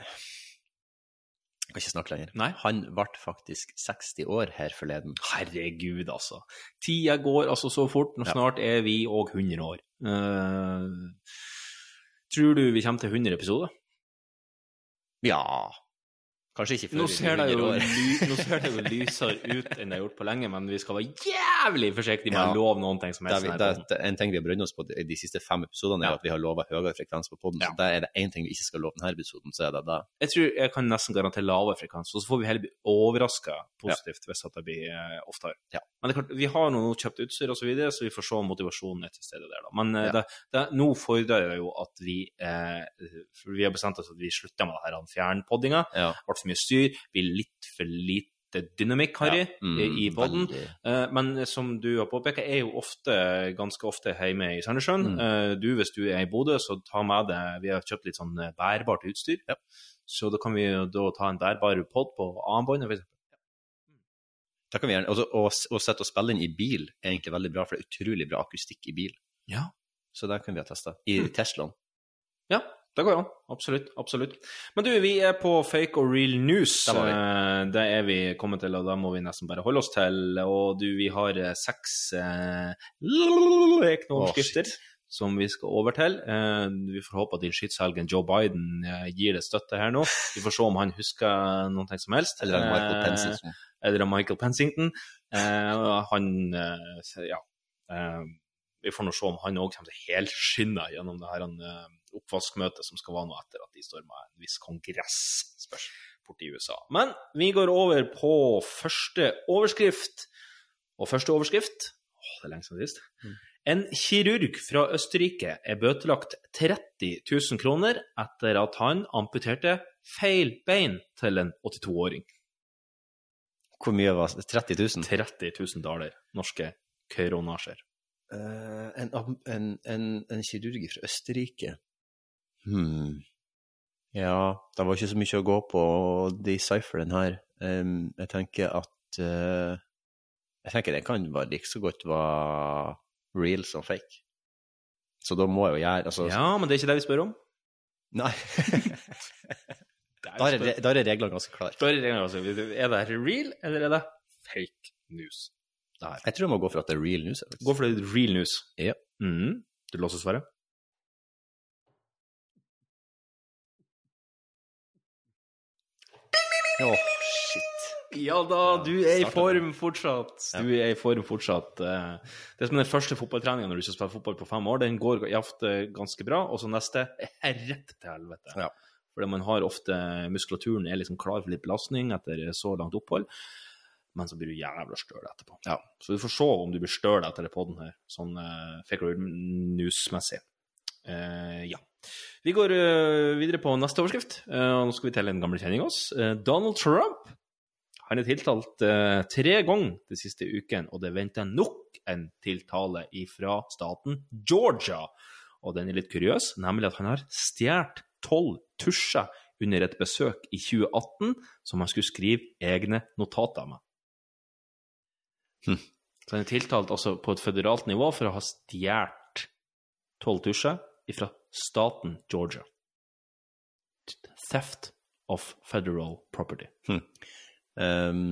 Jeg kan ikke snakke lenger.
Nei?
Han ble faktisk seksti år her forleden.
Herregud, altså. Tida går altså så fort, nå snart ja. Er vi og hundre år. Uh, tror du vi kommer til hundre episoder?
Ja... Kanskje ikke
nå ser, det jo, nå ser det jo lysere ut enn det har gjort på lenge, men vi skal være jævlig forsiktige med ja. Å love noen ting som helst.
Det er, det, det er en ting vi har brønnet oss på de, de siste fem episodene, er ja. At vi har lovet høyere frekvens på podden, ja. Så det er det en ting vi ikke skal love denne episoden, så er det det.
Jeg tror jeg kan nesten garantere lavere frekvens, og så får vi heller bli overrasket positivt ja. Hvis at det blir uh, oftere.
Ja.
Men det er klart, vi har noe kjøpt utstyr og så videre, så vi får se motivasjonen er til stede der da. Men uh, ja. det, det, nå fordrer det jo at vi, uh, for vi har bestemt oss at vi slutter med det her fjernpoddinga,
ja.
Ble for mye styr, vi litt for lite dynamikk, Harry, ja, mm, i podden. Uh, men som du har påpeket, er jo ofte, ganske ofte hjemme i Sandnessjøen. Mm. Uh, du, hvis du er i Bodø, så ta med det. Vi har kjøpt litt sånn bærbart utstyr. Ja. Så da kan vi da ta en bærbar podd på armbånd. Ja.
Det kan vi gjerne. Og, og, og sette og spille inn i bil er egentlig veldig bra, for det er utrolig bra akustikk i bil.
Ja.
Så det kan vi ha testet. I mm. Teslaen.
Ja. Det går an, absolutt, absolutt. Men du, vi er på Fake or Real News. Det, det er vi kommet til, og da må vi nesten bare holde oss til. Og du, vi har seks eh, overskrifter oh, som vi skal over til. Eh, vi får håpe at din skytshelgen Joe Biden eh, gir det støtte her nå. Vi får se om han husker noe som helst.
Eller Michael Pensington.
Eh, eller Michael Pensington. Eh, han, eh, ja... Eh, vi får nå se om han også kommer til helskinnet gjennom det her uh, oppvaskmøtet som skal være noe etter at de står med en viss kongress spørs bort i U S A. Men vi går over på første overskrift. Og første overskrift, åh, det er lenge siden sist. Mm. En kirurg fra Østerrike er bøtelagt tretti tusen kroner etter at han amputerte feil bein til en åttito-åring.
Hvor mye var det? tretti tusen?
tretti tusen dollar, norske kronasjer.
Uh, en, en, en, en kirurg fra Østerrike. Hmm. Ja, det var ikke så mye å gå på å decipher den her. Um, jeg tenker at uh, jeg tenker den kan bare like så godt være real som fake. Så da må jeg jo gjøre altså,
ja, men det er ikke det vi spør om.
Nei. Da er, da er reglene ganske klare.
Da er reglene ganske klare. Er det real, eller er det fake news?
Nei. Jeg tror jeg må gå for at det er real news.
Gå for det er real news.
Ja.
Mm. Du låser svaret?
Åh, oh, shit.
Ja da, du er i form fortsatt. Du er i form fortsatt. Det som er den første fotballtreningen når du skal spille fotball på fem år, den går ofte ganske bra, og så neste er rett til helvete.
Ja.
Fordi man har ofte, muskulaturen er liksom klar for litt belastning etter så langt opphold. Men så blir du jævla støl etterpå.
Ja.
Så vi får se om du blir støl etter det podden her, sånn uh, fake or news-messig. Uh, ja. Vi går uh, videre på neste overskrift. Uh, nå skal vi til en gammel kjenning oss. Uh, Donald Trump, han er tiltalt uh, tre ganger de siste uken, og det venter nok en tiltale fra staten Georgia. Og den er litt kuriøs, nemlig at han har stjert tolv tusjer under et besøk i tjue atten, som han skulle skrive egne notater med.
Hm.
Så han er tiltalt altså på et føderalt nivå for å ha stjert tolv tusjer fra staten Georgia. Theft of federal property.
Hm. Um,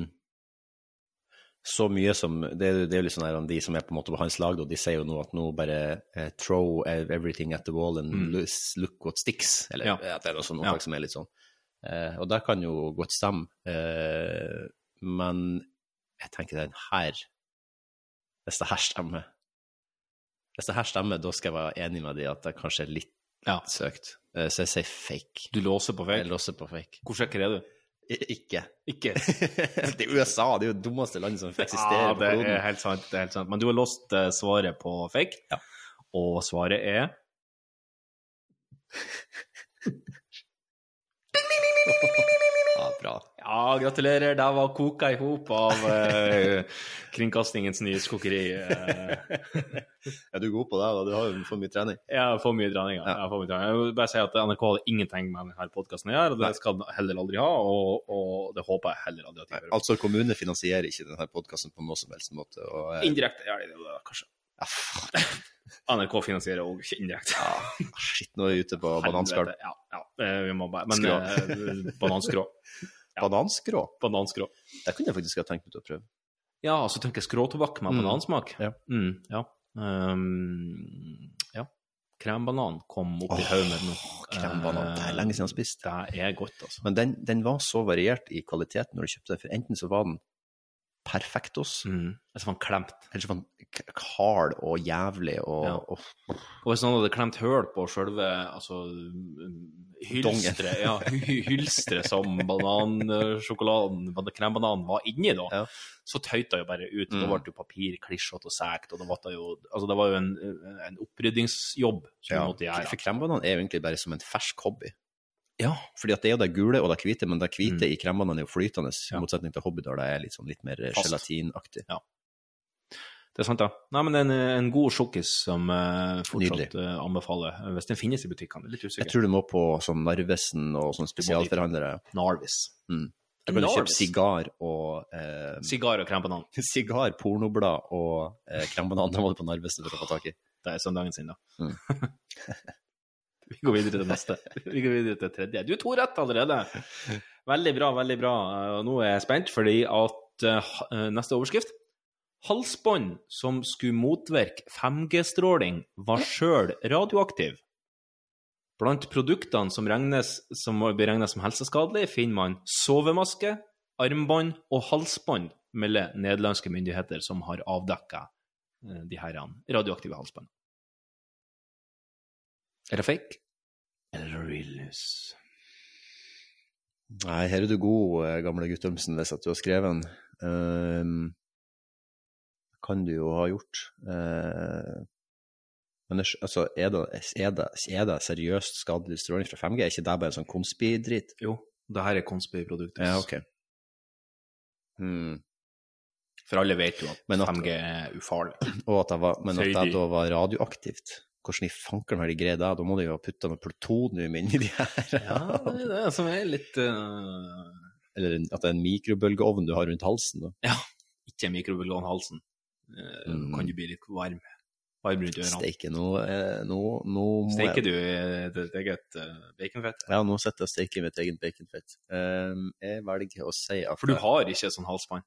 så mye som, det, det er jo litt sånn her, de som er på en måte på hans lag, da, de sier jo nå at nå bare uh, throw everything at the wall and mm. look what sticks, eller ja. Det er noe sånn, noe ja. Som er litt sånn. Uh, og det kan jo godt stemme, uh, men jeg tenker den her, hvis det her stemmer, hvis det her stemmer, da skal jeg være enig med de at det kanskje er litt
ja.
Søkt. Uh, så jeg sier fake.
Du låser på fake?
Jeg låser på fake.
Hvor sjekker er du?
I, ikke.
Ikke?
Det er U S A, det er jo det dummeste landet som eksisterer
ja, på kloden. Ja, det er helt sant, det er helt sant. Men du har låst uh, svaret på fake,
ja.
Og svaret er...
Ja, bra.
Ja, gratulerer. Det var koka i hop av uh, kringkastingens nyhetskokeri. Uh.
Er du god på det? Da? Du har jo for mye trening.
Ja, for mye trening. Ja. Jeg, mye trening. Jeg vil bare si at N R K hadde ingenting med denne podcasten å gjøre, og det skal den heller aldri ha, og, og det håper jeg heller aldri at de gjør.
Altså, kommunen finansierer ikke denne podcasten på noen som helst måte. Og, uh...
Indirekte, ja, det er det, kanskje. N R K finansierer også indirekte.
Ja, shit, nå er vi ute på bananskall.
Ja, ja, vi må bare... Men uh, bananskrå.
Ja. Bananskrå?
Bananskrå.
Det kunne jeg faktisk ha tenkt ut å prøve.
Ja, altså tenker jeg skråtobakk med mm. banansmak.
Ja.
Mm, ja. Um, ja. Krembanan kom opp i høy med noe.
Krembanan, det er lenge siden jeg har spist.
Det er godt, altså.
Men den, den var så variert i kvaliteten når du kjøpte den, for enten så var den perfektos,
mm. eller så var den klemt.
Eller så var den hard og jævlig, og...
Ja.
Og,
og hvis noen hadde klemt høl på selve, altså, hylstre, ja, hylstre som banansjokoladen, krembananen var inni da, ja. Så tøyta jo bare ut, mm. da ble det jo papir, klisjått og sækt, og det var jo, altså det var jo en, en oppryddingsjobb som ja, måtte gjøre.
For krembanan er jo egentlig bare som en fersk hobby.
Ja.
Fordi at det er jo det gule og det hvite, men det hvite mm. i krembananen er jo flytende, i motsetning til hobby, der det er litt, sånn, litt mer fast. Gelatinaktig.
Ja. Det er sant, da. Nei, men det er en, en god sjokkis som uh, fortsatt uh, anbefaler, hvis den finnes i butikkene. Litt usikker.
Jeg tror du må på sånn Narvesen og sånne spesialforhandlere.
Narvis.
Mm. Da kan du kjøpe sigar og... Eh,
sigar og krembanan.
Sigar, pornoblad og eh, krembanan, da må du på Narvesen for å få tak i.
Det er søndagen sin, da.
Mm.
Vi går videre til det neste. Vi går videre til det tredje. Du er to rett allerede. Veldig bra, veldig bra. Nå er jeg spent, fordi at uh, neste overskrift, halsbånd som skulle motverke fem G-stråling var selv radioaktiv. Blant produktene som, regnes, som beregnes som helseskadelig finner man sovemaske, armbånd og halsbånd, melder nederlandske myndigheter som har avdekket uh, de her radioaktive halsbånd. Er det fake? Eller er det real news?
Nei, her er du god, gamle Guttormsen, hvis at du har skrevet den. Um, kan du jo ha gjort. Uh, men er, altså, er det, er, det, er det seriøst skadelig stråling fra fem G? Er ikke det bare en sånn konspidritt?
Jo, det her er konspiprodukter.
Ja, ok. Hmm.
For alle vet jo at,
at
fem G er ufarlig.
Og at det var, men at det da var radioaktivt. Hvordan i fankeren har de greid det? Da må de jo ha puttet noe plutonium inn i de her.
Ja, det er det som er litt... Uh...
Eller at det er en mikrobølgeovn du har rundt halsen. Da.
Ja, ikke en mikrobølgeovn halsen. Uh, mm. Kan du bli litt varm. Varm rundt ørene.
Steike, nå... Eh, nå, nå
Steike du ditt eget uh, baconfett?
Ja, nå setter jeg steike i mitt eget baconfett. Um, jeg velger å si at...
For du har ikke sånn halsbånd?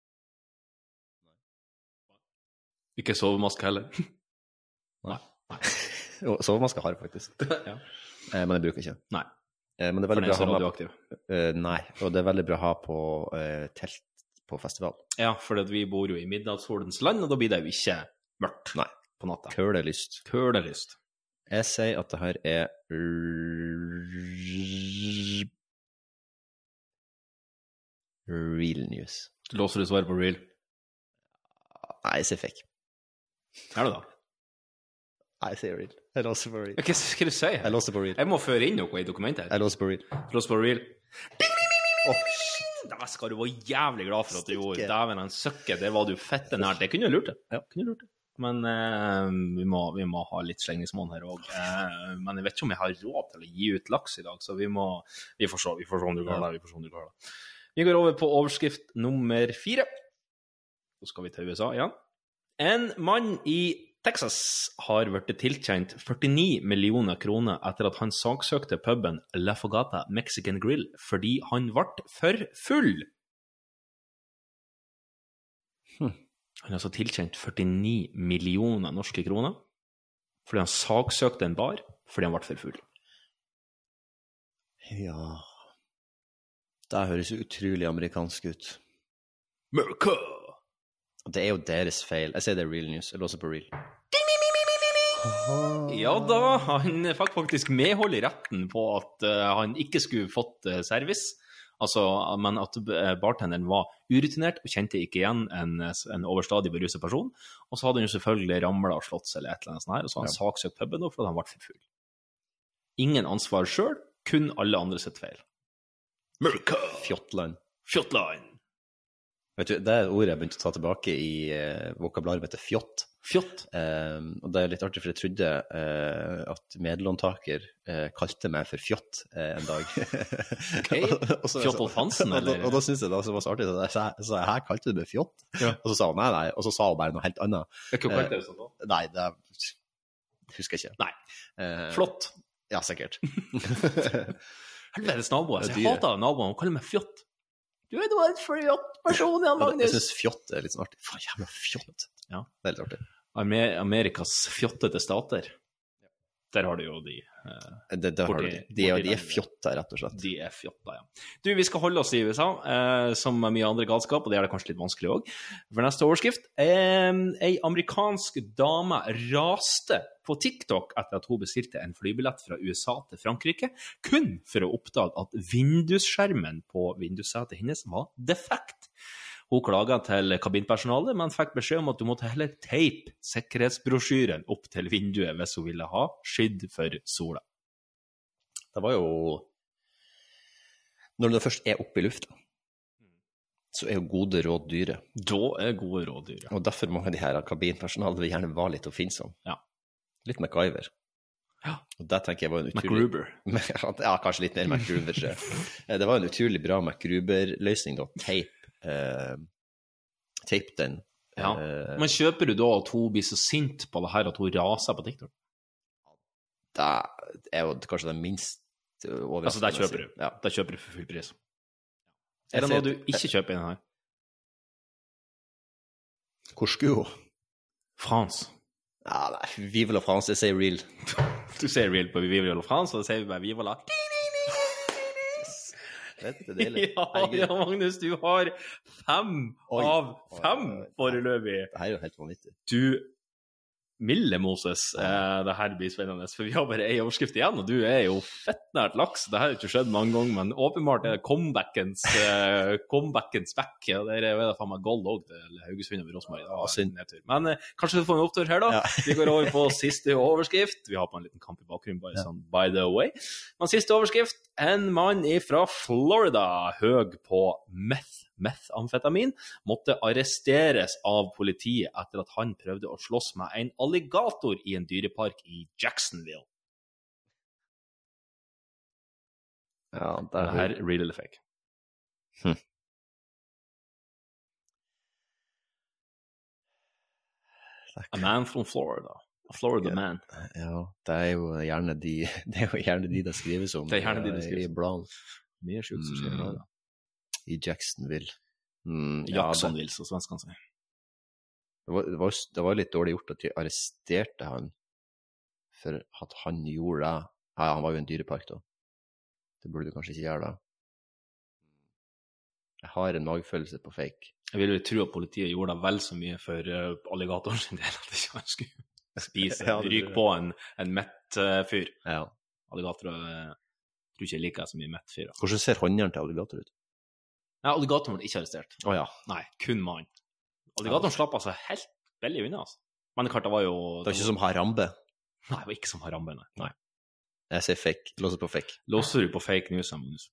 Ikke sovemaske heller?
Nei. Sovemaske har jeg faktisk.
Ja.
Eh, men jeg bruker ikke.
Nei.
Eh, men det er veldig bra å ha
radioaktiv.
Uh, nei, og det er veldig bra å ha på uh, telt på festival.
Ja, for vi bor jo i midnattssolens land, og da blir det jo ikke mørkt
nei.
På natta.
Kølelyst.
Kølelyst.
Jeg sier at det her er real news.
Låser du svaret på real?
Nei, jeg sier fake.
Er det da?
Nei, jeg sier real. Jeg låser på real.
Hva skal du si?
Jeg låser på real.
Jeg må føre inn noe i dokumentet.
Jeg låser på real.
Låser på real. Åh, oh, shit. Da skal du være jævlig glad for at du gjorde. Dæven, han søkker. Det var du fette nært. Det kunne jeg lurt det. Ja, kunne jeg lurt det. Men eh, vi, må, vi må ha litt slengningsmål her også. Eh, men jeg vet ikke om jeg har råd til å gi ut laks i dag, så vi må, vi får se, vi får se om du går der, vi får se om du går der. Vi går over på overskrift nummer fire. Så skal vi til U S A igjen. En mann i Texas har vært tilkjent førtini millioner kroner etter at han saksøkte puben La Fogata Mexican Grill fordi han ble for full. Hm. Han har altså tilkjent førtini millioner norske kroner fordi han saksøkte en bar fordi han ble for full.
Ja, det høres jo utrolig amerikansk ut.
America!
Det er jo deres feil. Jeg sier det er real news. Jeg låser på real.
Ja da, han fikk faktisk medhold i retten på at uh, han ikke skulle fått uh, service. Altså, men at bartenderen var urutinert og kjente ikke igjen en, en overstadig beruset person. Og så hadde han jo selvfølgelig ramlet og slått seg eller et eller annet sånt her, og så hadde han ja. saksøkt puben fordi han ble for full. Ingen ansvar selv, kun alle andre sitt feil. America!
Fjottland.
Fjottland!
Vet du, det er ordet jeg begynte å ta tilbake i eh, vokabularet mitt til fjott.
Fjott.
Um, og det er litt artig, for jeg trodde uh, at medlåntaker uh, kalte meg for fjott uh, en dag.
Ok, Fjott Hansen, eller?
Og, og da synes jeg det var så artig, så jeg sa, så jeg, her kalte du meg fjott? Ja. Og så sa hun nei, nei, og så sa hun bare noe helt annet.
Hva kalte du sånn da?
Nei, det husker jeg ikke.
Nei, flott.
Uh, ja, sikkert.
Helvetes naboer, så jeg hater naboer, hun kaller meg fjott. Du er jo en fjott person, Jan Magnus.
Jeg synes fjott er litt sånn artig. Faen, jævla fjott.
Ja.
Det er litt artig.
Amer Amerikas fjottete stater. Der har du jo de. Eh,
det, det har de. De, er, de er fjotta, rett og slett.
De er fjotta, ja. Du, vi skal holde oss i U S A, eh, som med mye andre galskap, og det er det kanskje litt vanskelig også. For neste overskrift, eh, en amerikansk dame raste på TikTok etter at hun bestilte en flybillett fra U S A til Frankrike, kun for å oppdage at vindusskjermen på vindussetet hennes var defekt. Hun klaget til kabinpersonalet, men fikk beskjed om at du måtte heller teipe sikkerhetsbrosjyren opp til vinduet hvis hun ville ha skydd for sola.
Det var jo... Når du først er oppe i lufta, så er jo gode råd dyre.
Da er gode råd dyre.
Og derfor må de her kabinpersonalet gjerne være litt oppfinnsom.
Ja.
Litt MacGyver.
Ja.
Og det tenker jeg var en utrolig...
MacGruber.
Ja, kanskje litt mer MacGruber. Det var en utrolig bra MacGruber-løsning da, tape. Uh, tape den.
Ja. Uh, Men kjøper du da at hun blir så sint på det her at hun raser på TikTok?
Det er jo kanskje det minst overraskende.
Altså, der kjøper du. Ja. Der kjøper du for full pris. Er det noe du ikke kjøper i den her?
Hvor skulle hun?
France.
Ja, nei, Vive la France, jeg sier real.
Du sier real på Vive la France, og da sier vi bare Vive la...
Det er
ja, ja, Magnus, du har fem oi, av fem foreløpig.
Det her er jo helt vanvittig.
Du, milde Moses, eh, det her blir spennende, for vi har bare en overskrift igjen, og du er jo fett nært laks. Det her har ikke skjedd mange ganger, men åpenbart er comebackens, eh, comebackens back. Ja, det er jo faen meg gold også til Haugesund og Rosmar. Ja, synd nedtur. Men eh, kanskje du får en opptur her da. Ja. Vi går over på siste overskrift. Vi har på en liten kamp i bakgrunnen, bare ja. Sånn, by the way. Men siste overskrift, en mann fra Florida, høg på meth. methamfetamin, måtte arresteres av politiet etter at han prøvde å slåss med en alligator i en dyrepark i Jacksonville.
Ja, det er
her real eller fake.
Hm.
A man from Florida. A Florida
ja,
man.
Ja, det er jo gjerne de det er jo gjerne de det skrives om.
Det er gjerne de det skrives
om. I Brown.
Mye sjukt som skjer nå, da.
I Jacksonville. Mm,
Jacksonville, ja, så svensk kan si.
Det var, det, var, det var litt dårlig gjort at de arresterte han for at han gjorde det. Ja, han var jo i en dyrepark da. Det burde du kanskje ikke gjøre da. Jeg har en magfølelse på fake.
Jeg vil jo tro at politiet gjorde det vel så mye for uh, alligatoren sin del at ikke han skulle spise, ja, ryk på en, en mett uh, fyr.
Ja.
Alligatorer uh, tror ikke jeg liker så mye mett fyr.
Hvordan ser håndjern til alligator ut?
Nei, alligatoren ble ikke arrestert.
Åh oh, ja.
Nei, kun mann. Alligatoren slapp altså helt veldig unna, altså. Men det var jo...
Det var ikke som Harambe?
Nei, det var ikke som Harambe, nei. nei.
Jeg sier fake. Låser på fake.
Låser du på fake news, Magnus?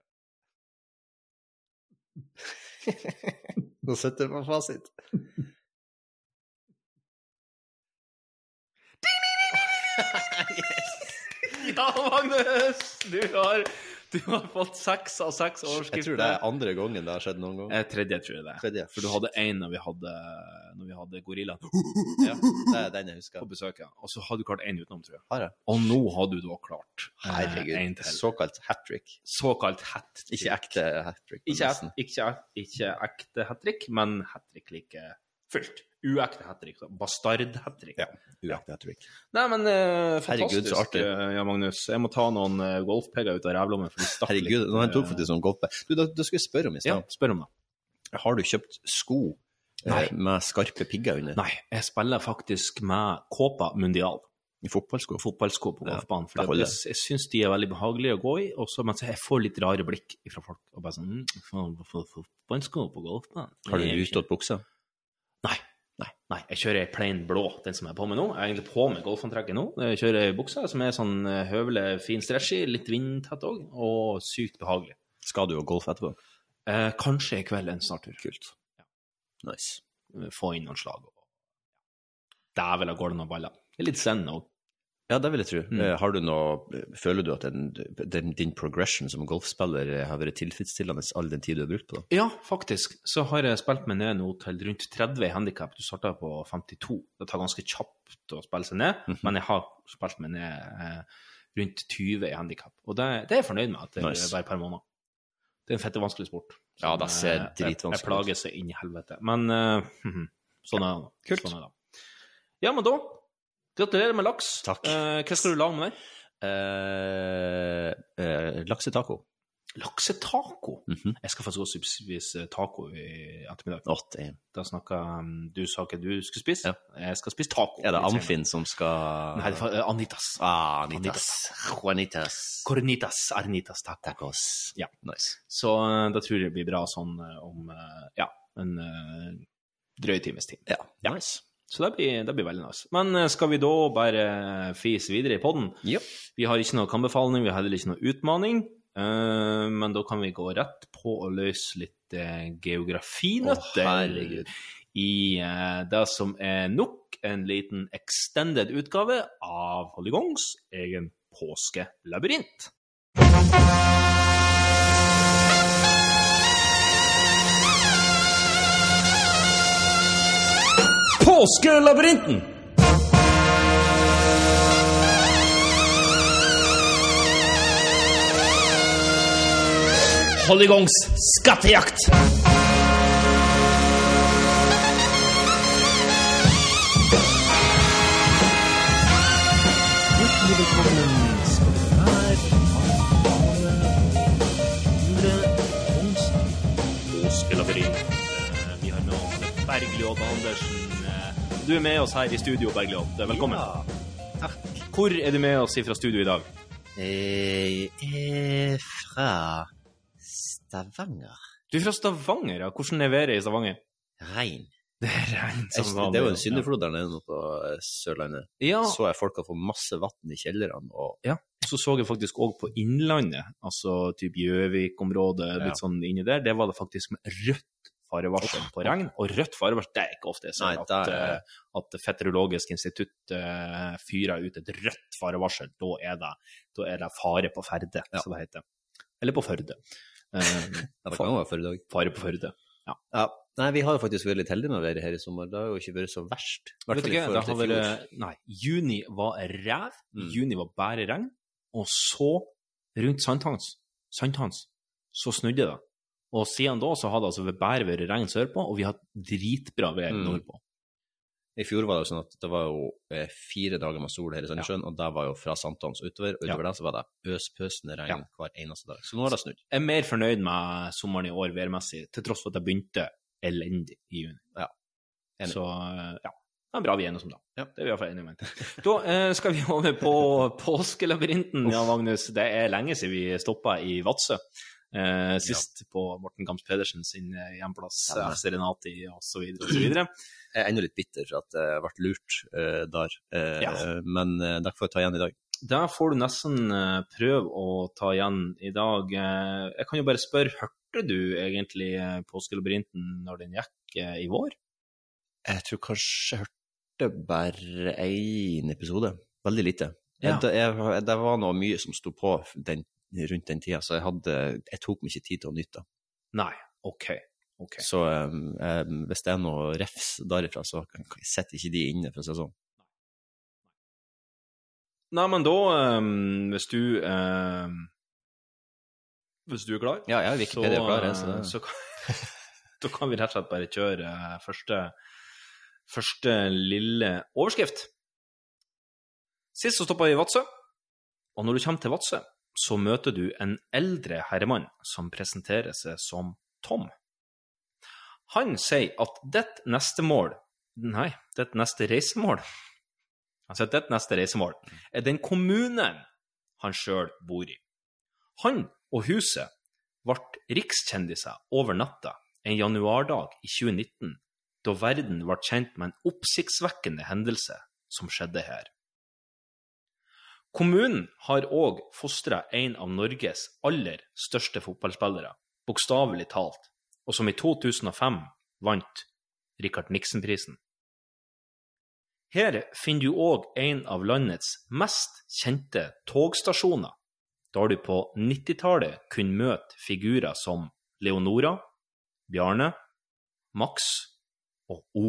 Nå setter du på fasit.
Yes! Ja, Magnus! Du har... Du har fått seks av seks overskrifter.
Jeg tror det er andre gangen det har skjedd noen gang.
Eh, tredje tror jeg det.
Tredje.
For du hadde en når vi hadde, når vi hadde gorillaen.
Ja, det er den jeg husker.
På besøk, ja. Og så hadde du klart en utenom, tror jeg.
Har jeg?
Og nå hadde du da klart
Herregud,
en til.
Såkalt hat-trick.
Såkalt hat-trick.
Ikke ekte hat-trick.
Ikke, ikke, ikke ekte hat-trick, men hat-trick like fullt. Uekte hat-trick, bastard-hat-trick.
Ja, uekte hat-trick.
Nei, men uh, fantastisk,
Herregud, så artig.
Ja, Magnus. Jeg må ta noen uh, golfpegger ut av rævlommen, for de stakk litt.
Herregud, nå har jeg tok faktisk noen golfpegger. Du, da, da skal jeg spørre om i stedet.
Ja, spør om det.
Har du kjøpt sko eh, med skarpe pigger under?
Nei, jeg spiller faktisk med Copa Mundial.
I fotballsko?
Fotballsko på golfbanen. For jeg, jeg synes de er veldig behagelige å gå i, og så, men så jeg får litt rare blikk fra folk, og bare sånn, mm, fotballsko på golfbanen.
Har du utstått buksa?
Nei. Nei, nei, jeg kjører plain blå, den som jeg er på med nå. Jeg er egentlig på med golfantrekket nå. Jeg kjører buksa som er sånn høvelig, fin stretchy, litt vindtett også, og sykt behagelig.
Skal du jo golf etterpå?
Eh, kanskje i kveld en snartur.
Kult.
Ja.
Nice.
Få inn noen slag. dævel av går det noen baller. Det er litt send også.
Ja, det vil jeg tro. Mm. Har du noe, føler du at den, den, din progression som golfspiller har vært tilfredsstillende all den tid du har brukt på det?
Ja, faktisk. Så har jeg spilt meg ned nå til rundt tretti i handicap. Du startet på femtito. Det tar ganske kjapt å spille seg ned, mm-hmm. men jeg har spilt meg ned eh, rundt tjue i handicap. Og det, det er jeg fornøyd med at det nice. Er bare et par måneder. Det er en fette vanskelig sport.
Ja, det ser dritvanskelig ut.
Jeg plager seg inn i helvete. Men uh, sånn er det.
Kult.
Sånn er det. Ja, men da, gratulerer med laks.
Takk.
Uh, hva skal du lage med deg?
Uh, uh, laksetako.
Laksetako?
Mm-hmm.
Jeg skal faktisk også spise taco i ettermiddag.
Oh, damn.
Da snakket du sa hva du skulle spise.
Ja.
Jeg skal spise taco.
Er det Amfinn som skal...
Nei, det er Anitas.
Ah, Anitas. Juanitas.
Cornitas, Arnitas taco.
Tacos.
Ja.
Nice.
Så uh, da tror jeg det blir bra sånn uh, om, uh, ja, en uh, drøy times tid.
Ja,
ja.
Nice.
Så det blir, det blir veldig nice. Men uh, skal vi da bare fise videre i podden?
Yep.
Vi har ikke noe anbefaling, vi har heller ikke noe utmaning. Uh, men da kan vi gå rett på å løse litt uh, geografinøtter
oh,
i uh, det som er nok en liten extended utgave av Hollygongs egen påskelabyrint. Påskelabyrinten! Hollygongs skattejakt! Hjertelig velkommen skal du være. Påskelabyrint. Vi har med oss Bergljot Andersen. Du er med oss her i studio, Bergljot. Velkommen.
Ja, takk.
Hvor er du med oss fra studio i dag?
Jeg er fra... Stavanger.
Du er fra Stavanger, ja. Hvordan er været i Stavanger?
Regn.
Det er regn som vanlig.
Det er jo en syndeflod der nede på Sørlandet.
Ja.
Så er folk har fått masse vatten i kjellerne. Og...
Ja, så så jeg faktisk også på Innlandet, altså typ Gjøvik-området, litt ja. Sånn inni der. Det var det faktisk med rødt farevarsel på regn, og rødt farevarsel, det er ikke ofte jeg ser Nei, at, er... at Meteorologisk institutt uh, fyrer ut et rødt farevarsel. Da er det, da er det fare på ferde, ja. Så det heter. Eller på Førde. Uh,
det kan være Førde også.
Fare på Førde, ja.
Ja. Nei, vi har jo faktisk vært litt heldige med å være her i sommer. Det har jo ikke vært så verst.
Vet du ikke, det har vært... Nei, juni var ræv, mm. juni var bare regn, og så rundt Sandhans, Sandhans, så snudde det. Og siden da så hadde det altså bare vært regn sørpå, og vi har dritbra vær mm. nordpå.
I fjor var det jo sånn at det var jo eh, fire dager med sol her i Sandnessjøen, ja. Og det var jo fra Sandhans utover, og utover ja. Det så var det øspøsende regn ja. Hver eneste dag. Så nå har det snudd.
Jeg er mer fornøyd med sommeren i år værmessig, til tross for at det begynte elendig i juni.
Ja.
Enig. Så ja, det er bra vi er enige som da.
Ja.
Det er vi i hvert fall enige med. Da eh, skal vi over på påskelabyrinten, ja Magnus. Det er lenge siden vi stoppet i Vadsø. Eh, sist ja. På Morten Gams Pedersen sin hjemplass, ja, Serenati og så videre og så videre.
Jeg er enda litt bitter for at jeg ble lurt uh, der, uh, ja. Men uh, det får jeg ta igjen i dag.
Da får du nesten uh, prøve å ta igjen i dag. Uh, jeg kan jo bare spørre, hørte du egentlig uh, Påskelabyrinten når den gikk uh, i vår?
Jeg tror kanskje jeg hørte bare en episode. Veldig lite.
Ja.
Det, jeg, det var noe mye som stod på den, rundt den tida, så jeg, hadde, jeg tok meg ikke tid til å nytte.
Nei, ok. Okay.
Så um, um, hvis det er noe refs derifra, så setter ikke de inne, for å si sånn.
Nei, men da, um, hvis du um, hvis du er klar,
ja, jeg er viktig, så, er klar, jeg, så, det...
så kan, da kan vi rett og slett bare kjøre uh, første, første lille overskrift. Sist så stoppet vi i Vadsø, og når du kommer til Vadsø, så møter du en eldre herremann som presenterer seg som Tom. Han sier at det neste mål, nei, det neste reisemål, altså det neste reisemål er den kommunen han selv bor i. Han og huset ble rikskjendiser over natta en januardag i tjue nitten, da verden ble kjent med en oppsiktsvekkende hendelse som skjedde her. Kommunen har også fostret en av Norges aller største fotballspillere, bokstavelig talt, og som i to tusen og fem vant Richard Nixon-prisen. Her finner du også en av landets mest kjente togstasjoner, da du på nittitallet kunne møte figurer som Leonora, Bjarne, Max og O.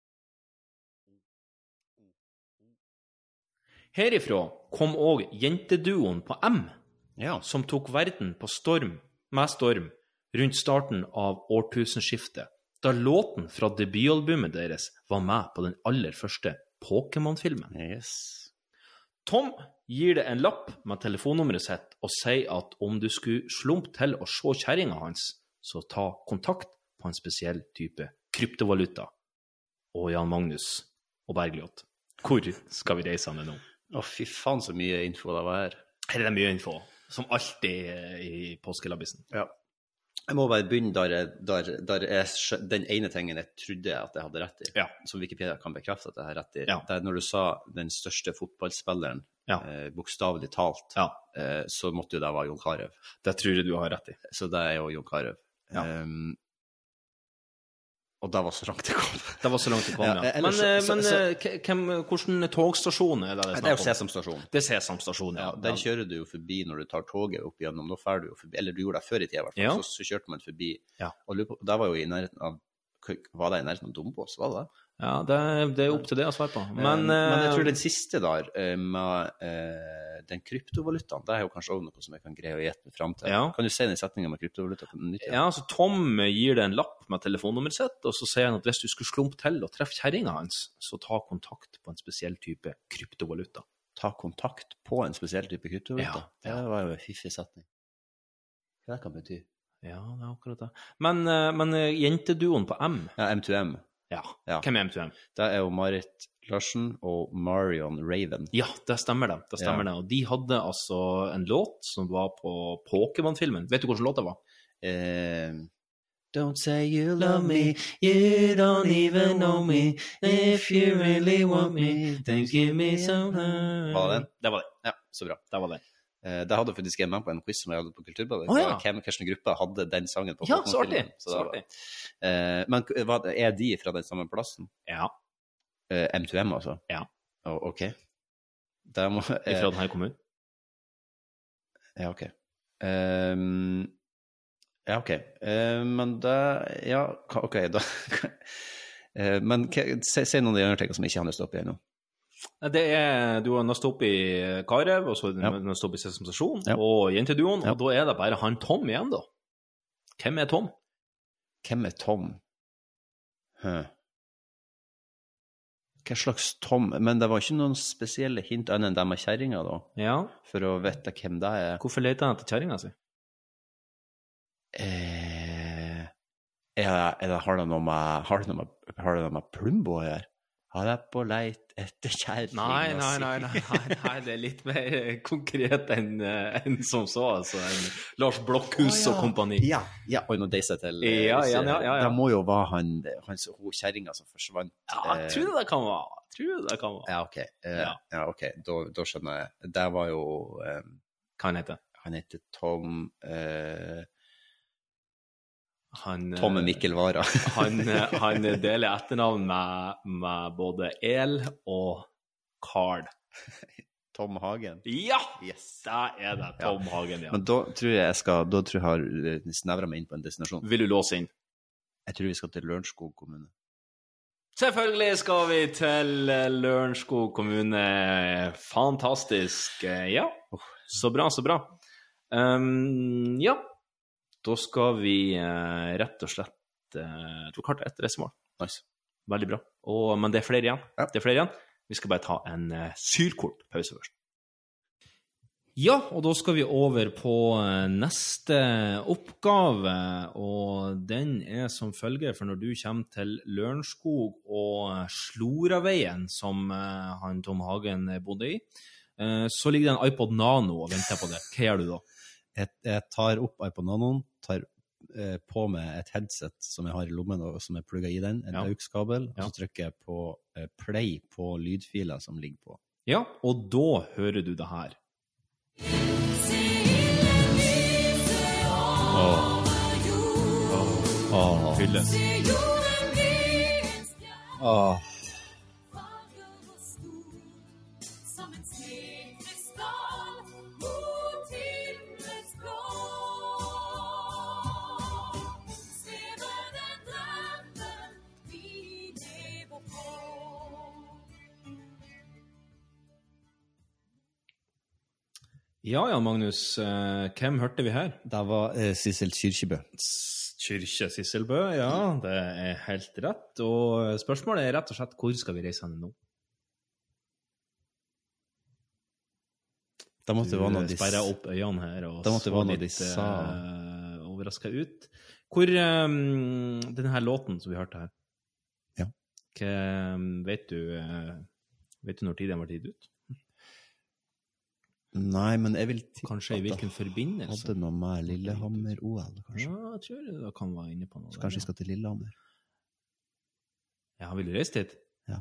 Herifra kom også jenteduoen på M, ja. Som tok verden på storm, med storm, rundt starten av årtusenskiftet, da låten fra debutalbumet deres var med på den aller første Pokémon-filmen.
Yes.
Tom gir det en lapp med telefonnummeret sitt og sier at om du skulle slumpe til å se kjæringen hans, så ta kontakt på en spesiell type kryptovaluta. Og Jan Magnus og Bergljot, hvor skal vi reise med nå?
Å, fy faen så mye info det var her.
Her er det mye info, som alltid i påskelabbisen.
Ja. Jeg må bare begynne der, der, der er den ene tingen jeg trodde at jeg hadde rett i, ja. Som Wikipedia kan bekrefte at jeg har rett i. Ja. Det er når du sa den største fotballspilleren, ja. eh, bokstavelig talt, ja. eh, så måtte jo det være Jon Carew.
Det tror jeg du har rett i.
Så det er jo Jon Carew. Ja. Um, og det var så langt det kom.
Det var så langt det kom, ja. ja. Ellers, men så, men så, hvem, hvordan togstasjon er det det snakk om?
Det er jo Sesamstasjon.
Det er Sesamstasjon, ja.
ja. Den kjører du jo forbi når du tar toget opp igjennom, da fer du jo forbi, eller du gjorde det før i tida i hvert fall, ja. så, så kjørte man forbi. Ja. Og det var jo i nærheten av, var det i nærheten av Dombås, var det?
Ja, det, det er opp til det å svare på. Men,
men, men jeg tror den siste der, med uh, den kryptovalutaen, det er jo kanskje også noe som jeg kan greie å gjette frem til. Ja. Kan du se den setningen med kryptovaluta på nytt?
Ja, så Tom gir det en lapp med telefonnummeret sitt, og så sier han at hvis du skulle slumpe til og treffe kjæringen hans, så ta kontakt på en spesiell type kryptovaluta.
Ta kontakt på en spesiell type kryptovaluta? Ja. Det var jo en fiffig setning. Hva det kan bety?
Ja, det er akkurat det. Men, men jenteduoen på M?
Ja, M to M.
Ja. ja, hvem er M to M?
Det er jo Marit Larsen og Marion Raven.
Ja, det stemmer det, det stemmer ja. det. Og de hadde altså en låt som var på Pokémon-filmen. Vet du hvordan låt det var?
Eh, don't say you love me, you don't even know me, if you really want me, then give me some love. Var det den?
Det var det.
Ja, så bra.
Det var det.
Eh, det hadde faktisk jeg med på en quiz som jeg hadde på Kulturbadet.
Oh, ja.
Hvem hvilken gruppe hadde den sangen på?
Ja, så artig. Så
så
artig.
Eh, men hva, er de fra den samme plassen?
Ja.
Eh, M to M altså?
Ja.
Oh, ok. Det må... Eh,
fra denne kommunen?
Ja, ok. Um, ja, ok. Uh, men da... Ja, ok, da... uh, men se, se noen av de andre tingene som ikke har nøst opp i ennå.
Det er, du har nøst opp i Carew, og så har du ja. nøst opp i Sesamstasjon, ja. og jenteduoen, ja. og da er det bare han Tom igjen da. Hvem er Tom?
Hvem er Tom? Huh. Hva slags Tom? Men det var ikke noen spesielle hint annet enn dem med kjæringa da,
ja.
for å vite hvem det er.
Hvorfor leter han etter kjæringa si?
Eh, er det, er det, har det noe med, har det noe med, har det noe med Plumbo her? Har jeg på leit etter kjæring?
Nei, nei, nei, nei, nei, nei, det er litt mer konkret enn, enn som så, altså, enn Lars Blokkhus oh, ja. og kompani.
Ja, ja, og nå deiser til.
Ja, ja, ja, ja.
Det må jo være han, han kjæringa som forsvant.
Ja, jeg tror det kan være, jeg tror det kan være.
Ja, ok, uh, ja. ja, ok, da, da skjønner jeg. Det var jo... Um,
Hva han heter?
Han heter Tom... Uh,
Han,
Tomme Mikkel Vara.
han, han deler etternavn med, med både El og Carl.
Tom Hagen?
Ja! Yes. Der er det Tom ja. Hagen, ja.
Men da tror jeg jeg skal, da tror jeg har snevret meg inn på en destinasjon.
Vil du låse inn?
Jeg tror vi skal til Lørenskog kommune.
Selvfølgelig skal vi til Lørenskog kommune. Fantastisk. Ja, så bra, så bra. Um, ja. Da skal vi eh, rett og slett eh, to kart etter resemål.
Nice.
Veldig bra. Og, men det er flere igjen. Ja. Det er flere igjen. Vi skal bare ta en eh, syrkort pause først. Ja, og da skal vi over på eh, neste oppgave, og den er som følger, for når du kommer til Lørenskog og Sloraveien, som eh, han Tom Hagen bodde i, eh, så ligger det en iPod Nano og venter på det. Hva gjør du da?
Jeg, jeg tar opp iPod Nanoen, tar eh, på med et headset som jeg har i lommen og som er plugget i den, en ja. AUX-kabel, og ja. så trykker jeg på eh, play på lydfiler som ligger på.
Ja, og da hører du det her. Åh. Åh. Åh. Fylles.
Åh.
Ja, Jan Magnus, eh, hvem hørte vi her?
Det var eh, Sissel Kyrkjebø.
Kyrkje Sisselbø, ja, det er helt rett. Og spørsmålet er rett og slett, hvor skal vi reise henne nå?
Da måtte det være noe de...
Du sperrer opp øynene her og
da måtte det være noe
litt
de sa...
uh, overrasket ut. Hvor, um, denne låten som vi hørte her,
ja.
Hva, vet du, uh, vet du når tid den var tid ut?
Nei, men jeg vil tippe
kanskje i hvilken forbindelse?
Hadde noe med Lillehammer-O L, kanskje?
Ja, jeg tror det kan være inne på noe.
Så kanskje vi skal til Lillehammer?
Ja, vil du reise dit?
Ja.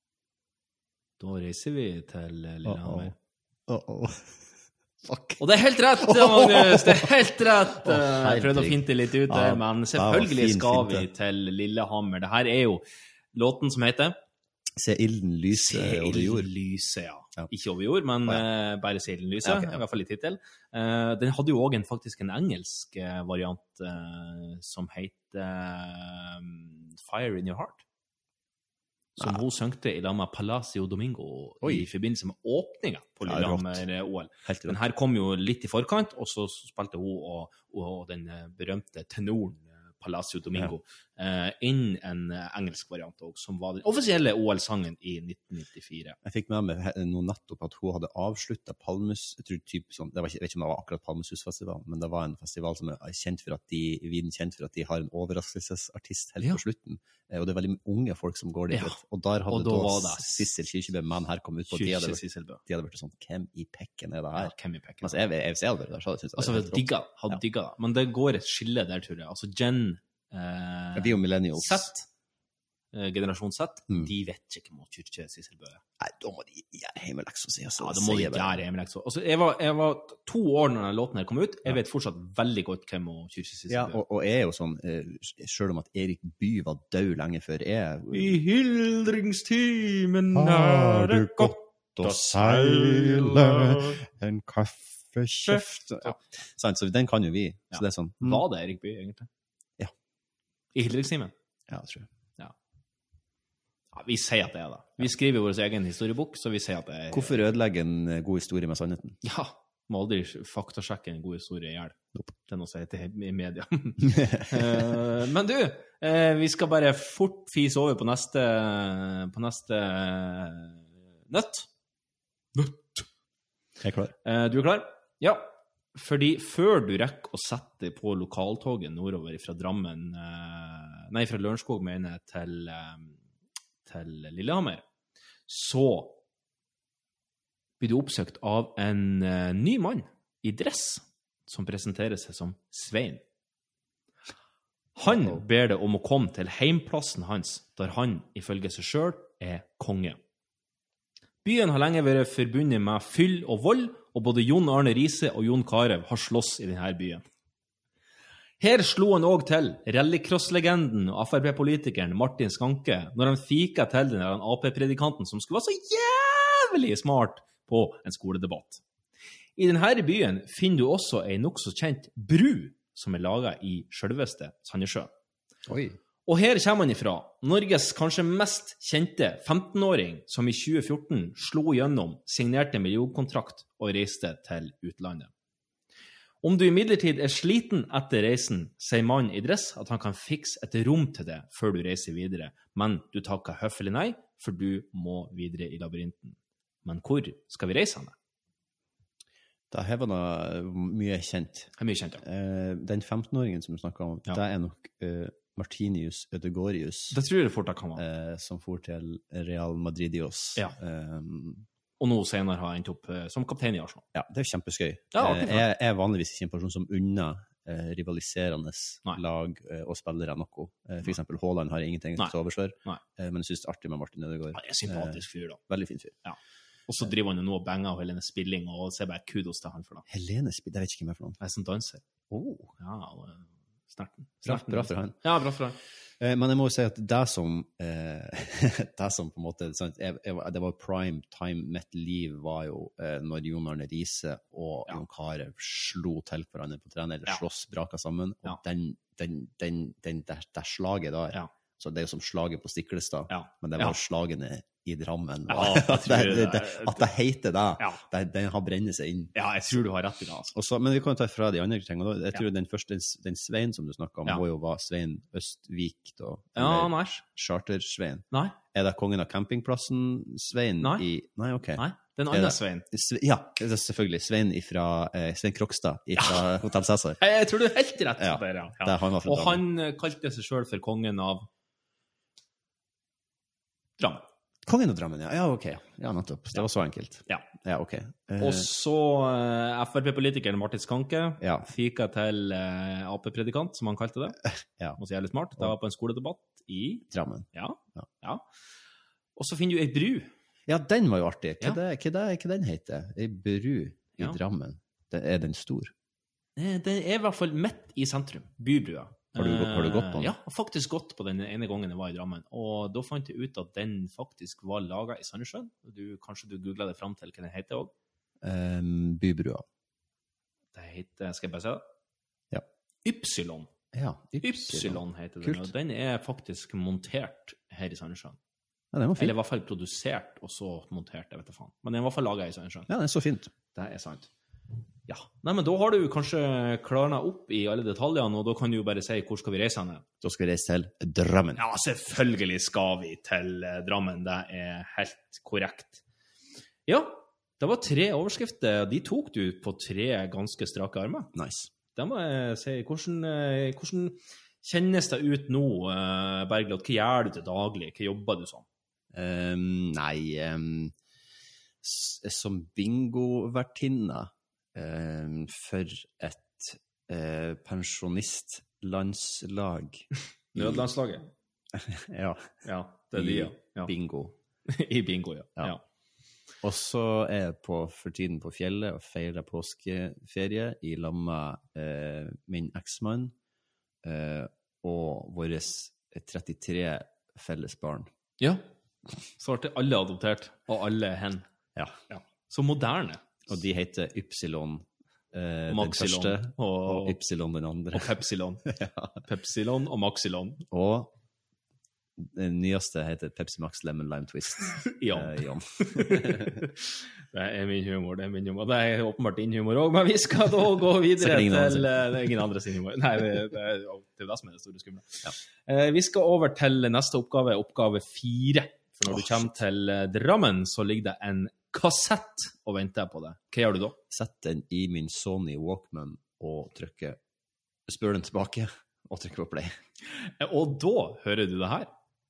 Da reiser vi til Lillehammer.
Åh, åh, åh. Fuck.
Og det er helt rett, Magnus! Det er helt rett! Oh, jeg prøvde å finte litt ut der, ja, men selvfølgelig skal vi til Lillehammer. Det her er jo låten som heter
Se ilden lyse over jord.
Se ilden lyse, ja. Ja. Ikke over jord, men ja. uh, bare Se ilden lyse, ja, okay, ja. I hvert fall i titel. Uh, den hadde jo også en, faktisk en engelsk uh, variant uh, som heter uh, Fire in Your Heart. Som ja. Hun søngte i lag med Palacio Domingo Oi. I forbindelse med åpningen på Lillehammer-O L. Den her kom jo litt i forkant, og så spilte hun og, og den berømte tenoren Palacio Domingo, ja. uh, inn en uh, engelsk variant også, som var den offisielle O L-sangen i nitten nittifire.
Jeg fikk med meg noe nettopp at hun hadde avsluttet Palmus, jeg tror typ sånn, det var ikke, jeg vet ikke om det var akkurat Palmesusfestivalen, men det var en festival som er kjent for at de, Wien kjent for at de har en overraskelsesartist helt ja. På slutten, uh, og det er veldig unge folk som går dit, ja. Og der hadde og da, da Sissel Kyrkjebø, men her kom ut på, de hadde, de hadde vært sånn, hvem i pekken er det her?
Ja, hvem i pekken?
Altså, jeg, jeg, jeg ser det der, så jeg synes det
altså, jeg digga, hadde ja. digga det, men det går et skille der, tror jeg, altså Jen Uh,
vi og millennials
Z, uh, generasjon Z, mm. de vet ikke om Kyrkje Sisselbø.
Nei, da må de gjøre hjemmeleks og si altså,
ja, da må de gjøre hjemmeleks altså, jeg, var, jeg var to år når låten her kom ut, jeg ja. Vet fortsatt veldig godt hvem Kyrkje Sisselbø.
Ja, og, og jeg er jo sånn uh, selv om at Erik Bye var død lenge før jeg...
I hildringstimen er det godt å seile
en kaffekjeft ja. Sånn, så den kan jo vi
ja.
Så det er sånn
mm. Var det Erik Bye egentlig? I hildringstimen?
Ja, det tror jeg.
Ja. Ja, vi sier at det er det. Vi skriver vår egen historiebok, så vi sier at det er...
Hvorfor ødelegge en god historie med sannheten?
Ja, må aldri faktasjekke en god historie i hjel. Nope. Det er noe som heter i media. uh, men du, uh, vi skal bare fort fise over på neste, på neste uh, nøtt.
Nøtt. Jeg er klar.
Uh, du er klar? Ja. Fordi før du rekker å sette på lokaltoget nordover fra Drammen, uh, nei, fra Lørenskog, mener jeg, til, uh, til Lillehammer, så blir du oppsøkt av en uh, ny mann i dress som presenterer seg som Svein. Han ber deg om å komme til heimplassen hans, der han, ifølge seg selv, er konge. Byen har lenge vært forbundet med fyll og vold, og både Jon Arne Riise og Jon Carew har slåss i denne byen. Her slo han også til rallycross-legenden og F R P-politikeren Martin Skanke når han fika til den A P-predikanten som skulle være så jævlig smart på en skoledebatt. I denne byen finner du også en nok så kjent bru som er laget i selveste Sandnessjøen.
Oi.
Og her kommer han ifra, Norges kanskje mest kjente femtenåring som i tjue fjorten slo gjennom, signerte millionkontrakt og reiste til utlandet. Om du imidlertid er sliten etter reisen, sier mannen i dress at han kan fikse et rom til det før du reiser videre, men du takker høflig nei, for du må videre i labyrinten. Men hvor skal vi reise henne?
Da har vi mye kjent.
Det er mye kjent, ja.
Den femtenåringen som du snakket om, ja. Det er nok... Martinius Ødegårdius.
Det tror jeg fort det kan være.
Eh, som for til Real Madridios.
Ja. Um, og nå senere har jeg endt opp eh, som kaptein i Arsenal.
Ja, det er kjempeskøy.
Ja,
eh, jeg er vanligvis ikke en person som unner eh, rivaliserende Nei. Lag eh, og spillere noe. Eh, for eksempel Haaland har ingenting til oversvør. Eh, men jeg synes det er artig med Martin Ødegaard.
Ja, jeg er sympatisk fyr da.
Eh, veldig fin fyr.
Ja. Og så driver han jo nå og banger av Helene Spilling, og ser bare kudos til han for det.
Helene Spilling? Det vet ikke hvem er for noen.
Jeg er som danser.
Oh.
Ja, og... Snerten.
Bra, bra for han.
Ja, bra for han.
Eh, men jeg må jo si at det som, eh, det som på en måte, sant, jeg, jeg, det var prime time, mitt liv var jo eh, når Jon Arne Riise og ja. Jon Carew slo til hverandre på trening, eller ja. slåss, braka sammen, og ja. den, den, den, den der, der slaget der, ja. så det er jo som slaget på Stiklestad, ja. men det var ja. slagene i Drammen. Ja, at, det, det, det, at det heter det, ja. det, den har brennet seg inn.
Ja, jeg tror du har rett i det. Altså.
Også, men vi kan ta fra de andre tingene. Jeg tror ja. den første, den Svein som du snakket om, ja. må jo være Svein Østvik, da.
Ja, nei.
Charter-Svein.
Nei.
Er det kongen av campingplassen Svein?
Nei.
I, nei, ok.
Nei, den andre Svein.
Ja, det er selvfølgelig. Svein fra eh, Svein Krokstad fra ja. Hotel Cæsar.
Jeg, jeg tror du er helt rett
ja.
der, ja. ja.
Det han
Og han kalte seg selv for kongen av Drammen.
Kongen av Drammen, ja. Ja, ok. Ja, nettopp. Det var så enkelt.
Ja.
Ja, ok.
Uh, og så uh, F R P-politikeren Martin Skanke
ja.
fika til uh, A P-predikant, som han kalte det.
Ja.
Må si jævlig smart. Det var på en skoledebatt i
Drammen.
Ja.
Ja.
ja. Og så finner du ei bru.
Ja, den var jo artig. Hva,
ja.
det, hva, det, hva den heter? Ei bru i ja. Drammen. Det, er den stor?
Den er i hvert fall midt i sentrum. Bybrua.
Har du, har du gått på den?
Ja, faktisk gått på den ene gangen jeg var i Drammen. Og da fant jeg ut at den faktisk var laget i Sandnessjøen. Du, kanskje du googlet det frem til hva den heter også?
Um, Bybrua.
Det heter, skal jeg bare si det?
Ja.
Ypsilon.
Ja,
Ypsilon. Ypsilon heter den.
Kult.
Og den er faktisk montert her i Sandnessjøen.
Ja, den var fint.
Eller i hvert fall produsert, og så montert, jeg vet ikke faen. Men den er i hvert fall laget i Sandnessjøen.
Ja, den er så fint.
Det er sant. Ja, nei, men da har du kanskje klarnet opp i alle detaljene, og da kan du jo bare si hvor skal vi reise henne?
Da skal vi reise til Drammen.
Ja, selvfølgelig skal vi til Drammen, det er helt korrekt. Ja, det var tre overskrifter, de tok du på tre ganske strake armer.
Nice.
Det må jeg si, hvordan, hvordan kjennes det ut nå, Bergljot? Hva gjør du til daglig? Hva jobber du som?
Um, nei, um, som bingo-vertinne, Um, for et uh, pensjonistlandslag.
Nødlandslaget?
ja.
Ja, det er de, ja.
ja. Bingo.
I bingo, ja.
ja. ja. Og så er jeg på, for tiden på fjellet og feirer påskeferie i lamma uh, min eksmann uh, og våre trettitre felles barn.
Ja, så ble alle adoptert, og alle hen.
Ja.
ja. Så moderne.
Og de heter Ypsilon, eh,
og
den første, og, og Ypsilon den andre.
Og Pepsilon.
ja.
Pepsilon og Maxilon.
Og den nyeste heter Pepsi Max Lemon Lime Twist.
ja.
Eh, ja.
det er min humor, det er min humor. Det er åpenbart din humor også, men vi skal da gå videre til... Det er ingen andre sin humor. Nei, det, det, er, det er det som er det store skumle.
Ja.
Eh, vi skal over til neste oppgave, oppgave fire. For når oh, du kommer shit. til Drammen, så ligger det en kassett og venter på det. Hva gjør du da?
Sett den i min Sony Walkman og trykker, spør den tilbake og trykker på play.
Og da hører du det her.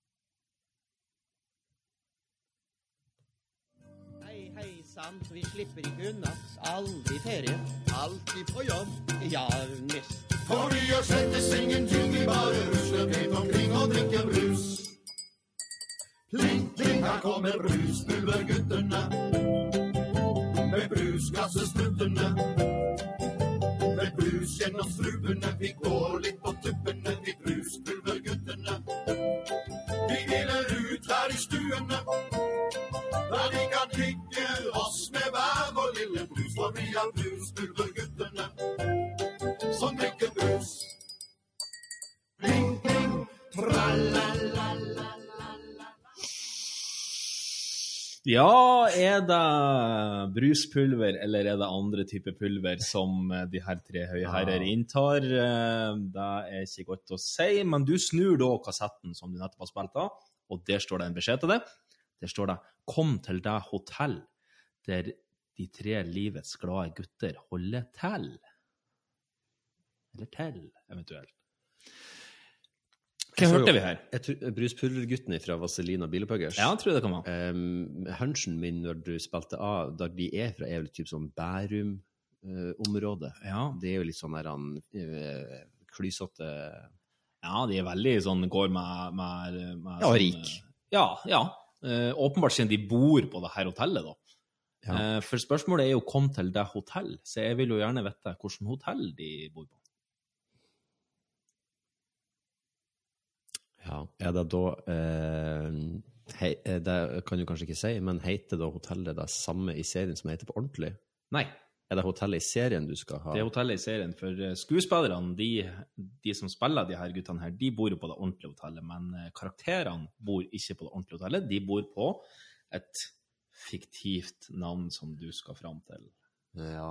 Hei, hei, sant, vi slipper ikke unna. Aldri ferie. Alltid på jobb. Ja, mest.
For vi gjør slettes ingenting, vi bare rusler pent omkring og drikker brus. Pling, pling, her kommer bruspulverguttene med bruskassespruttene. Med brus gjennom strupene, vi går litt på tuppene, vi bruspulverguttene. Vi deler ut her i stuene, der vi kan hygge oss med hver vår lille brus. For vi er bruspulverguttene som drikker brus. Pling, pling, tralalala.
Ja, er det bruspulver, eller er det andre typer pulver som de her tre høye herrer inntar? Det er ikke godt å si, men du snur da kassetten som du nettopp har spilt av, og der står det en beskjed til det. Der står det, kom til det hotell, der de tre livets glade gutter holder til. Eller til, eventuelt. Hva hørte vi her?
Jeg tror bruspulverguttene fra Vaselina Bilopuggers.
Ja, jeg tror det kan være.
Um, Hunchen min når du spilte av, der de er fra, er vel typ sånn Bærum-området.
Uh, ja.
Det er jo litt sånn der han uh, klysåtte...
Ja, de er veldig sånn, går med... med, med
ja,
sånn,
rik.
Ja, ja. Uh, åpenbart siden de bor på det her hotellet da. Ja. Uh, for spørsmålet er jo kom til det hotell, så jeg vil jo gjerne vite hvordan hotell de bor på.
Ja, er det da, eh, hei, det kan du kanskje ikke si, men heter da hotellet det samme i serien som heter på ordentlig?
Nei.
Er det hotellet i serien du skal ha?
Det er hotellet i serien, for skuespillerne, de, de som spiller de her guttene her, de bor jo på det ordentlige hotellet, men karakterene bor ikke på det ordentlige hotellet, de bor på et fiktivt navn som du skal fram til.
Ja.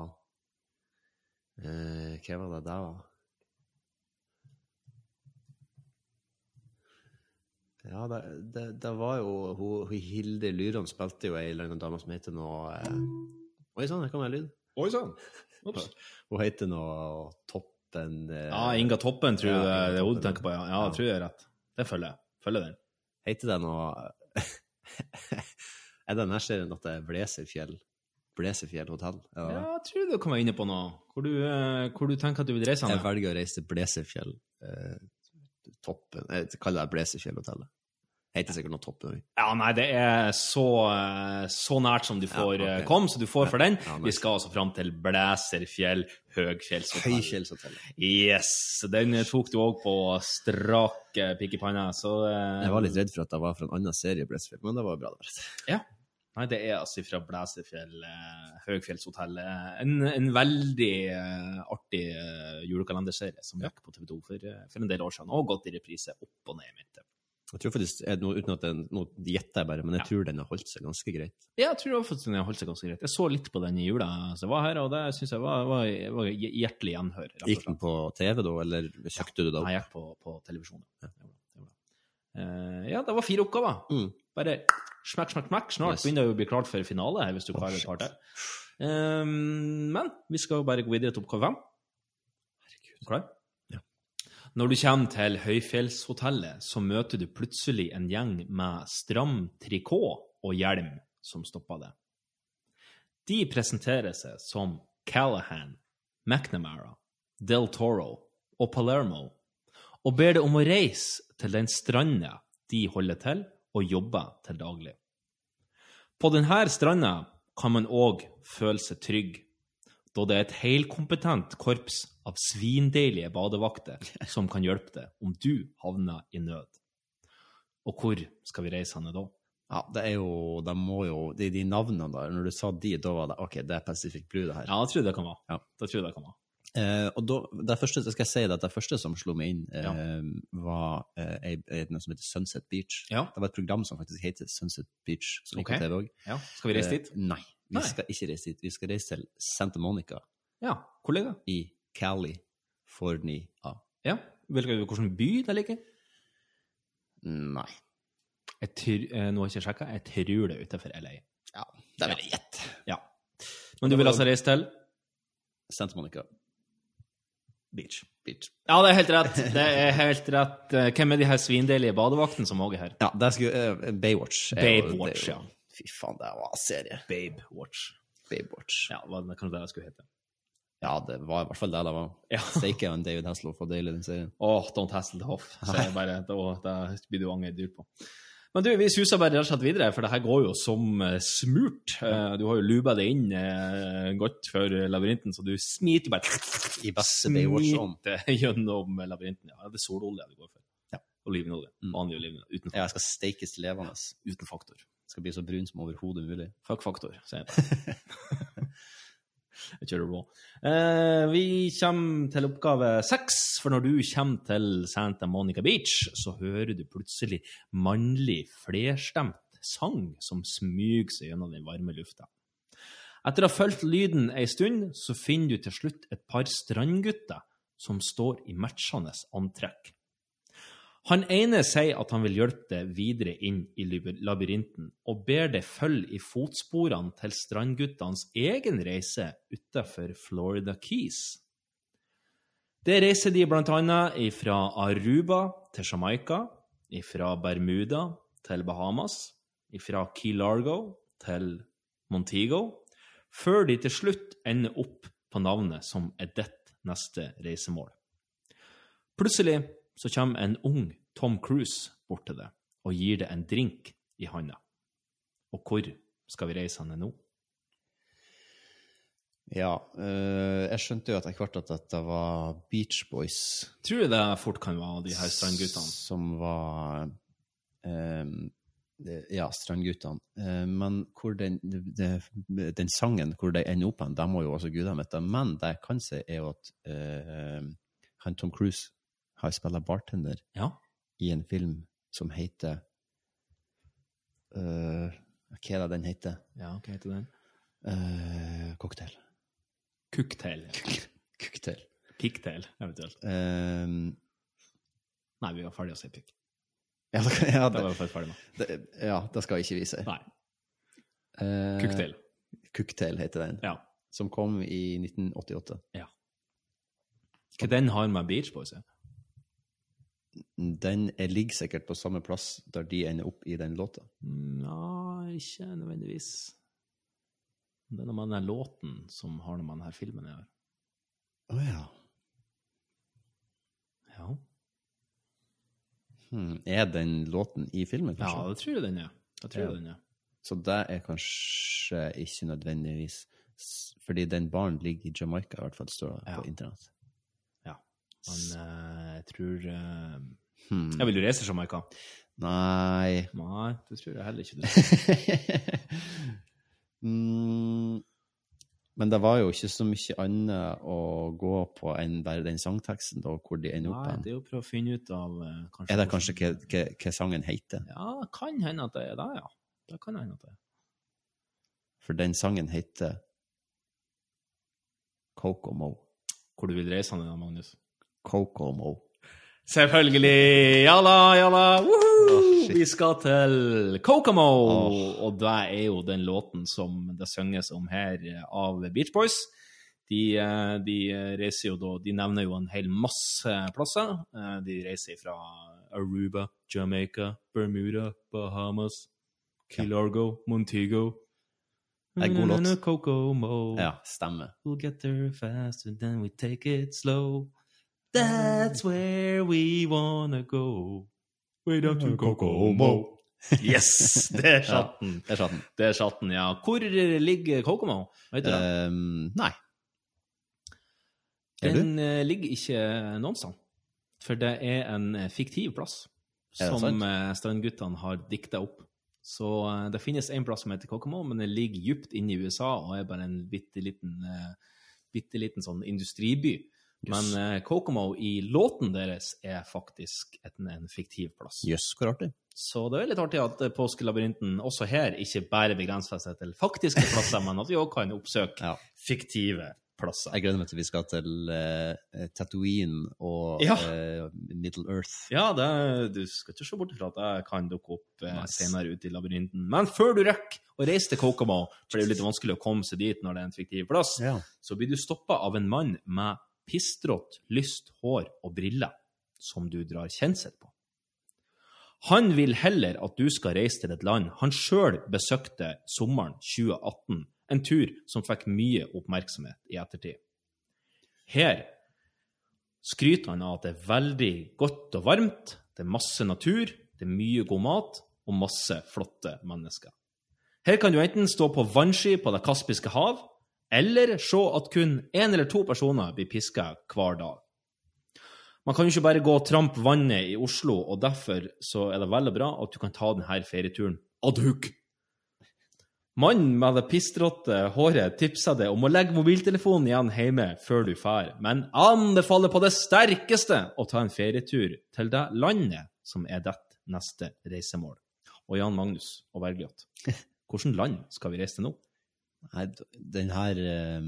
Eh, hva var det der da? Ja, det, det, det var jo, hun, Hilde Lyron spilte jo en eller annen dame som heter noe... Eh, Oi, sånn, det kan være lyd.
Oi, sånn.
Ups. Hun heter noe Toppen... Eh,
ja, Inga Toppen, tror jeg ja, det er hun du tenker på, ja. Ja,
ja.
Jeg tror jeg er rett. Det følger jeg. Følger den.
Heter det noe... er det denne serien at det er Blesefjell? Blesefjell hotell? Ja,
ja, jeg tror du kan være inne på noe. Hvor du, eh, hvor du tenker at du vil reise med.
Jeg velger å reise til Blesefjell. Eh, toppen. Jeg kaller det Blesefjell-hotellet. Heter sikkert noe Toppen.
Ja, nei, det er så, så nært som du får ja, okay. komme, så du får for den. Ja, nice. Vi skal altså frem til Blæserfjell Høgfjellshotell.
Høgfjellshotell.
Yes, den tok du også på strak pikk i panna, så...
Jeg var litt redd for at det var fra en annen serie, Blæserfjell, men det var bra det.
Ja, nei, det er altså fra Blæserfjell Høgfjellshotell. En, en veldig uh, artig uh, julekalenderserie som gikk på T V to for, uh, for en del år siden, og gått i reprise opp og ned i midten.
Jeg tror faktisk, noe, uten at det er noe gjetter jeg bare, men jeg ja. tror den har holdt seg ganske greit.
Ja, jeg tror faktisk den har holdt seg ganske greit. Jeg så litt på den i jula som jeg var her, og det synes jeg var, var, var hjertelig gjenhør.
Gikk den på T V da, eller søkte du da?
Nei, jeg gikk på, på televisjonen. Ja. Det var, det var. Uh, ja, det var fire oppgaver. Mm. Bare smekk, smekk, smekk. Snart yes. begynner det å bli klart for finale her, hvis du klarer oh, et par til. Um, men vi skal jo bare gå videre til oppgave fem. Herregud. Klar? Når du kommer til Høyfjellshotellet, så møter du plutselig en gjeng med stram trikot og hjelm som stopper det. De presenterer seg som Callahan, McNamara, Del Toro og Palermo, og ber deg om å reise til den stranda de holder til og jobber til daglig. På denne stranda kan man også føle seg trygg, da det er et helkompetent korps av svindeilige badevakter som kan hjelpe deg om du havner i nød. Og hvor skal vi reise henne da?
Ja, det er jo, det må jo, det er de navnene der, når du sa de, da var det, ok, det er Pacific Blue det her.
Ja, det tror jeg det kan være. Ja. Det tror jeg det kan være.
Eh, og da, det første, skal jeg si det, det første som slo meg inn eh, ja. var eh, noe som heter Sunset Beach. Ja. Det var et program som faktisk heter Sunset Beach, som gikk okay. på T V også.
Ja. Skal vi reise dit?
Eh, nei, vi nei. skal ikke reise dit. Vi skal reise til Santa Monica.
Ja, hvor ligger det?
I California.
Ja, hvilken by det ligger?
Nei.
Jeg tror, eh, nå har jeg ikke sjekket, jeg tror det er utenfor L A.
Ja, det vil jeg gjette.
Ja. Men du vil altså reise til?
Santa Monica.
Beach.
Beach.
Ja, det er helt rett. Det er helt rett. Hvem er de her svindeilige badevakten som også er her?
Ja, det er skulle, uh, Baywatch.
Baywatch,
ja. Fy faen, det var serie.
Babewatch.
Babewatch.
Ja, hva kan det skulle hete?
Ja, det var i hvert fall det det var.
Ja.
Steike og en David Hasselhoff og deilig den serien.
Åh, oh, Don't Hasselhoff. Så jeg bare, da, da blir du angret dyrt på. Men du, vi suser bare rett og slett videre, for det her går jo som uh, smurt. Uh, du har jo luba det inn uh, godt for labyrinten, så du smiter bare
i beste Baywatch-ånd
gjennom labyrinten. Ja, det er sololje det går for.
Ja.
Olivenolje. Mm. Vanlig olivenolje. Uten faktor.
Ja, jeg skal steikes til levende.
Uten faktor.
Jeg skal bli så brun som overhodet mulig.
Fuck faktor, sier jeg bare. Jeg kjører rå. Eh, vi kommer til oppgave seks, for når du kommer til Santa Monica Beach, så hører du plutselig mannlig flerstemt sang som smyger seg gjennom den varme lufta. Etter å ha følt lyden en stund, så finner du til slutt et par strandgutter som står i matchende antrekk. Han ene sier at han vil hjelpe deg videre inn i labyrinten, og ber deg følge i fotsporene til strandguttenes egen reise utenfor Florida Keys. Det reiser de blant annet fra Aruba til Jamaica, fra Bermuda til Bahamas, fra Key Largo til Montego, før de til slutt ender opp på navnet som er ditt neste reisemål. Plutselig så kommer en ung Tom Cruise bort til deg og gir deg en drink i handa. Og hvor skal vi reise henne nå?
Ja, uh, jeg skjønte jo etter hvert at dette var Beach Boys.
Tror du det fort kan være de her strandguttene?
Som var, um, det, ja, strandguttene. Uh, men hvor den, det, den sangen, hvor de ender opp hen, de må jo også Gud ha møtt. Men det jeg kan si er jo at uh, han Tom Cruise har spillet bartender
ja.
I en film som heter, uh, hva er det den heter?
Ja, hva heter den?
Uh, cocktail.
Cocktail.
Cocktail.
Picktail, eventuelt.
Um,
Nei, vi var ferdige å si pikk.
Ja, det, ja,
det, det var vi ferdig med.
Det, ja, det skal jeg ikke vise.
Nei.
Uh,
Cocktail.
Cocktail heter den.
Ja.
Som kom I nitten åttiåtte.
Ja. Hva den har med Beach Boys?
Den er, ligger sikkert på samme plass der de ender opp I den låta.
Nei, ikke nødvendigvis. Det er noe med den låten som har noe med denne filmen å gjøre.
Åja.
Oh, ja.
Hmm. Er den låten I filmen, kanskje?
Ja, det tror jeg den er. Jeg tror ja. den er.
Så det er kanskje ikke nødvendigvis, fordi den baren ligger I Jamaica, I hvert fall står det ja. På internett.
Ja, men uh, jeg tror... Uh...
Hmm.
Jeg vil jo reise til Jamaica.
Nei.
Nei, det tror jeg heller ikke du.
Mm, men det var jo ikke så mye annet å gå på enn bare den sangteksten da, hvor de ender opp.
Nei, det er jo å prøve å finne ut av uh,
kanskje, Er det kanskje hva, hva, hva sangen heter?
Ja, det kan hende at det er det, ja. Det kan hende at det er.
For den sangen heter Kokomo.
Hvor du vil reise den, Magnus?
Kokomo.
Selvfølgelig! Jalla, jalla! Woohoo! Oh, vi skal til Kokomo! Oh. Og det er jo den låten som det synges om her av Beach Boys. De, de reiser jo da, de nevner jo en hel masse plasser. De reiser fra Aruba, Jamaica, Bermuda, Bahamas, Key Largo, Montego.
Det er god låt.
Kokomo.
Ja, stemmer.
We'll get there faster than we take it slow. That's where we wanna go. Way down to Kokomo. Yes, det er chatten.
Ja, det er chatten.
Det er chatten, ja. Hvor ligger Kokomo? Vet du det?
Um, nei.
Den uh, ligger ikke noen sted. For det er en fiktiv plass som uh, strandguttene har diktet opp. Så uh, det finnes en plass som heter Kokomo, men det ligger djupt inne I U S A og er bare en bitteliten, uh, bitteliten sånn industriby. Yes. Men uh, Kokomo I låten deres er faktisk en, en fiktiv plass.
Jøss, yes, hvor artig.
Så det er litt artig at påskelabyrinten også her ikke bare begrenser seg til faktiske plasser, men at vi også kan oppsøke ja. fiktive plasser.
Jeg gleder meg til vi skal til uh, Tatooine og ja. uh, Middle Earth.
Ja, det, du skal ikke se bort fra at det kan dukke opp uh, nice. Senere ut I labyrinten. Men før du rekker å reise til Kokomo, for det er jo litt vanskelig å komme seg dit når det er en fiktiv plass,
ja.
Så blir du stoppet av en mann med pistrått, lyst hår og briller, som du drar kjensel på. Han vil heller at du skal reise til et land han selv besøkte sommeren tjue atten, en tur som fikk mye oppmerksomhet I ettertid. Her skryter han av at det er veldig godt og varmt, det er masse natur, det er mye god mat og masse flotte mennesker. Her kan du enten stå på vannski på det Kaspiske hav, eller se at kun en eller to personer blir pisket hver dag. Man kan jo ikke bare gå og trampe vannet I Oslo, og derfor så er det veldig bra at du kan ta denne ferieturen ad hoc. Mannen med det pistråtte håret tipset deg om å legge mobiltelefonen igjen hjemme før du fer, men anbefaler på det sterkeste å ta en ferietur til det landet som er ditt neste reisemål. Og Jan Magnus og Bergljot, hvilket land skal vi reise til nå?
Nei, den her, um,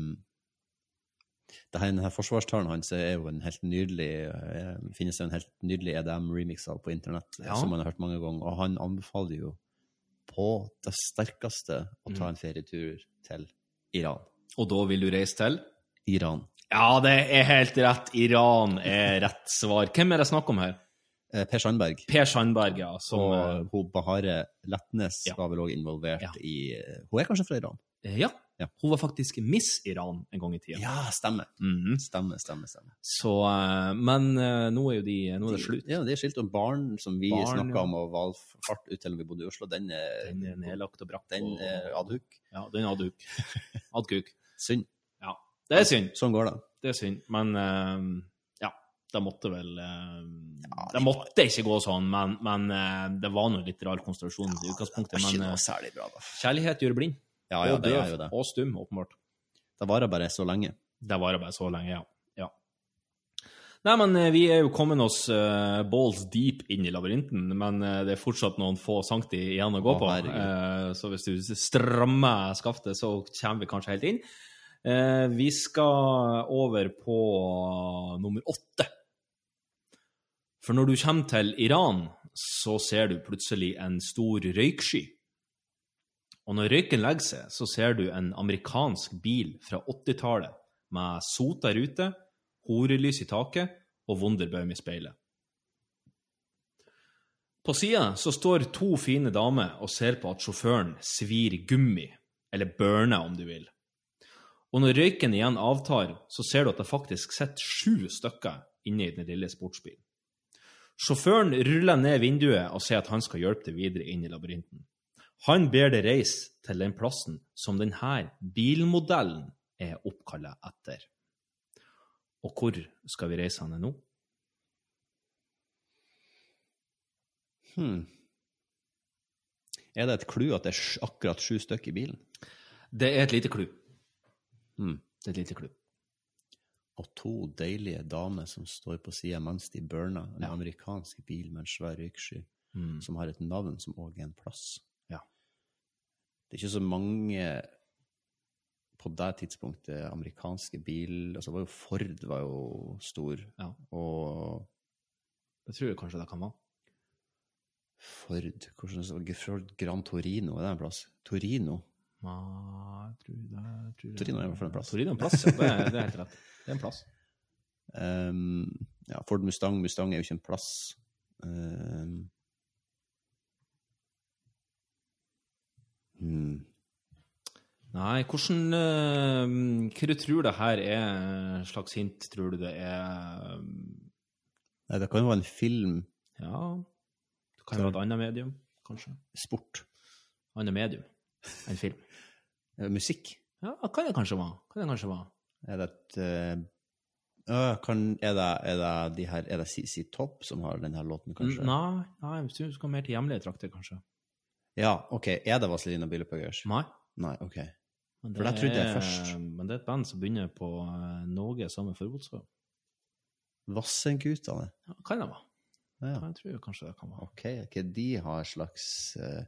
det her, den her forsvarstalen hans er jo en helt nydelig, uh, finnes jo en helt nydelig E D M-remix av på internett, ja. Som man har hørt mange ganger, og han anbefaler jo på det sterkeste å ta en ferietur til Iran.
Og da vil du reise til?
Iran.
Ja, det er helt rett. Iran er rett svar. Hvem er det snakk om her?
Per Sandberg.
Per Sandberg, ja. Som,
og hun Bahare Letnes ja. Var vel også involvert ja. I... Hun er kanskje fra Iran?
Ja. ja, hun var faktisk Miss Iran en gang I tiden.
Ja, stemmer.
Mm-hmm.
Stemmer, stemmer, stemmer.
Så, men nå er jo de, nå er det slutt.
Ja, det er skilt om barn, som vi barn, snakket om, og var fart ut til vi bodde I Oslo. Den er,
den er nedlagt og brakt.
Den er ad hoc.
Ja, den er ad hoc. Ad hoc.
Synd.
Ja. Det er synd.
Sånn går det.
Det er synd, men uh, ja, det måtte vel uh, ja, det måtte ikke gå sånn, men, men uh, det var noe litt rar konstellasjon ja, i utgangspunktet.
Det var ikke
men,
noe særlig bra da.
Kjærlighet gjør blind.
Ja, ja,
og
det
døv,
er jo det.
Og stum, åpenbart.
Det varer bare så lenge.
Det varer bare så lenge, ja. ja. Nei, men uh, vi er jo kommet oss uh, balls deep inn i labyrinten, men uh, det er fortsatt noen få sankti igjen å gå å, på. Uh, så hvis du strammer skaftet, så kommer vi kanskje helt inn. Uh, vi skal over på nummer åtte. For når du kommer til Iran, så ser du plutselig en stor røyksky. Og når røyken legger seg, så ser du en amerikansk bil fra åttitallet med sota rute, horelys i taket og Wunderbaum i speilet. På siden så står to fine damer og ser på at sjåføren svir gummi, eller burner om du vil. Og når røyken igjen avtar, så ser du at det faktisk sitter sju stykker inne i den lille sportsbilen. Sjåføren ruller ned vinduet og sier at han skal hjelpe deg videre inn i labyrinten. Han ber deg reise til den plassen som denne bilmodellen er oppkallet etter. Og hvor skal vi reise henne nå?
Hmm. Er det et klu at det er akkurat sju stykker i bilen?
Det er et lite klu.
Hmm.
Det er et lite klu.
Og to deilige damer som står på siden mens de burner en ja. amerikansk bil med en svær ryksky, hmm. som har et navn som også er en plass.
Ja.
Det er ikke så mange på det tidspunktet amerikanske bil, altså var jo Ford var jo stor,
ja.
og
det tror jeg kanskje det kan være.
Ford, hvordan Ford Gran Torino, er det en plass? Torino?
Nei, jeg tror det, jeg tror det.
Torino er i hvert fall en plass.
Torino er en plass, ja, det er, det er helt rett. Det er en plass.
Um, ja, Ford Mustang, Mustang er jo ikke en plass. Um, hmm.
Nei, hvordan, uh, hva du tror det her er slags hint, tror du det er?
Nei, det kan jo være en film.
Ja, det kan jo være et annet medium, kanskje.
Sport.
Annet medium, en film.
Musikk?
Ja, kan det kanskje være. Kan det kanskje være.
Er det et... Uh, kan, er, det, er det de her, er det C C Top som har denne låten, kanskje?
Nei, nei, jeg tror du skal mer til hjemlige trakter, kanskje.
Ja, ok. Er det Vazelina Bilopphøggers?
Nei.
Nei, ok.
Men
For det trodde jeg først.
Men det er et band som begynner på uh, Norge sammen for Votsø.
Vassengutane?
Ja, kan det være.
Ja.
Jeg tror kanskje det kan være.
Ok, ok. De har slags... Uh,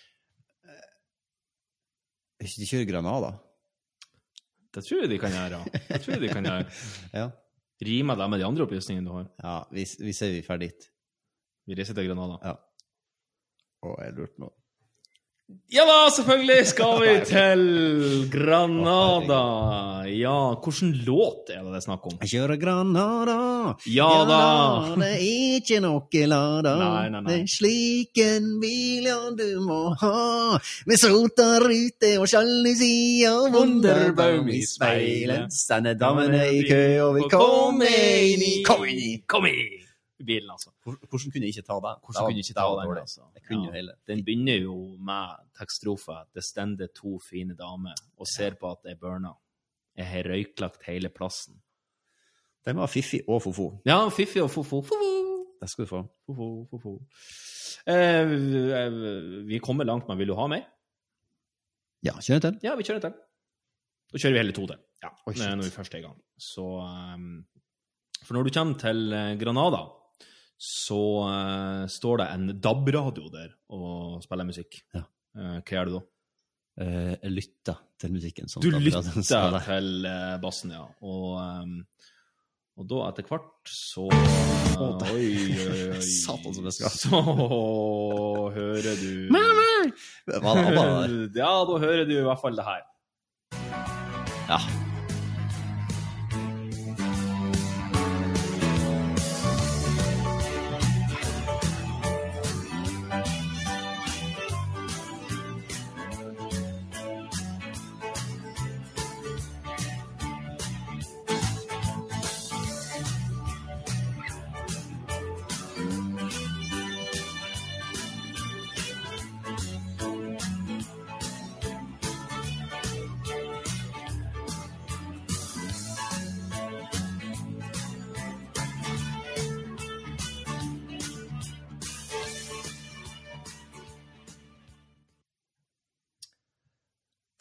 de kjører Granada?
Det tror jeg de kan gjøre. Det tror jeg de kan gjøre.
Ja.
Rimer det med de andre opplysningene du har?
Ja, vi, vi ser vi er ferdig.
Vi reiser til Granada.
Ja. Å, jeg lurte noe.
Ja da, selvfølgelig skal vi til Granada. Ja, hvilken låt er det det snakk om?
Jeg kjører Granada.
Ja da.
Det er ikke noe lada.
Nei, nei, nei.
Det er slik en bil ja du må ha. Med sotar ute og sjalusi og Wunderbaum i speilet. Sende damene i kø og vi kommer inn i. Kom inn i.
Kom inn. Bilen, altså.
Hvordan kunne jeg ikke ta det?
Hvordan kunne jeg ikke ta den, altså?
Jeg kunne
ja.
jo hele.
Den begynner jo med tekststrofa. Det stender to fine damer og ser på at det er burna. Jeg har røyklagt hele plassen.
Den var fiffi og fofo.
Ja, fiffi og fofo. Fofo!
Det skal du få.
Fofo, fofo. Eh, vi kommer langt, men vil du ha mer?
Ja, kjører til.
Ja, vi kjører til. Da kjører vi hele to til. Ja,
Oi,
når vi først er i gang. Så, um, for når du kommer til Granada, så uh, står det en D A B-radio der og spiller musikk.
Ja.
Uh, hva gjør du da?
Uh, jeg lytter til musikken.
Du lytter til uh, bassen, ja. Og, um, og da etter hvert så... Uh, oi, oi, oi.
Satan som jeg skal.
Så hører du...
Mamma! Hva er det der?
Ja, da hører du i hvert fall det her.
Ja.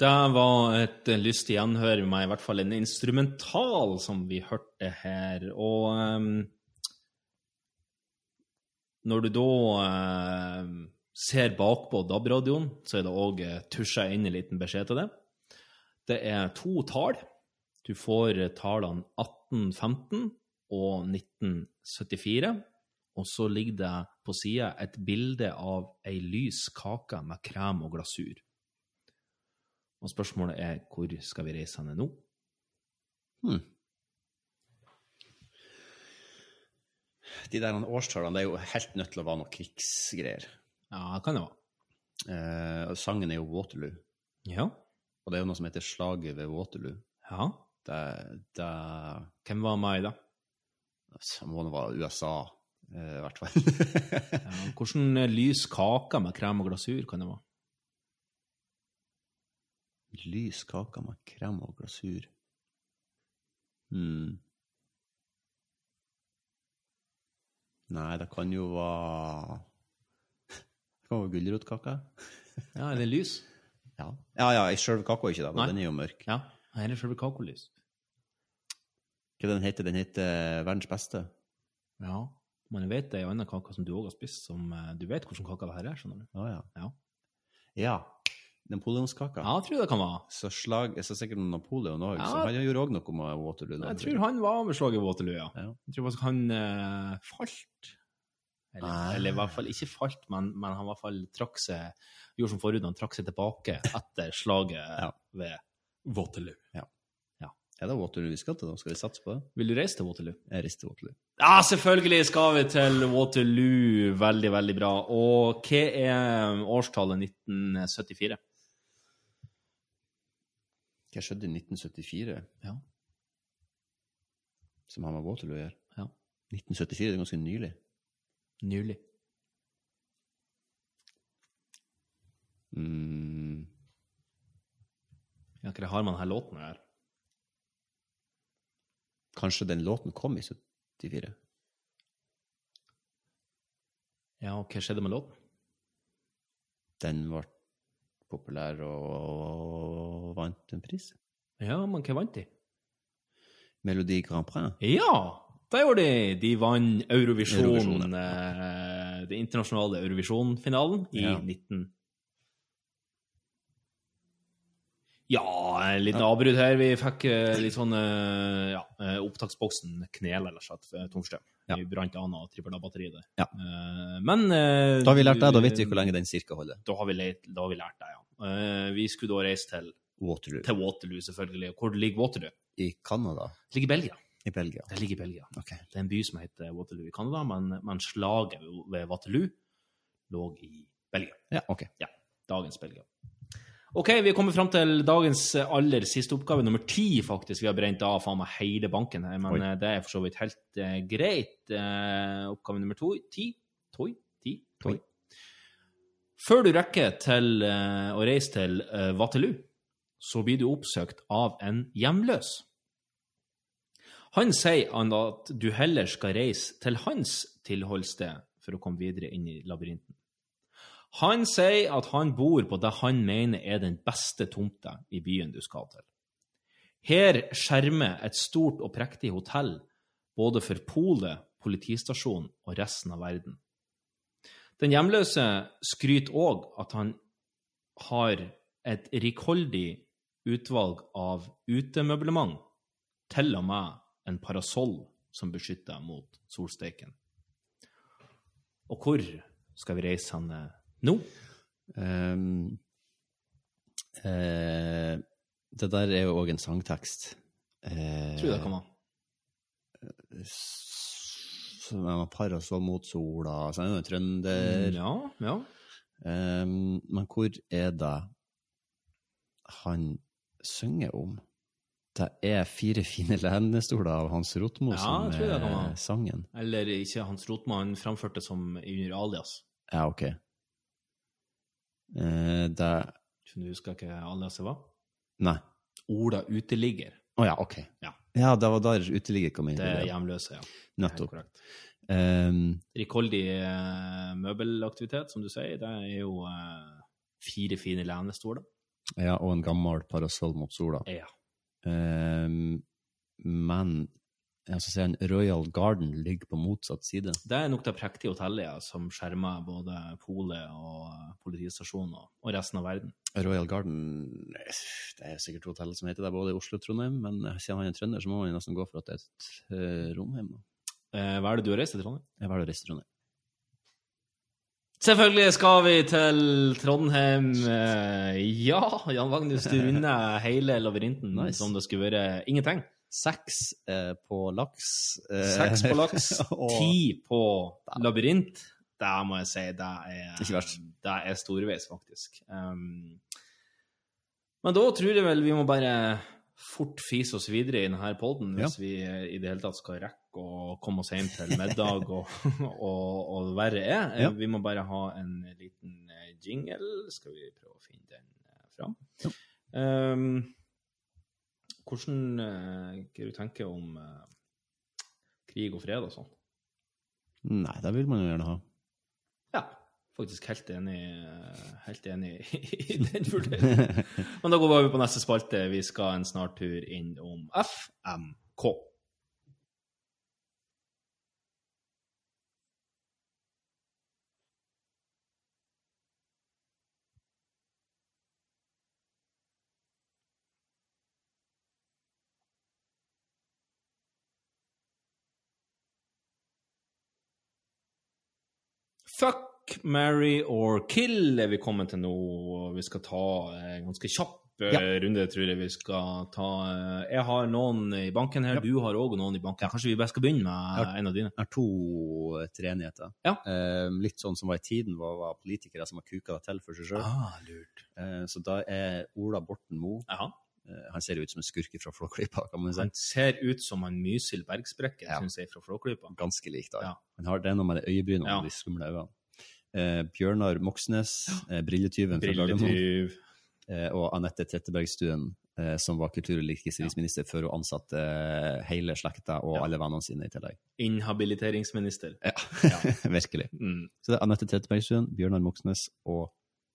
Det var et lystig gjenhør med meg, i hvert fall en instrumental som vi hørte her. Og um, når du da uh, ser bak på D A B-radioen, så er det også tusjet inn en liten beskjed til det. Det er to tall. Du får tallene atten femten og nitten syttifire. Og så ligger det på siden et bilde av ei lys kake med krem og glasur. Og spørsmålet er, hvor skal vi reise henne nå?
Hmm. De der årstallene, det er jo helt nødt til å være noe krigsgreier.
Ja, det kan det være.
Eh, sangen er jo Waterloo.
Ja.
Og det er jo noe som heter Slaget ved Waterloo.
Ja.
Det, det...
Hvem var med i det?
Det må det være U S A, eh, i hvert fall.
Ja, hvordan lys kake med krem og glasur kan det være?
Lys kake med krem og glasur. Hmm. Nei, det kan jo være... Det kan være gulrotkake.
Ja, er det lys?
Ja, ja, ja jeg selv kake ikke det, men Nei. Den er jo mørk.
Ja, jeg er selv kakelys.
Hva den heter? Den heter Verdens Beste.
Ja, men jeg vet det er en annen kake som du også har spist, som du vet hvordan kake det her er, skjønner du?
Ja, ja.
Ja.
Ja. Napoleonskaka.
Ja, jeg tror det kan være.
Så slag, så sikkert Napoleon også, ja. Så han gjorde også noe med Waterloo.
Jeg tror han var med slaget Waterloo, ja. ja. Jeg tror faktisk han uh, falt. Eller, eller i hvert fall ikke falt, men, men han i hvert fall trakk seg, gjorde som forhuden, han trakk seg tilbake etter slaget ja. Ved Waterloo.
Ja. Ja. Er det Waterloo vi skal til da? Skal vi satse på det?
Vil du reise til Waterloo?
Jeg reiser til Waterloo.
Ja, selvfølgelig skal vi til Waterloo. Veldig, veldig bra. Og hva er årstallet nitten syttifire?
Hva skjedde i nitten syttifire?
Ja.
Som har med Waterloo å gjøre?
Ja.
nitten syttifire, det er ganske nylig.
Nylig.
Mm.
Ja, hva har man her låten her?
Kanskje den låten kom i syttifire?
Ja, og hva skjedde med låten?
Den var populær og vant en pris.
Ja, men hva vant de?
Melodi Grand Prix.
Ja, det gjorde de. De vant Eurovision, Eurovision eh, det internasjonale Eurovision-finalen i ja. nitten. Ja, en liten ja. avbrudd her. Vi fikk eh, litt sånn eh, ja, opptaksboksen knel eller sånn, tungstrøm. Ja. Vi brant an av trippel-A-batteriet der.
Ja.
Uh, men... Uh,
da har vi lært det, da vet vi hvor lenge den cirka holder.
Da har vi, leit, da har vi lært det, ja. Uh, vi skulle da reise til
Waterloo.
Til Waterloo, selvfølgelig. Hvor ligger Waterloo?
I Canada.
Det ligger i Belgia.
I Belgia.
Det ligger i Belgia.
Okay.
Det er en by som heter Waterloo i Canada, men, men slaget ved Waterloo lå i Belgia.
Ja, ok.
Ja, dagens Belgia. Ok, vi er kommet frem til dagens aller siste oppgave, nummer ti faktisk. Vi har brent av faen meg hele banken her, men Oi. Det er for så vidt helt uh, greit. Uh, oppgave nummer to, ti, toi, ti, toi. Før du rekker til uh, å reise til uh, Waterloo, så blir du oppsøkt av en hjemløs. Han sier at du heller skal reise til hans tilholdssted for å komme videre inn i labyrinten. Han sier at han bor på det han mener er den beste tomta i byen du skal til. Her skjermer et stort og prektig hotell, både for polet, politistasjonen og resten av verden. Den hjemløse skryter også at han har et rikholdig utvalg av utemøblement, til og med en parasoll som beskytter mot solsteiken. Og hvor skal vi reise henne nå?
Um, uh, det der er jo også en sangtekst. Uh,
Tror du det kan være?
Som er parasoll mot sola, så er det jo en trønder.
Mm, ja, ja.
Um, men hvor er det han synger om? Det er fire fine lenestoler av Hans Rotmo
ja,
som er sangen.
Eller ikke Hans Rotmo, han framførte som under alias.
Ja, ok. Uh, det...
Skjønner du husker hva aliaset var?
Nei.
Ola Uteligger.
Åh oh, ja, ok.
Ja.
ja, det var der Uteligger kom inn.
Det er hjemløse, ja.
Nettopp.
Um, Rikholdig uh, møbelaktivitet, som du sier, det er jo uh, fire fine lenestoler.
Ja, og en gammel parasoll mot sola.
Ja.
Um, men jeg skal si en Royal Garden ligger på motsatt side.
Det er nok det prektige hotellet ja, som skjermer både polet og politistasjonen og, og resten av verden.
Royal Garden, det er sikkert hotellet som heter det både i Oslo og Trondheim, men siden han er trønder så må man nesten gå for at det er et uh, rom hjemme.
Eh, hva er det du har reist til Trondheim?
Jeg var det reist til Trondheim.
Selvfølgelig skal vi til Trondheim. Ja, Jan Magnus, du vinner hele labyrinten nice. Som det skulle være ingenting.
Seks eh, på laks.
Eh. Seks på laks, ti på labyrint. Det må jeg si, det er, det er storveis faktisk. Um, men da tror jeg vel vi må bare fort fise oss videre i denne podden, hvis ja. Vi i det hele tatt skal rekke å komme oss hjem til middag og, og, og verre er. Ja. Vi må bare ha en liten jingle. Skal vi prøve å finne den fram? Ja. Um, hvordan uh, hva du tenker om uh, krig og fred og sånn?
Nei, det vil man jo gjerne ha.
Ja, faktisk helt enig, helt enig i den vurderingen. Men da går vi på neste spalte. Vi skal en snart tur inn om F M K. Fuck, marry or kill er vi kommet til nå. Vi skal ta en ganske kjapp ja. runde, tror jeg vi skal ta. Jeg har noen i banken her, ja. Du har også noen i banken. Kanskje vi bare skal begynne med har, en av dine?
Jeg har to treenigheter. Ja. Eh, litt sånn som var i tiden, var, var politikere som har kuket det til for seg selv.
Ah, lurt.
Eh, så da er Ola Borten Moe.
Aha.
Han ser ut som en skurke fra Flåklypa, kan man si.
Han ser ut som en Mysil Bergsprekke, ja. Synes jeg, fra Flåklypa.
Ganske likt, da. Ja. Han har det noe med det øyebrynene ja. Og de skumle øynene. Eh, Bjørnar Moxnes, eh, brilletyven fra Gardermoen, eh, og Anette Trettebergstuen, eh, som var kultur- og likestillingsminister ja. Før hun ansatte eh, hele slekta og ja. Alle vennene sine i tillegg.
Inhabiliteringsminister.
Ja, ja. Virkelig. Mm. Så det er Anette Trettebergstuen, Bjørnar Moxnes og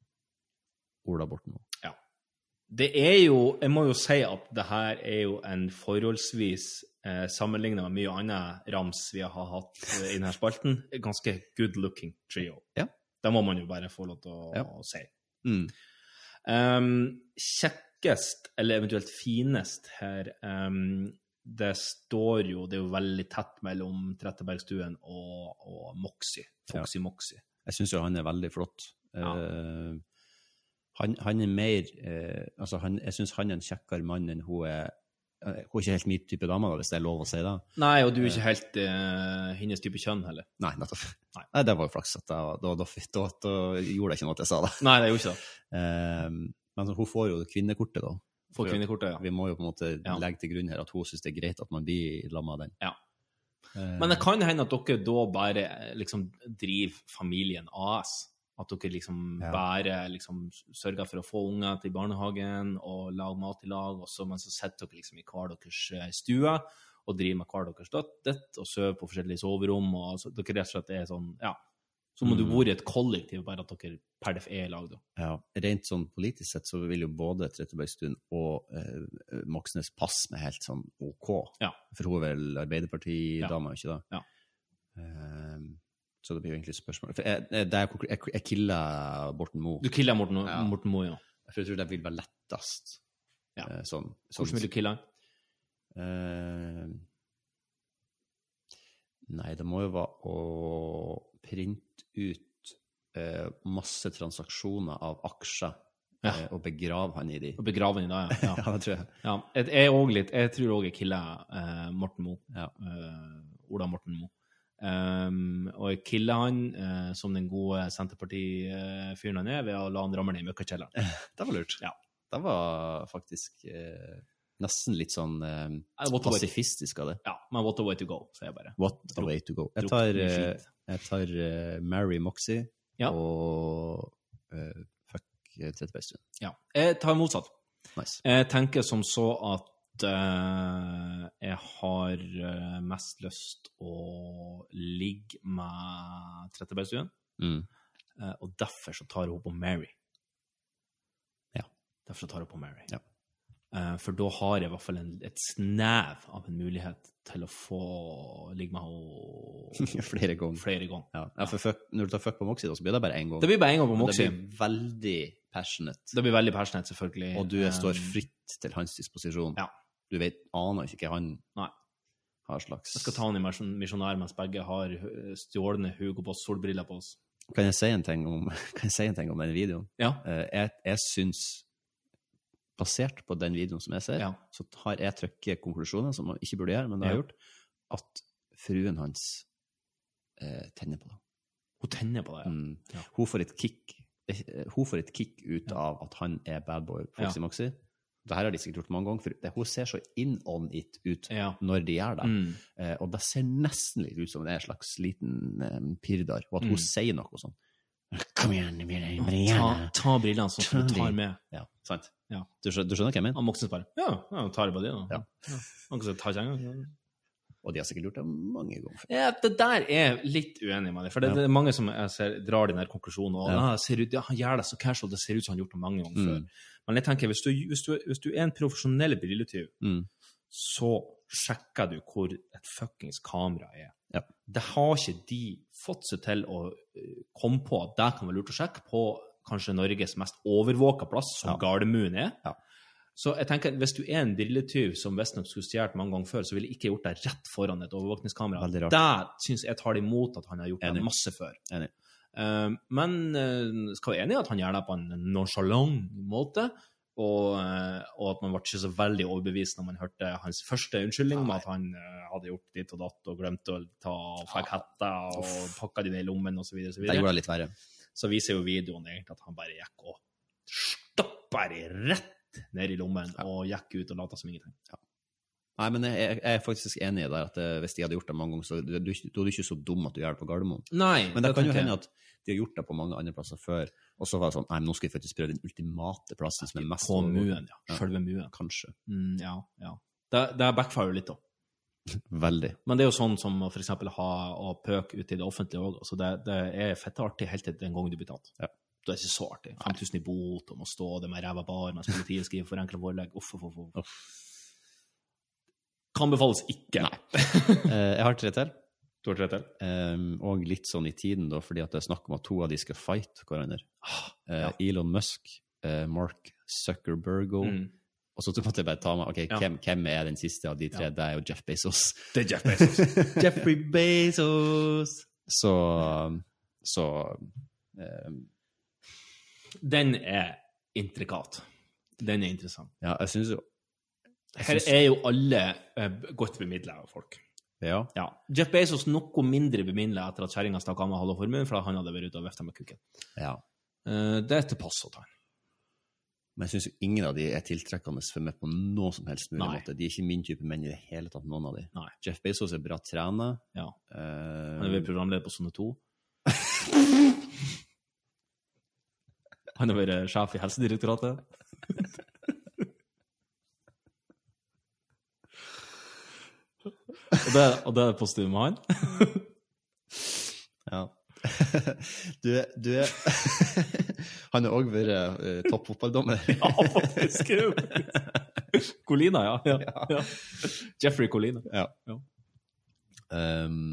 Ola Borten Moe.
Ja. Det er jo, jeg må jo si at det her er jo en forholdsvis eh, sammenlignet med mye annet rams vi har hatt eh, i denne spalten, ganske good-looking trio.
Ja.
Det må man jo bare få lov til å,
ja.
å si.
Mm.
Um, kjekkest, eller eventuelt finest her, um, det står jo, det er jo veldig tett mellom Trettebergstuen og, og Moxie, Foxy ja. Moxie.
Jeg synes jo han er veldig flott. Ja. Uh, Han, han er mer, eh, altså han, jeg synes han er en kjekkere mann enn hun er, hun er ikke helt min type dame, hvis det er lov å si det.
Nei, og du er ikke helt uh, hennes type kjønn heller.
Nei, nettopp. Nei. Nei, det var jo flaks at da, da, da, da, da gjorde jeg ikke noe at jeg sa det.
Nei, det gjorde ikke det.
Um, men hun får jo kvinnekortet da.
Får kvinnekortet, ja.
Vi må jo på en måte ja. Legge til grunn her at hun synes det er greit at man blir lammet av den.
Ja. Uh, men det kan hende at dere da bare liksom driver familien A S. At dere liksom ja. Bare liksom sørger for å få unger til barnehagen og lage mat i lag, og så, men så setter dere liksom i hver deres stue og driver med hver deres støttet og søver på forskjellige soverom, og så, dere rett og slett er sånn, ja, så må mm. du bo i et kollektiv, bare at dere per def er i lag da.
Ja, rent sånn politisk sett så vil jo både Trettebergstuen og eh, Moxnes passe med helt sånn OK.
Ja.
For hun er vel Arbeiderparti-dame, ja. Ikke da?
Ja.
Um, Så det blir jo egentlig et spørsmål. For jeg, jeg, jeg, jeg killer Borten Moe.
Du killer Morten, ja. Morten Moe, ja.
For jeg tror det vil være lettest.
Ja.
Sånn, sånn.
Hvordan vil du kille han?
Uh, nei, det må jo være å printe ut uh, masse transaksjoner av aksjer ja. uh, og begrave han i de.
Og begrave han i da, ja.
Ja, det tror jeg.
Ja, jeg, jeg, også litt, jeg tror også jeg killer uh, Morten Moe. Ja. Uh, Ola Morten Moe. Um, og jeg killer han uh, som den gode Senterparti-fyren han er ved å la han ramle ned i møkkakjelleren.
Det var lurt.
Ja.
Det var faktisk uh, nesten litt sånn uh, pasifistisk av det.
Ja, men what a way to go, sier jeg bare.
What a way to go. Jeg tar, uh, jeg tar uh, Mary Moxie ja. Og uh, fuck Trettebergstuen.
Ja, jeg tar motsatt.
Nice.
Jeg tenker som så at Uh, jeg har uh, mest lyst å ligge med Trettebergstuen,
mm.
uh, og derfor så tar jeg hun på Mary.
Ja.
derfor tar jeg på Mary.
Ja.
Uh, for da har jeg i hvert fall en, et snev av en mulighet til å få ligge med henne
flere ganger.
Flere ganger.
Ja. Ja, for fuck, når du tar fuck på Moxie, så blir det bare en gang.
Det blir bare en gang på Moxie.
Det blir veldig passionate.
Det blir veldig passionate, selvfølgelig.
Og du står fritt til hans disposisjon.
Ja.
Du vet, aner ikke hva han
Nei.
har slags...
Jeg skal ta han i misjonær mens begge har stjålende Hugo Boss solbriller på oss.
Kan jeg si en ting om, kan jeg si en ting om den videoen?
Ja.
Uh, jeg, jeg synes... basert på den videoen som jeg ser, ja. Så har jeg trykket konklusjoner, som man ikke burde gjøre, men det har jeg ja. gjort, at fruen hans eh, tenner på det.
Hun tenner på det, ja.
Mm.
ja.
Hun får et kick, eh, hun får et kick ut ja. av at han er bad boy, Foxy ja. Moxie. Dette har de sikkert gjort mange ganger, for det, hun ser så in on it ut ja. når de gjør det. Mm. Eh, og det ser nesten litt ut som det er en slags liten eh, pirdar, og at hun mm. sier noe sånn. Kom igjen,
ta, ta brillene sånn at du tar med.
Ja, sant.
Ja.
Du, skjønner, du skjønner hva jeg mener?
Han Moxie bare, ja, ja tar det på det da.
Ja.
Ja. Han kan ta kjengen.
Og de har sikkert gjort det mange ganger.
Ja, det der er litt uenig med det, for det, ja. det er mange som jeg ser, drar den her konklusjonen, og ja. ah, ser ut, ja, han gjør det så casual, det ser ut som han har gjort det mange ganger mm. før. Men jeg tenker, hvis du, hvis du, hvis du er en profesjonell brilletyv, mm. så sjekker du hvor et fuckings kamera er.
Ja.
Det har ikke de fått seg til å komme på at det kan være lurt å sjekke på kanskje Norges mest overvåket plass, som ja. Gardermoen er.
Ja.
Så jeg tenker, hvis du er en brilletyv som visst nok skulle stjert mange ganger før, så ville jeg ikke gjort det rett foran et overvåkningskamera. Det synes jeg tar det imot at han har gjort Enig. Det masse før.
Enig.
Uh, men uh, skal vi enige at han gjør det på en nonchalant måte, og, uh, og at man var ikke så veldig overbevist når man hørte hans første unnskyldning om at han uh, hadde gjort ditt og datt og glemt å ta fikk hette og pakket det i lommen og så videre. Så, videre.
Det går litt verre.
Så viser jo videoen egentlig at han bare gikk og stopper rett ned i lommen ja. Og gikk ut og latet som ingenting.
Ja. Nei, men jeg, jeg er faktisk enig i det at uh, hvis de hadde gjort det mange ganger, så du, du, du er ikke så dum at du gjør det på Gardermoen.
Nei,
men det, det kan jo hende at de har gjort det på mange andre plasser før, og så var det sånn, nei, men nå skal vi faktisk prøve den ultimate plassen som er mest...
På muen, ja. Selve muen.
Kanskje.
Mm, ja, ja. Det, det er backfire litt da.
Veldig.
Men det er jo sånn som for eksempel ha og pøk ut i det offentlige også, så det, det er fett artig helt til den gangen du blir tatt.
Ja.
Det er ikke så artig. fem tusen i bot, og må stå det med ræva bar, mens politiet skriver for enkle forelegg. Uff, uff, uff, uff. Kan befalles ikke.
Nei. uh, jeg har tre til.
To tre til.
Um, og litt sånn i tiden da, fordi at det er snakk om at to av de skal fight hverandre.
Ah,
ja. uh, Elon Musk, uh, Mark Zuckerberg, mm. og så måtte jeg bare ta meg, ok, ja. hvem, hvem er den siste av de tre? Ja. Det er jo Jeff Bezos.
Det er Jeff Bezos. Jeffrey Bezos!
Så, så um,
den er intrikat. Den er interessant.
Ja, jeg synes jo jeg
Her
synes...
er jo alle uh, godt bemidlet av folk.
Ja.
ja. Jeff Bezos noe mindre bemidlet etter at kjæringen stakk av med halve formuen, for han hadde vært ute og veftet med kukken.
Ja.
Uh, det er til pass å ta.
Men jeg synes jo ingen av de er tiltrekkende for meg på noe som helst mulig måte. De er ikke min type menn i det hele tatt, noen av de.
Nei.
Jeff Bezos er bra trener.
Ja.
Uh...
Han er vel programleder på Sonne to. Han har vært sjef i Helsedirektoratet. og, det, og det er positivt med han.
Ja. Du, du er... Han har også vært uh, toppfotballdommer.
Ja, faktisk. Colina, ja. Ja. Ja. Ja. Jeffrey Colina.
Ja. Ja. Um,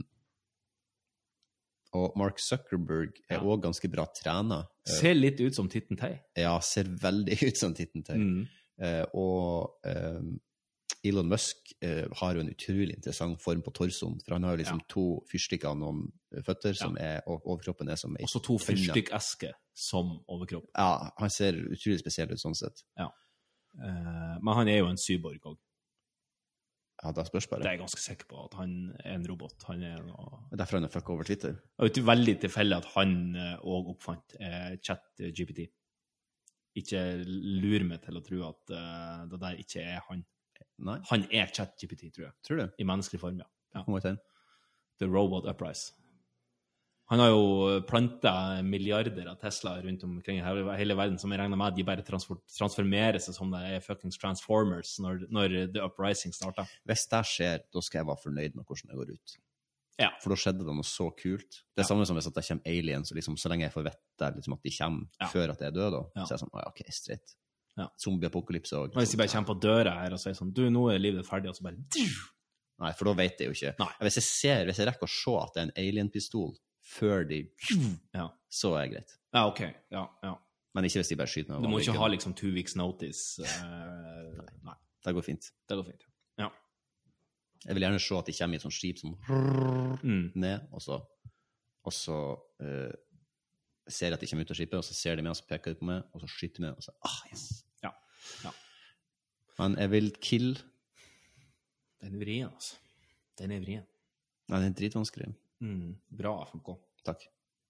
og Mark Zuckerberg er også ja. ganske bra trener.
Ser litt ut som Titten Tei.
Ja, ser veldig ut som Titten Tei.
Mm.
Uh, og um, Elon Musk uh, har jo en utrolig interessant form på torsoen, for han har jo liksom ja. to fyrstikker av noen føtter, som ja. er, og overkroppen er som...
Også to fyrstikkesker som overkropp.
Ja, han ser utrolig spesiell ut sånn sett.
Ja. Uh, men han er jo en cyborg også.
Ja, det er spørs bare.
Det er jeg ganske sikker på, at han er en robot. Han er noe...
Derfor han er fuck over Twitter.
Og det er veldig tilfeldig at han også oppfant uh, chat-G P T. Ikke lurer meg til å tro at uh, det der ikke er han.
Nei.
Han er chat-G P T, tror jeg.
Tror du?
I menneskelig form, ja. ja.
Hvor er
The Robot Uprise. Han har jo plantet milliarder av Tesla rundt omkring i hele verden, som jeg regner med at de bare transfer transformerer seg som det er fucking Transformers når, når The Uprising starter.
Hvis det skjer, da skal jeg være fornøyd med hvordan det går ut.
Ja.
For da skjedde det noe så kult. Det er ja. samme som hvis at det kommer aliens, og liksom, så lenge jeg får vite liksom, at de kommer ja. før at jeg er død, da, ja. så er jeg sånn, ja, ok, straight.
Ja.
Zombie-apokalypse og...
Hvis de bare kommer på døra her og sier sånn, du, nå er livet ferdig, og så bare...
Nei, for da vet jeg jo ikke.
Nei.
Hvis jeg ser, hvis jeg rekker å se at det er en alien-pistol før de...
Ja.
Så er det greit.
Ja, ok. Ja, ja.
Men ikke hvis de bare skyter meg.
Du må ikke ha liksom two weeks notice. Uh, nei.
nei. Det går fint.
Det går fint, ja.
Jeg vil gjerne se at de kommer i et sånt skip som
mm.
ned, og så, og så uh, ser jeg at de kommer ut av skipet, og så ser de meg, og så peker de på meg, og så skyter de meg, og så, ah, yes.
Ja, ja.
Men jeg vil kill...
Den er vrien, altså. Den er vrien.
Nei, den er dritvanskelig.
Mm. Bra, F M K.
Takk.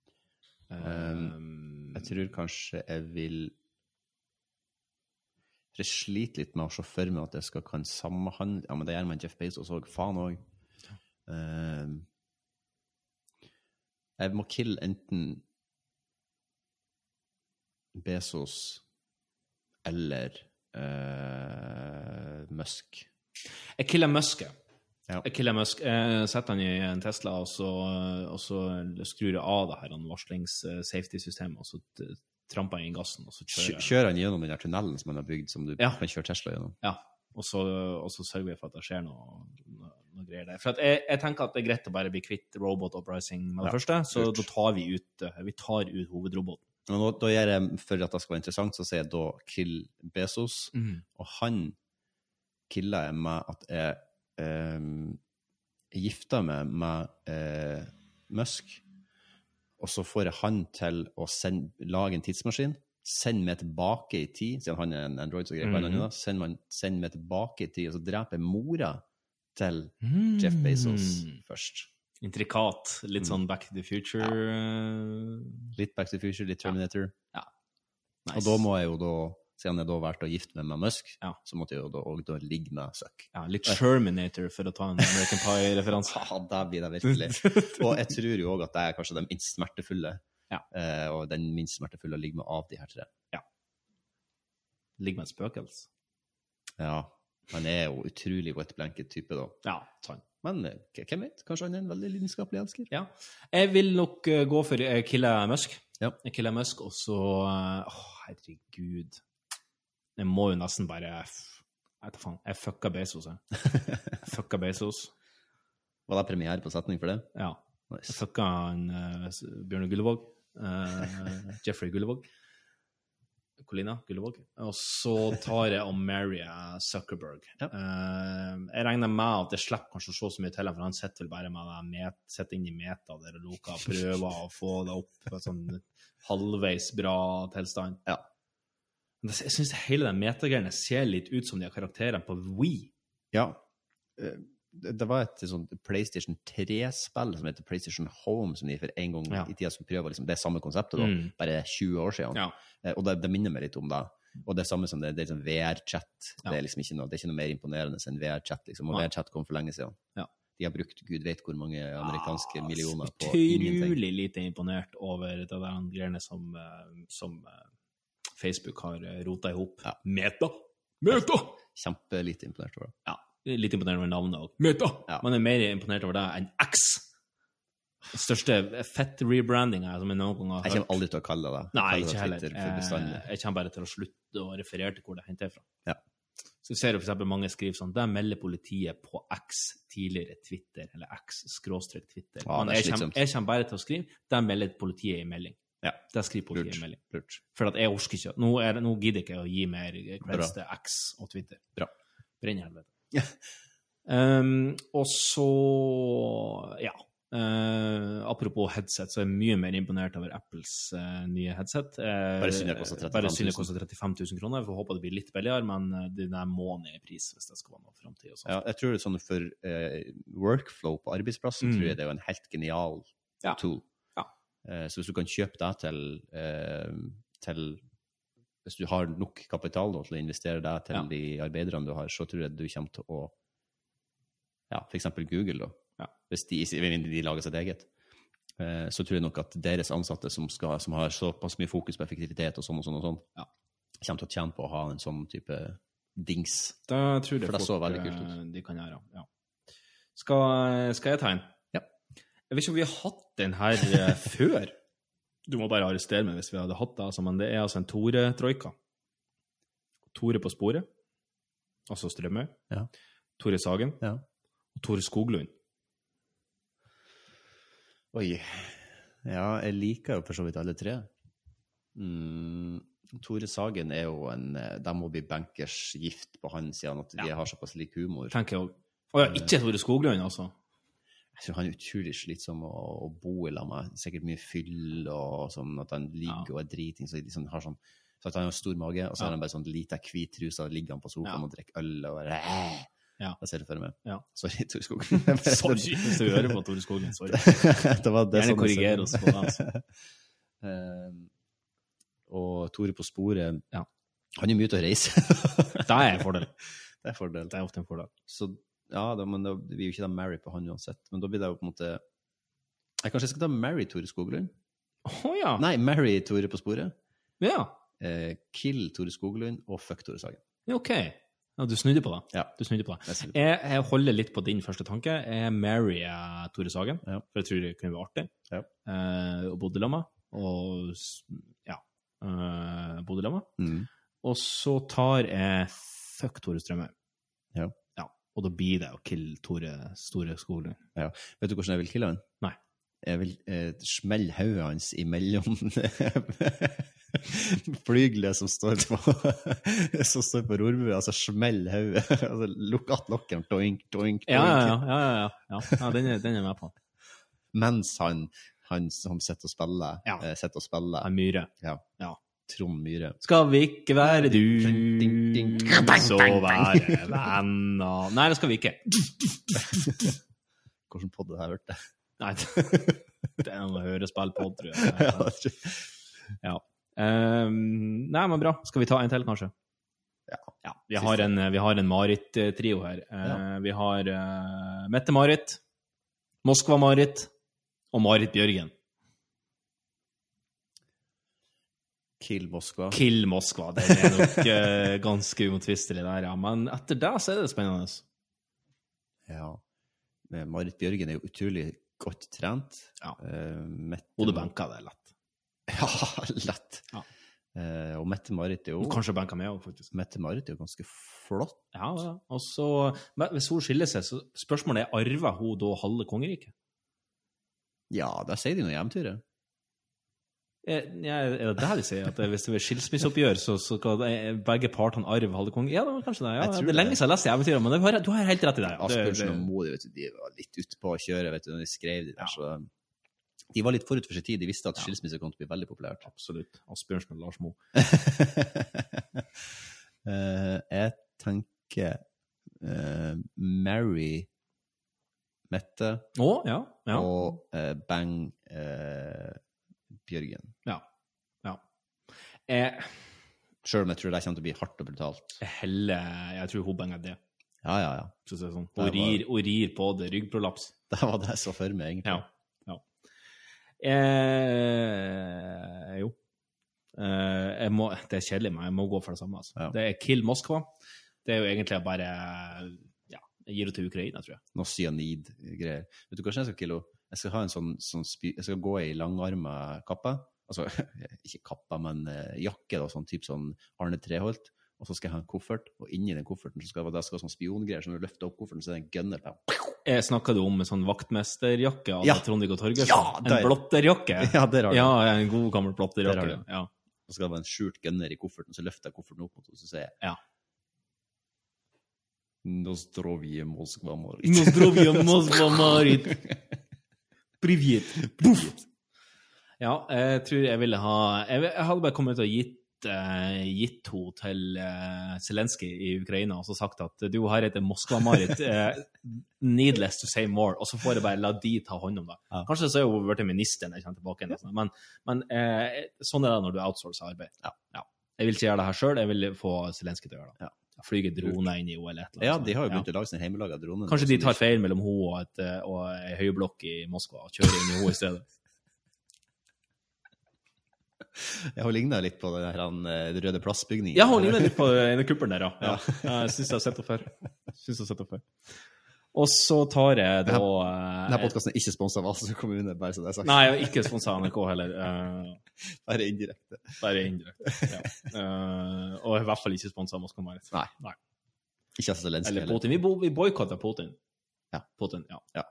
Um, jeg tror kanskje jeg vil... Jeg sliter litt med å se for meg at jeg skal kan samhandle... Ja, men det gjør man Jeff Bezos og faen også. Um, jeg må kill enten Bezos eller uh, Musk. Jeg
killer Musk.
Ja.
Jeg killer Musk. Jeg setter han i en Tesla, og så, og så skrur jeg av det her varslings-safety-systemet, og så tramper jeg inn gassen, og så kjører jeg.
Kjører han gjennom den her tunnelen som han har bygd, som du
ja.
kan kjøre Tesla gjennom?
Ja, og så, og så sørger vi for at det skjer noe, noe, noe greier der. For at jeg, jeg tenker at det er greit å bare bli kvitt robot uprising med det ja, første, så klart. Da tar vi ut, vi tar ut hovedroboten.
Og nå, da gjør jeg, for at det skal være interessant, så sier jeg da kill Bezos,
mm.
og han killer jeg med at jeg um, gifter meg med uh, Musk, og så får jeg han til å sende, lage en tidsmaskin, sende meg tilbake i tid, siden han er en Android, så greier mm. send, man, send meg tilbake i tid, og så dreper jeg mora til mm. Jeff Bezos først.
Intrikat, litt sånn Back to the Future.
Ja. Litt Back to the Future, litt Terminator.
Ja. Ja. Nice.
Og da må jeg jo da, siden jeg da har vært å gifte meg med Musk,
ja.
så måtte jeg jo da, og da ligge med Suck.
Ja, litt Terminator for å ta en American Pie-referanse.
Ja, det blir det virkelig. Og jeg tror jo også at det er kanskje den minst smertefulle,
ja.
eh, og den minst smertefulle å ligge med av de her tre.
Ja. Ligge med en spøkelse.
Ja, han er jo utrolig wet blanket-type da.
Ja, sant.
Men hvem vet? Kanskje han er en veldig lidenskapelig elsker?
Ja. Jeg vil nok uh, gå for uh, Kille Musk.
Ja.
Jeg killer Musk, og så... Åh, uh, oh, herregud. Jeg må jo nesten bare... Jeg vet faen. Jeg fucka Bezos, jeg. Jeg fucka Bezos.
Var det premiere på setning for det?
Ja.
Nice.
Jeg fucka han uh, Bjørn Gullevåg. Uh, Jeffrey Gullevåg. Colina Gullevåg. Og så tar jeg og Mary Zuckerberg.
Ja.
Uh, jeg regner med at jeg slipper kanskje å se så mye til ham, for han sitter vel bare med det, met, sitter inn i meta der og lukker, prøver å få det opp på sånn halvveis bra tilstand.
Ja.
Men det, jeg synes hele den metagreiene ser litt ut som de har karakterene på Wii.
Ja. Uh, det var et sånt PlayStation tre-spill som heter PlayStation Home, som de for en gang
ja.
i tida skulle prøve liksom, det samme konseptet da, mm. bare tjue år siden.
Ja.
Eh, og det, det minner meg litt om det. Og det er samme som det, det er sånn V R-chat. Ja. Det er liksom ikke noe, det er ikke noe mer imponerende enn V R-chat, liksom. Og ja. V R-chat kom for lenge siden.
Ja.
De har brukt Gud vet hvor mange amerikanske ja, millioner på
ingenting.
Utrolig
lite imponert over det der greiene som, som Facebook har rotet ihop.
Ja.
Meta! Meta!
Kjempelite imponert over det.
Ja. Litt imponert over navnet også. Meta! Ja. Man er mer imponert over det enn X. Den største fett-rebrandingen som jeg noen gang har hørt.
Jeg kommer aldri til å kalle det.
Nei,
kalle
ikke heller.
Jeg,
jeg kommer bare til å slutte å referere til hvor det henter fra.
Ja.
Så ser du for eksempel mange skriver sånn, der melder politiet på X tidligere Twitter, eller X-skråstrek Twitter.
Ja,
Men jeg kommer, jeg kommer bare til å skrive, der melder politiet i melding.
Ja.
Der skriver politiet
Lurt.
i melding.
Lurt.
For at jeg orsker ikke. Nå, er, nå gidder jeg ikke å gi mer kreds til X og Twitter.
Bra.
Brenner helvete. um, og så ja uh, apropos headset, så er jeg mye mer imponert over Apples uh, nye headset. uh,
bare synd det koster
trettifem tusen kroner. Jeg får håpe det blir litt billigere, men uh, det der må ned i pris hvis det skal være noe fremtid og sånt.
Ja, jeg tror det er sånn for uh, workflow på arbeidsplassen, mm. tror jeg det er jo en helt genial
ja.
tool.
Ja.
Uh, så hvis du kan kjøpe det til uh, til hvis du har nok kapital da, til å investere det til ja. de arbeiderne du har, så tror jeg du kommer til å, ja, for eksempel Google da,
ja.
hvis de, de lager sitt eget, eh, så tror jeg nok at deres ansatte som, skal, som har såpass mye fokus på effektivitet og sånn og sånn og sånn,
ja.
kommer til å tjene på å ha en sånn type dings.
Da tror jeg
for det
folk,
så veldig kult ut.
De kan gjøre, ja. Skal, skal jeg ta en?
Ja.
Jeg vet ikke om vi har hatt den her før. Du må bare arrestere meg hvis vi hadde hatt det, altså, men det er altså en Tore-troika. Tore på sporet, altså Strømøy,
ja.
Tore Sagen,
ja.
og Tore Skoglund.
Oi, ja, jeg liker jo for så vidt alle tre. Mm, Tore Sagen er jo en, de må bli bankers gift på han, siden at de ja. har såpass lik humor.
Tenker jeg også. Å ja, ikke Tore Skoglund, altså.
Jeg tror han er utrolig slitsom å, å bo i lag med, sikkert mye fyll og sånn, at han ligger ja. og er driting, så de sånn, har sånn, så at han har stor mage, og så ja. har han bare sånn lite hvittrus, og ligger han på sofaen ja. og drikker øl, og bare, eh, ja. jeg ser det for meg. Ja. Sorry, Tore Skoglund.
Sorry, hvis du hører på Tore Skoglund, sorry.
det var det
Gjerne korriger oss på det, altså.
um, og Tore på sporet,
ja.
han er mye til å reise.
det er en fordel.
Det er fordel.
Det er ofte en fordel.
Så, ja, da, men da blir jo ikke da marry på han uansett, men da blir det jo på en måte, jeg kanskje skal ta marry Tore Skoglund?
Å oh, ja.
Nei, marry Tore på sporet.
Ja.
Eh, kill Tore Skoglund og fuck Tore Sagen.
Ja, ok. Ja, du snudde på det.
Ja.
Du snudde på det. Jeg, jeg holder litt på din første tanke. Jeg marrier Tore Sagen, ja. for jeg tror det kunne være artig.
Ja.
Eh, og bodde lamma. Og, ja, eh, bodde lamma.
Mm.
Og så tar jeg fuck Tore Strømøy.
Ja.
Ja. Og da blir det å kill Tore Store Skoglund.
Ja. Vet du hvordan jeg vil kille han?
Nei.
Jeg vil eh, smelle hodet hans imellom flyglet som står på som står på rorbue, altså smell hodet, altså lukk at lokken, doink, doink, doink.
Ja, ja, ja, ja, ja, ja. ja den, er, den er med på.
Mens han, han som sitter og spiller,
ja.
eh, sitter og spiller.
Han Myhre.
Ja.
Ja.
Trond Myhre.
Skal vi ikke være du, så være venner. Nei, det skal vi ikke.
Hvordan podd det har jeg hørt det?
Nei, det er noe hørespill-podd, tror jeg. Ja. Um, nei, men bra. Skal vi ta en til, kanskje?
Ja.
ja vi, har en, vi har en Marit-trio her. Uh, ja. Vi har uh, Mette-Marit, Moskva-Marit og Marit Bjørgen.
Kill Moskva.
Kill Moskva, det er nok uh, ganske uomtvistelig der, ja. Men etter det så er det spennende.
Ja. Marit Bjørgen er jo utrolig godt trent.
Ja.
Uh, Mette...
Hodebenka, det er lett.
Ja, lett.
Ja.
Uh, og Mette-Marit er jo...
Kanskje benka med også, faktisk.
Mette-Marit er jo ganske flott.
Ja, ja. Og så, hvis hun skiller seg, så spørsmålet er, arver hun da halve kongeriket?
Ja, der sier de noe eventyret.
Ja, er det det de sier? At hvis det er skilsmisseoppgjør, så, så kan begge partene arve halve kongeriket? Ja, det var kanskje det. Ja. Det er lenge siden jeg leste eventyret, men det, du har helt rett i det. Ja.
Asbjørnsen og Moe, de var litt ute på å kjøre, vet du, når de skrev det der, ja. Så de var litt forut for sin tid. De visste at skilsmisse kom til å bli veldig populært.
Absolutt. Asbjørnsen og Lars Moe.
uh, jeg tenker uh, Mary Mette
oh, ja, ja.
og uh, Bang uh, Bjørgen.
Ja, ja. Jeg,
Selv om jeg tror det kommer til å bli hardt og brutalt.
Jeg heller, jeg tror hun banger det.
Ja, ja, ja.
Så det er sånn. Hun rir, var... rir på det, ryggprolaps.
Det var det jeg så for meg, egentlig.
Ja, ja. Eh, jo. Eh, jeg må, det er kjedelig, men jeg må gå for det samme. Altså. Ja. Det er Kill Moskva. Det er jo egentlig bare, ja, jeg gir det til Ukraina, tror jeg.
Noe cyanid-greier. Vet du hva jeg skal kille? Jeg skal ha en sånn, sånn spy, jeg skal gå i langarmet kappa, altså ikke kappa, men uh, jakke da, sånn typ sånn Arne Treholt, og så skal jeg ha en koffert, og inni den kofferten så skal det være sånn spiongreier, så når du løfter opp kofferten, så er det en gunner på.
Jeg snakket om en sånn vaktmesterjakke av
ja.
Trond-Viggo Torgersen.
Ja,
en blotterjakke.
Ja, det er det.
Ja, en god gammel blotterjakke. Ja.
Så skal det være en skjult gunner i kofferten, så løfter jeg kofferten opp, og så sier jeg
ja.
Nozdrovje Moskva Marit.
Nozdrovje Moskva Marit. Privet. Privet. Ja, jeg tror jeg ville ha... Jeg, jeg hadde bare kommet til å gitt, uh, gitt henne til uh, Zelensky i Ukraina, og så sagt at du her heter Moskva-Marit. Uh, needless to say more. Og så får jeg bare la de ta hånd om det. Ja. Kanskje så er hun vært minister når jeg kommer tilbake. Ja. Men, men uh, sånn er det når du outsourcer arbeid.
Ja.
Ja. Jeg vil ikke gjøre det her selv, jeg vil få Zelensky til å gjøre det.
Ja.
Flyge droner inn i O L et.
Ja, de har jo begynt ja. å lage sin hjemmelaget drone.
Kanskje de tar feil mellom hun og, et, og en høyblokk i Moskva og kjører inn i hun i stedet.
Jeg har lignet litt på den, her, den røde plassbygningen.
Ja, hun ligner litt på den kuppelen der, ja. ja. ja jeg synes jeg har sett det før. Jeg synes jeg har sett det før. Og så tar jeg da...
Denne, denne podcasten er ikke sponset av Asker kommune, bare så det er sagt.
Nei, ikke sponset av N R K heller. Uh,
bare indirekte.
Bare indirekte, ja. Uh, og i hvert fall ikke sponset av Moskva Marit.
Nei.
Nei.
Ikke altså Zelensky
eller Putin. Vi, bo, vi boykotter Putin.
Ja.
Putin, ja.
ja.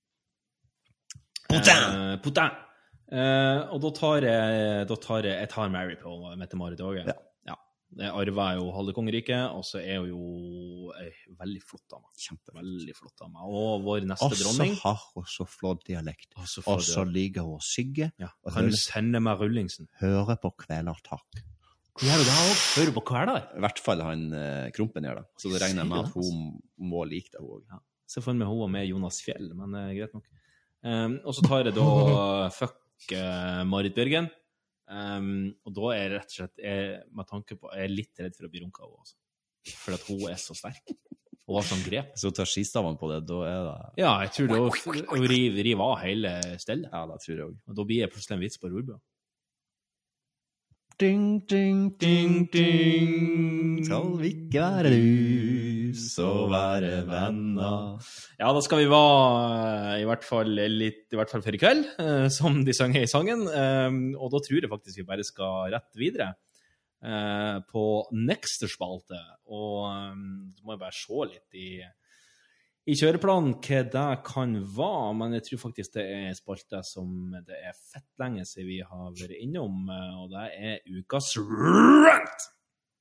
Putin! Uh, Putin! Uh, og da tar jeg, da tar jeg, jeg tar Mary på Mette-Marit Åge.
Ja.
Jeg arver jo halve kongeriket, og så er hun jo ei veldig flott av meg.
Kjempe.
Veldig flott av meg. Og vår neste også dronning.
Og så har hun så flott dialekt. Og så liker hun å sigge.
Ja. Kan du sende meg rullingsen?
Høre på kvelertak.
Gjør du det også? Hører du på kveler?
I hvert fall han uh, Krumpen gjør det. Så det regner jeg med at hun må like det også.
Ja. Så får vi hun med Jonas Fjell, men uh, greit nok. Um, og så tar jeg da fuck uh, Marit Bjørgen. Um, og da er jeg rett og slett jeg, med tanke på, jeg er litt redd for å bli runket av henne, for at hun er så sterk og har sånn grep.
Så tar skistavene på det, da er det...
Ja, jeg tror det å rive, rive av hele stellet.
Ja, det tror jeg også.
Og da blir jeg plutselig en vits på Rorbø.
Ding, ding, ding, ding. Skal vi ikke være dus og være venner?
Ja, da skal vi være i hvert fall litt, i hvert fall for i kveld, eh, som de sang i sangen. Eh, og da tror jeg faktisk vi bare skal rette videre eh, på neste spalte. Og eh, så må jeg bare se litt i, i kjøreplanen hva det kan være, men jeg tror faktisk det er en spalte som det er fett lenge siden vi har vært innom, og det er ukas rant!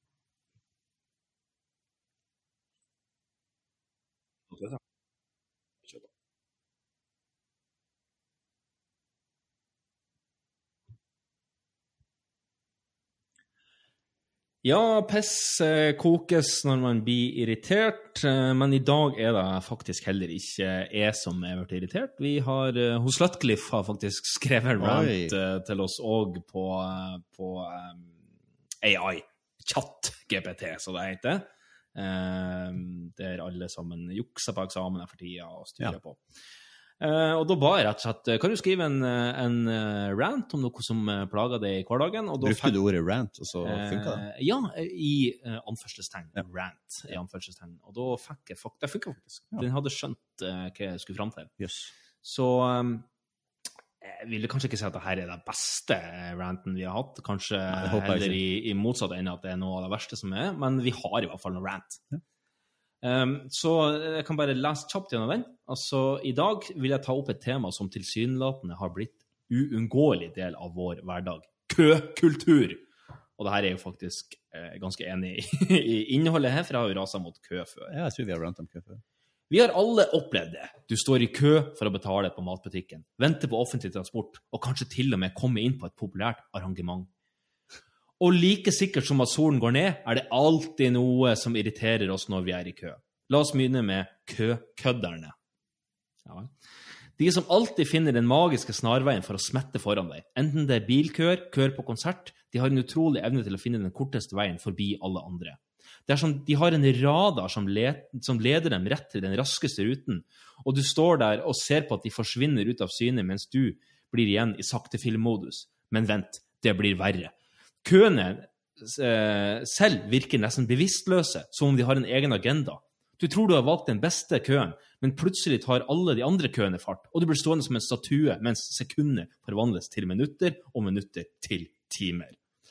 Ja, pess kokes når man blir irritert, men i dag er det faktisk heller ikke jeg som er vært irritert. Vi har, hos Slutcliffe har faktisk skrevet rant Oi. til oss også på, på um, A I, chat G P T, så det heter. Um, der alle sammen jukser på eksamen for tida og styrer ja. på. Uh, og da ba jeg rett og slett, kan du skrive en, en rant om noe som plager deg i hverdagen? Og da
brukte du ordet rant, og så funket det?
Uh, ja, i uh, anførselstegn, ja. rant i anførselstegn. Og da fikk jeg, det funket faktisk. Ja. Den hadde skjønt uh, hva jeg skulle frem til.
Yes.
Så um, jeg ville kanskje ikke si at dette er det beste ranten vi har hatt, kanskje Nei, heller i, i motsatt ende at det er noe av det verste som er, men vi har i hvert fall noe rant. Ja. Um, så jeg kan bare lese kjapt gjennom den. Altså, i dag vil jeg ta opp et tema som tilsynelatende har blitt uunngåelig del av vår hverdag. Køkultur! Og det her er jo faktisk eh, ganske enig i, i innholdet her, for jeg har jo raset mot kø før.
Ja, jeg tror vi har rant om kø før.
Vi har alle opplevd det. Du står i kø for å betale på matbutikken, venter på offentlig transport, og kanskje til og med komme inn på et populært arrangement. Og like sikkert som at solen går ned, er det alltid noe som irriterer oss når vi er i kø. La oss begynne med køkødderne. Ja. De som alltid finner den magiske snarveien for å smette foran deg. Enten det er bilkøer, køer på konsert, de har en utrolig evne til å finne den korteste veien forbi alle andre. Det er som de har en radar som, led, som leder dem rett til den raskeste ruten, og du står der og ser på at de forsvinner ut av syne mens du blir igjen i saktefilmmodus. Men vent, det blir verre. Køene eh, selv virker nesten bevisstløse, som om de har en egen agenda. Du tror du har valgt den beste køen, men plutselig tar alle de andre køene fart, og du blir stående som en statue mens sekunder forvandles til minutter og minutter til timer.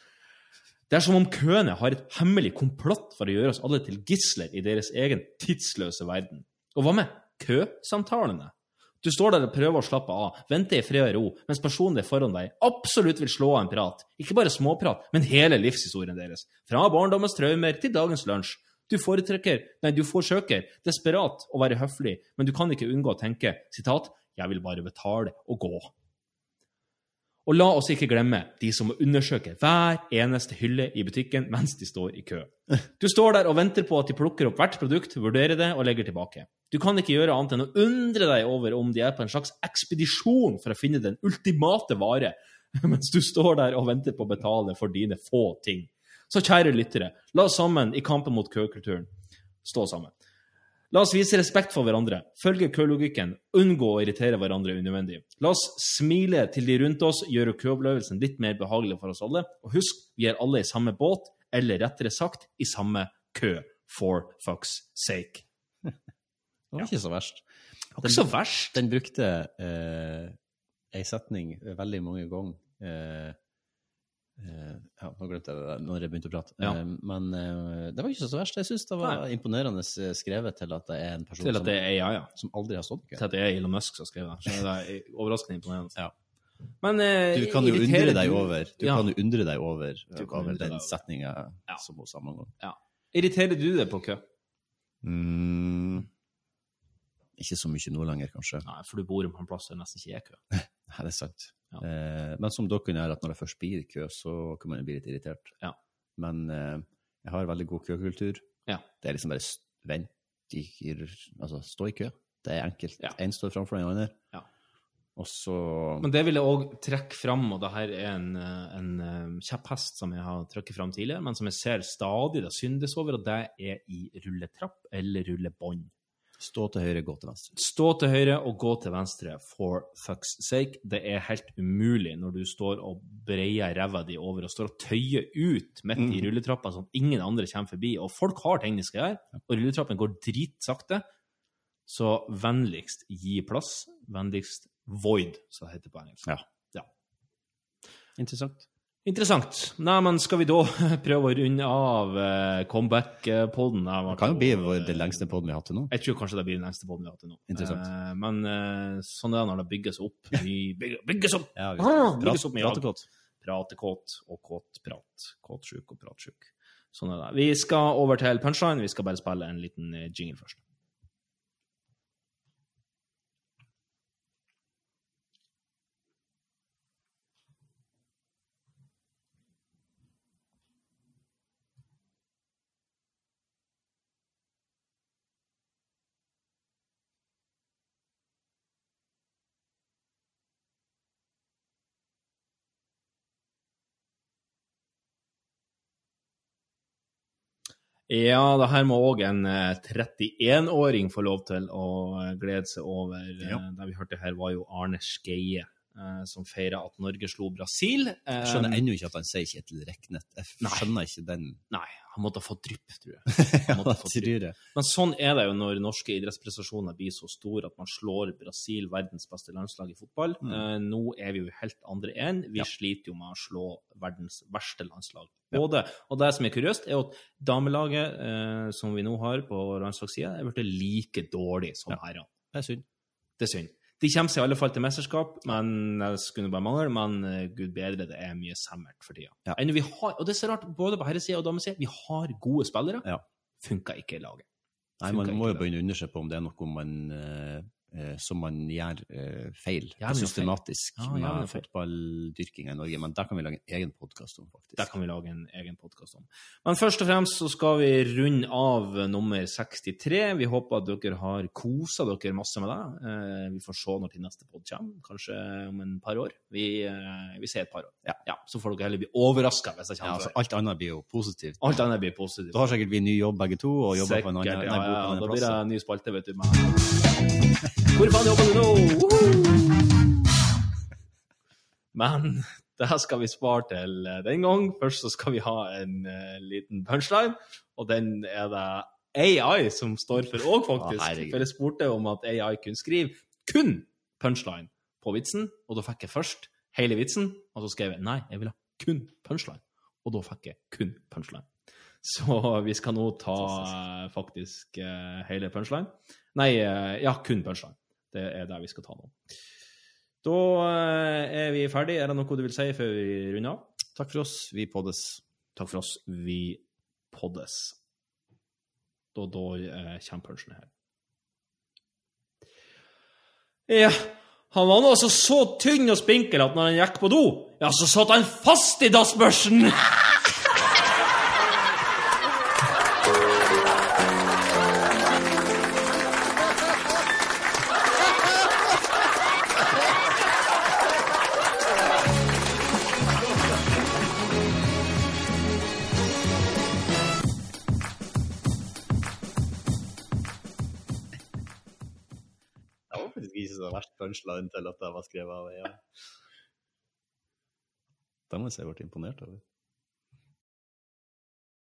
Det er som om køene har et hemmelig komplott for å gjøre oss alle til gisler i deres egen tidsløse verden. Og hva med køsamtalene? Du står der og prøver å slappe av, venter i fred og ro, mens personen der foran deg absolutt vil slå av en prat. Ikke bare småprat, men hele livshistorien deres. Fra barndommens traumer til dagens lunsj. Du foretrekker, nei, du forsøker desperat å være høflig, men du kan ikke unngå å tenke, sitat, jeg vil bare betale og gå. Og la oss ikke glemme de som må undersøke hver eneste hylle i butikken mens de står i kø. Du står der og venter på at de plukker opp hvert produkt, vurderer det og legger tilbake. Du kan ikke gjøre annet enn å undre deg over om de er på en slags ekspedisjon for å finne den ultimate vare, mens du står der og venter på å betale for dine få ting. Så kjære lyttere, la oss sammen i kampen mot køkulturen stå sammen. La oss vise respekt for hverandre, følge kølogikken, unngå å irritere hverandre unødvendig. La oss smile til de rundt oss, gjøre køopplevelsen litt mer behagelig for oss alle, og husk, vi er alle i samme båt, eller rettere sagt, i samme kø, for fuck's sake.
Det var ikke så verst.
Det var ikke så verst.
Den brukte eh, en setning veldig mange ganger. Eh, eh, ja, nå glemte jeg det når jeg begynte å prate.
Ja.
Eh, men eh, det var ikke så verst. Jeg synes det var Nei. imponerende skrevet til at det er en person
til at det er A I, ja.
som aldri har stått.
Til at det er Elon Musk som skrev det. Så det er overraskende imponerende.
Ja.
Men eh,
du kan jo undre deg over, du
ja.
kan jo undre deg over, over
undre
den
deg
setningen
ja.
som hun sa mange ganger.
Ja. Irriterer du deg på kø?
Mm, ikke så mye nå lenger, kanskje.
Nei, for du bor på en plass der det nesten ikke er kø.
Nei, det er sant. Ja. Eh, men som dere kunne gjøre at når det først blir kø, så kan man bli litt irritert.
Ja.
Men eh, jeg har veldig god køkultur.
Ja.
Det er liksom bare vent, i, altså stå i kø. Det er enkelt.
Ja.
En står framfor den andre.
Ja.
Og så...
Men det vil jeg også trekke frem, og det her er en, en kjepphest som jeg har trykket frem tidligere, men som jeg ser stadig det syndes over, og det er i rulletrapp eller rullebånd.
Stå til høyre, gå til venstre.
Stå til høyre og gå til venstre, for fuck's sake. Det er helt umulig når du står og breier ræva di over og står og tøyer ut midt mm. i rulletrappa sånn at ingen andre kommer forbi, og folk har ting de skal gjøre, og rulletrappen går dritsakte, så vennligst gi plass, vennligst void, så det heter på engelsk.
Ja.
Ja.
Interessant.
Interessant. Nei, men skal vi da prøve å runde av uh, comeback-podden?
Det kan jo bli den lengste podden vi har hatt til nå.
Jeg tror kanskje det blir den lengste podden vi har hatt til nå.
Interessant.
Uh, men uh, sånn er det når det bygges opp. Vi bygges, bygges opp!
Ja, vi
bygges opp
pratekåt.
Pratekåt og kåtprat. Kåtsjuk og pratsjuk. Sånn er det. Vi skal over til punchline. Vi skal bare spille en liten jingle først. Ja, det her må også en trettien-åring få lov til å glede seg over. Ja. Det vi hørte her var jo Arne Skeie, som feiret at Norge slo Brasil.
Jeg skjønner ennå ikke at han sier Kjetil Reknet. Jeg skjønner Nei. ikke den.
Nei, han måtte ha fått drypp, tror jeg. Han måtte ha fått drypp. Men sånn er det jo når norske idrettsprestasjoner blir så store at man slår Brasil, verdens beste landslag i fotball. Mm. Uh, nå er vi jo helt andre enn. Vi ja. sliter jo med å slå verdens verste landslag. Både, og det som er kuriøst er at damelaget uh, som vi nå har på landslagssiden er blitt like dårlig som ja. herrene.
Det er synd.
Det er synd. De kommer seg i alle fall til mesterskap, men det skulle bare mangle, men uh, Gud bedre, det er mye semmert for tida. Ja. Vi har, og det er så rart, både på herresiden og damesiden, vi har gode spillere,
ja.
funker ikke i laget.
Nei, man må jo begynne å undersøke på om det er noe man, uh, uh, som man gjør uh, feil, ja, systematisk feil. Ja, med fotballdyrking i Norge, men der kan vi lage en egen podcast om, faktisk.
Der kan vi lage en egen podcast om. Men først og fremst så skal vi runde av nummer sekstitre. Vi håper at dere har koset dere masse med det. Uh, vi får se når til neste podd kommer, kanskje om en par år. Vi, uh, vi ser et par år. Ja. Ja, så får dere heller bli overrasket hvis det kommer.
Ja, altså, alt annet blir jo positivt.
Alt annet blir positivt.
Da har sikkert vi ny jobb begge to, og jobber
sikkert,
på en annen,
ja,
nei,
ja,
på en
da
plass.
blir det en ny spalte, vet du. Men... Hvor faen jobber du nå? Men det skal vi spare til den gang. Først så skal vi ha en uh, liten punchline, og den er det A I som står for også, faktisk. Ah, for jeg spurte om at A I kunne skrive kun punchline på vitsen, og da fikk jeg først hele vitsen, og så skrev jeg, nei, jeg vil ha kun punchline. Og da fikk jeg kun punchline. Så vi skal nå ta uh, faktisk uh, hele punchline. Nei, uh, ja, kun punchline. Det er der vi skal ta nå. Da uh, er vi ferdig. Er det noe du vil si før vi runder av?
Takk for oss, vi poddes.
Takk for oss, vi poddes. Da, da uh, kommer punchene her. Ja, han var nå altså så tynn og spinkel at når han gikk på do, ja, så satt han fast i dassbørsen!
punchline til at det var skrevet av A I. Da må jeg si jeg ble imponert over.